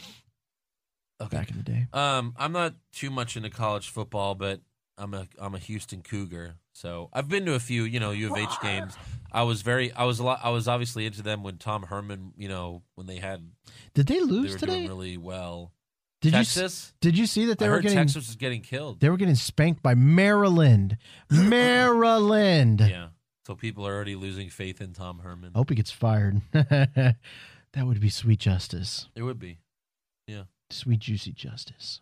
Speaker 5: Okay.
Speaker 6: back in the day.
Speaker 5: Um, I'm not too much into college football, but I'm a I'm a Houston Cougar, so I've been to a few, you know, U of H games. I was very, I was a lot, I was obviously into them when Tom Herman, you know, when they had,
Speaker 6: Did they
Speaker 5: they
Speaker 6: lose
Speaker 5: were
Speaker 6: today?
Speaker 5: doing really well.
Speaker 6: Did
Speaker 5: Texas,
Speaker 6: you s- did you see that they
Speaker 5: I
Speaker 6: were
Speaker 5: heard
Speaker 6: getting
Speaker 5: Texas was getting killed.
Speaker 6: they were getting spanked by Maryland? Maryland.
Speaker 5: Yeah, so people are already losing faith in Tom Herman.
Speaker 6: I hope he gets fired. That would be sweet justice.
Speaker 5: It would be.
Speaker 6: Sweet juicy justice.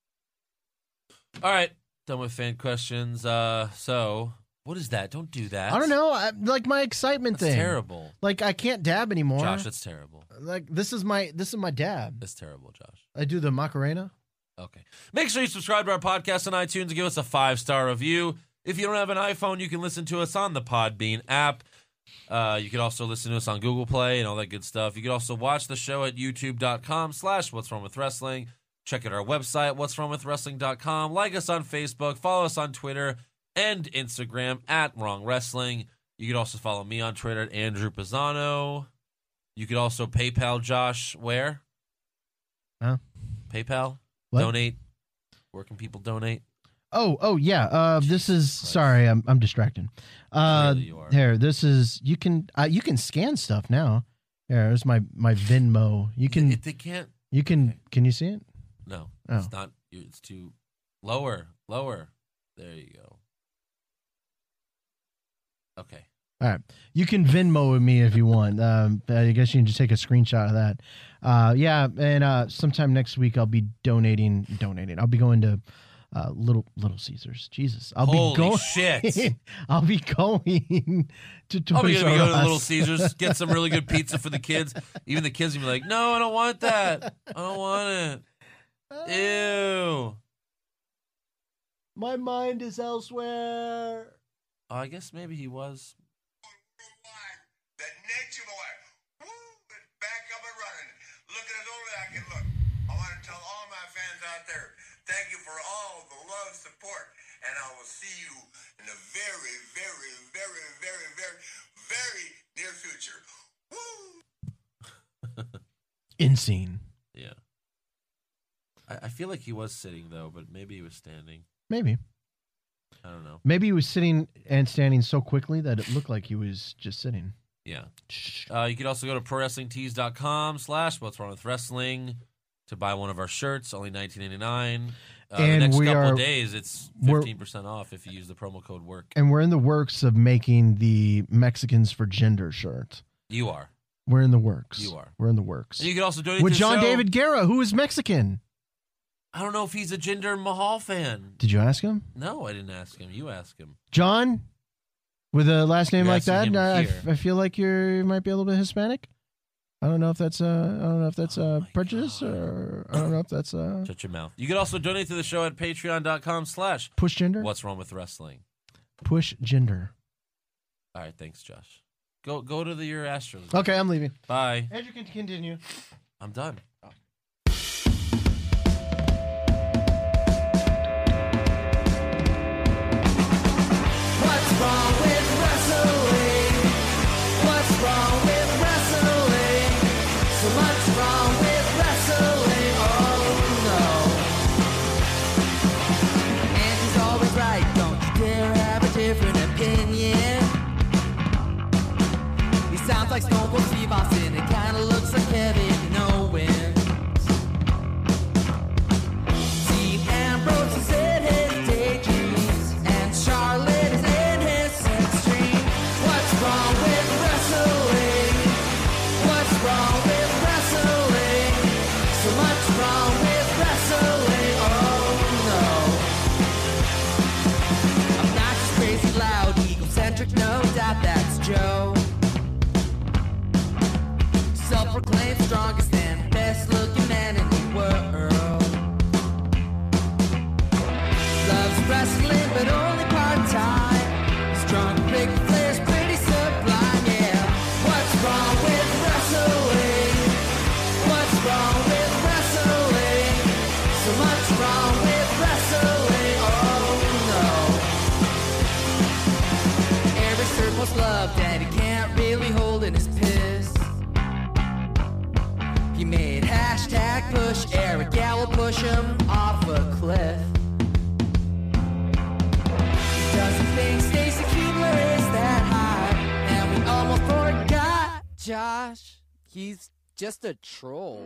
Speaker 5: All right, done with fan questions. Uh, so what is that? Don't do that.
Speaker 6: I don't know. I, like my excitement
Speaker 5: That's
Speaker 6: thing.
Speaker 5: terrible,
Speaker 6: Like I can't dab anymore.
Speaker 5: Josh. That's terrible.
Speaker 6: Like this is my this is my dab.
Speaker 5: That's terrible, Josh.
Speaker 6: I do the Macarena.
Speaker 5: Okay. Make sure you subscribe to our podcast on iTunes and give us a five-star review. If you don't have an iPhone, you can listen to us on the Podbean app. Uh, you can also listen to us on Google Play and all that good stuff. You can also watch the show at youtube.com slash What's Wrong With Wrestling. Check out our website, what's wrong with wrestling dot com. Like us on Facebook. Follow us on Twitter and Instagram at Wrong Wrestling. You can also follow me on Twitter at Andrew Pisano. You could also PayPal Josh where?
Speaker 6: Huh?
Speaker 5: PayPal?
Speaker 6: What?
Speaker 5: Donate. Where can people donate?
Speaker 6: Oh, oh yeah. Uh, this is sorry, I'm I'm distracted. Uh,
Speaker 5: Really you are.
Speaker 6: here, this is you can uh, you can scan stuff now. Here, there's my my Venmo. You can
Speaker 5: It, they can't.
Speaker 6: you can can you see it?
Speaker 5: No,
Speaker 6: Oh.
Speaker 5: it's not. It's too lower, lower. There you go. Okay.
Speaker 6: All right, you can Venmo with me if you want. Um, I guess you can just take a screenshot of that. Uh, yeah, and uh, sometime next week I'll be donating. Donating. I'll be going to uh, Little Little Caesars. Jesus, I'll
Speaker 5: Holy
Speaker 6: be going.
Speaker 5: shit.
Speaker 6: I'll be going to. to
Speaker 5: I'll be gonna be going to
Speaker 6: Us.
Speaker 5: Little Caesars, get some really good pizza for the kids. Even the kids will be like, "No, I don't want that. I don't want it. Ew."
Speaker 6: My mind is elsewhere.
Speaker 5: Oh, I guess maybe he was.
Speaker 4: The Nature Boy. Woo! It's back up and running. Looking as old as I can look. I want to tell all my fans out there, thank you for all the love, support, and I will see you in the very, very, very, very, very, very near future. Woo!
Speaker 6: Insane.
Speaker 5: Yeah. I, I feel like he was sitting though, but maybe he was standing.
Speaker 6: Maybe.
Speaker 5: I don't know.
Speaker 6: Maybe he was sitting and standing so quickly that it looked like he was just sitting.
Speaker 5: Yeah. Uh, you could also go to pro wrestling tees dot com slash what's wrong with wrestling to buy one of our shirts, only nineteen ninety-nine. Uh,
Speaker 6: And
Speaker 5: the next
Speaker 6: we
Speaker 5: couple
Speaker 6: are-
Speaker 5: of days, it's
Speaker 6: we're-
Speaker 5: fifteen percent off if you use the promo code WORK.
Speaker 6: And we're in the works of making the Mexicans for Gender shirt.
Speaker 5: You are.
Speaker 6: We're in the works.
Speaker 5: You are.
Speaker 6: We're in the works.
Speaker 5: And you can also donate
Speaker 6: With
Speaker 5: to the
Speaker 6: John
Speaker 5: show.
Speaker 6: David Guerra, who is Mexican.
Speaker 5: I don't know if he's a Jinder Mahal fan.
Speaker 6: Did you ask him?
Speaker 5: No, I didn't ask him. You ask him.
Speaker 6: John? With a last name
Speaker 5: You're
Speaker 6: like that?
Speaker 5: asking him
Speaker 6: I,
Speaker 5: here.
Speaker 6: I feel like you're, you might be a little bit Hispanic. I don't know if that's uh I don't know if that's
Speaker 5: Oh
Speaker 6: uh
Speaker 5: my
Speaker 6: prejudice
Speaker 5: God.
Speaker 6: or I don't know if that's uh
Speaker 5: Shut your mouth. You can also donate to the show at patreon.com slash
Speaker 6: push gender.
Speaker 5: what's wrong with wrestling.
Speaker 6: Push gender.
Speaker 5: All right, thanks, Josh. Go go to the your Astros.
Speaker 6: Okay, I'm leaving.
Speaker 5: Bye.
Speaker 6: Andrew can continue.
Speaker 5: I'm done.
Speaker 7: What's wrong with Joe. Self-proclaimed strongest and best-looking man in the world. Loves wrestling, but only part-time. Strong, big players, pretty sublime, yeah. What's wrong with wrestling? What's wrong with wrestling? So much wrong with wrestling, oh no. Every circle's love that he can't really hold in his piss. He made hashtag push Eric Gallo push him off a cliff. He doesn't think Stacy Keibler is that high, and we almost forgot Josh. He's just a troll.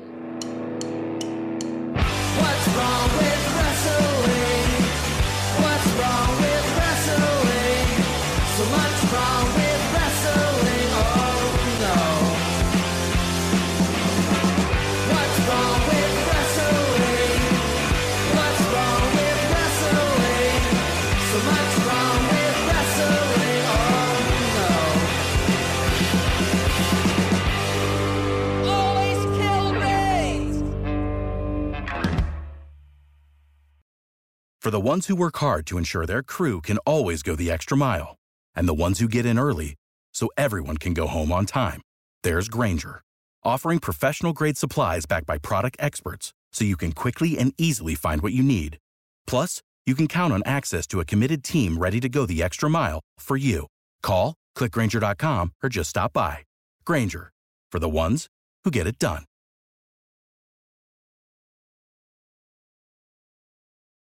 Speaker 7: What's wrong with wrestling? What's wrong with wrestling? So much wrong with wrestling, oh no. What's wrong with wrestling? What's wrong with wrestling? So much wrong with wrestling, oh no. Always kill me.
Speaker 8: For the ones who work hard to ensure their crew can always go the extra mile, and the ones who get in early so everyone can go home on time, there's Grainger, offering professional-grade supplies backed by product experts so you can quickly and easily find what you need. Plus, you can count on access to a committed team ready to go the extra mile for you. Call, click Grainger dot com, or just stop by. Grainger, for the ones who get it done.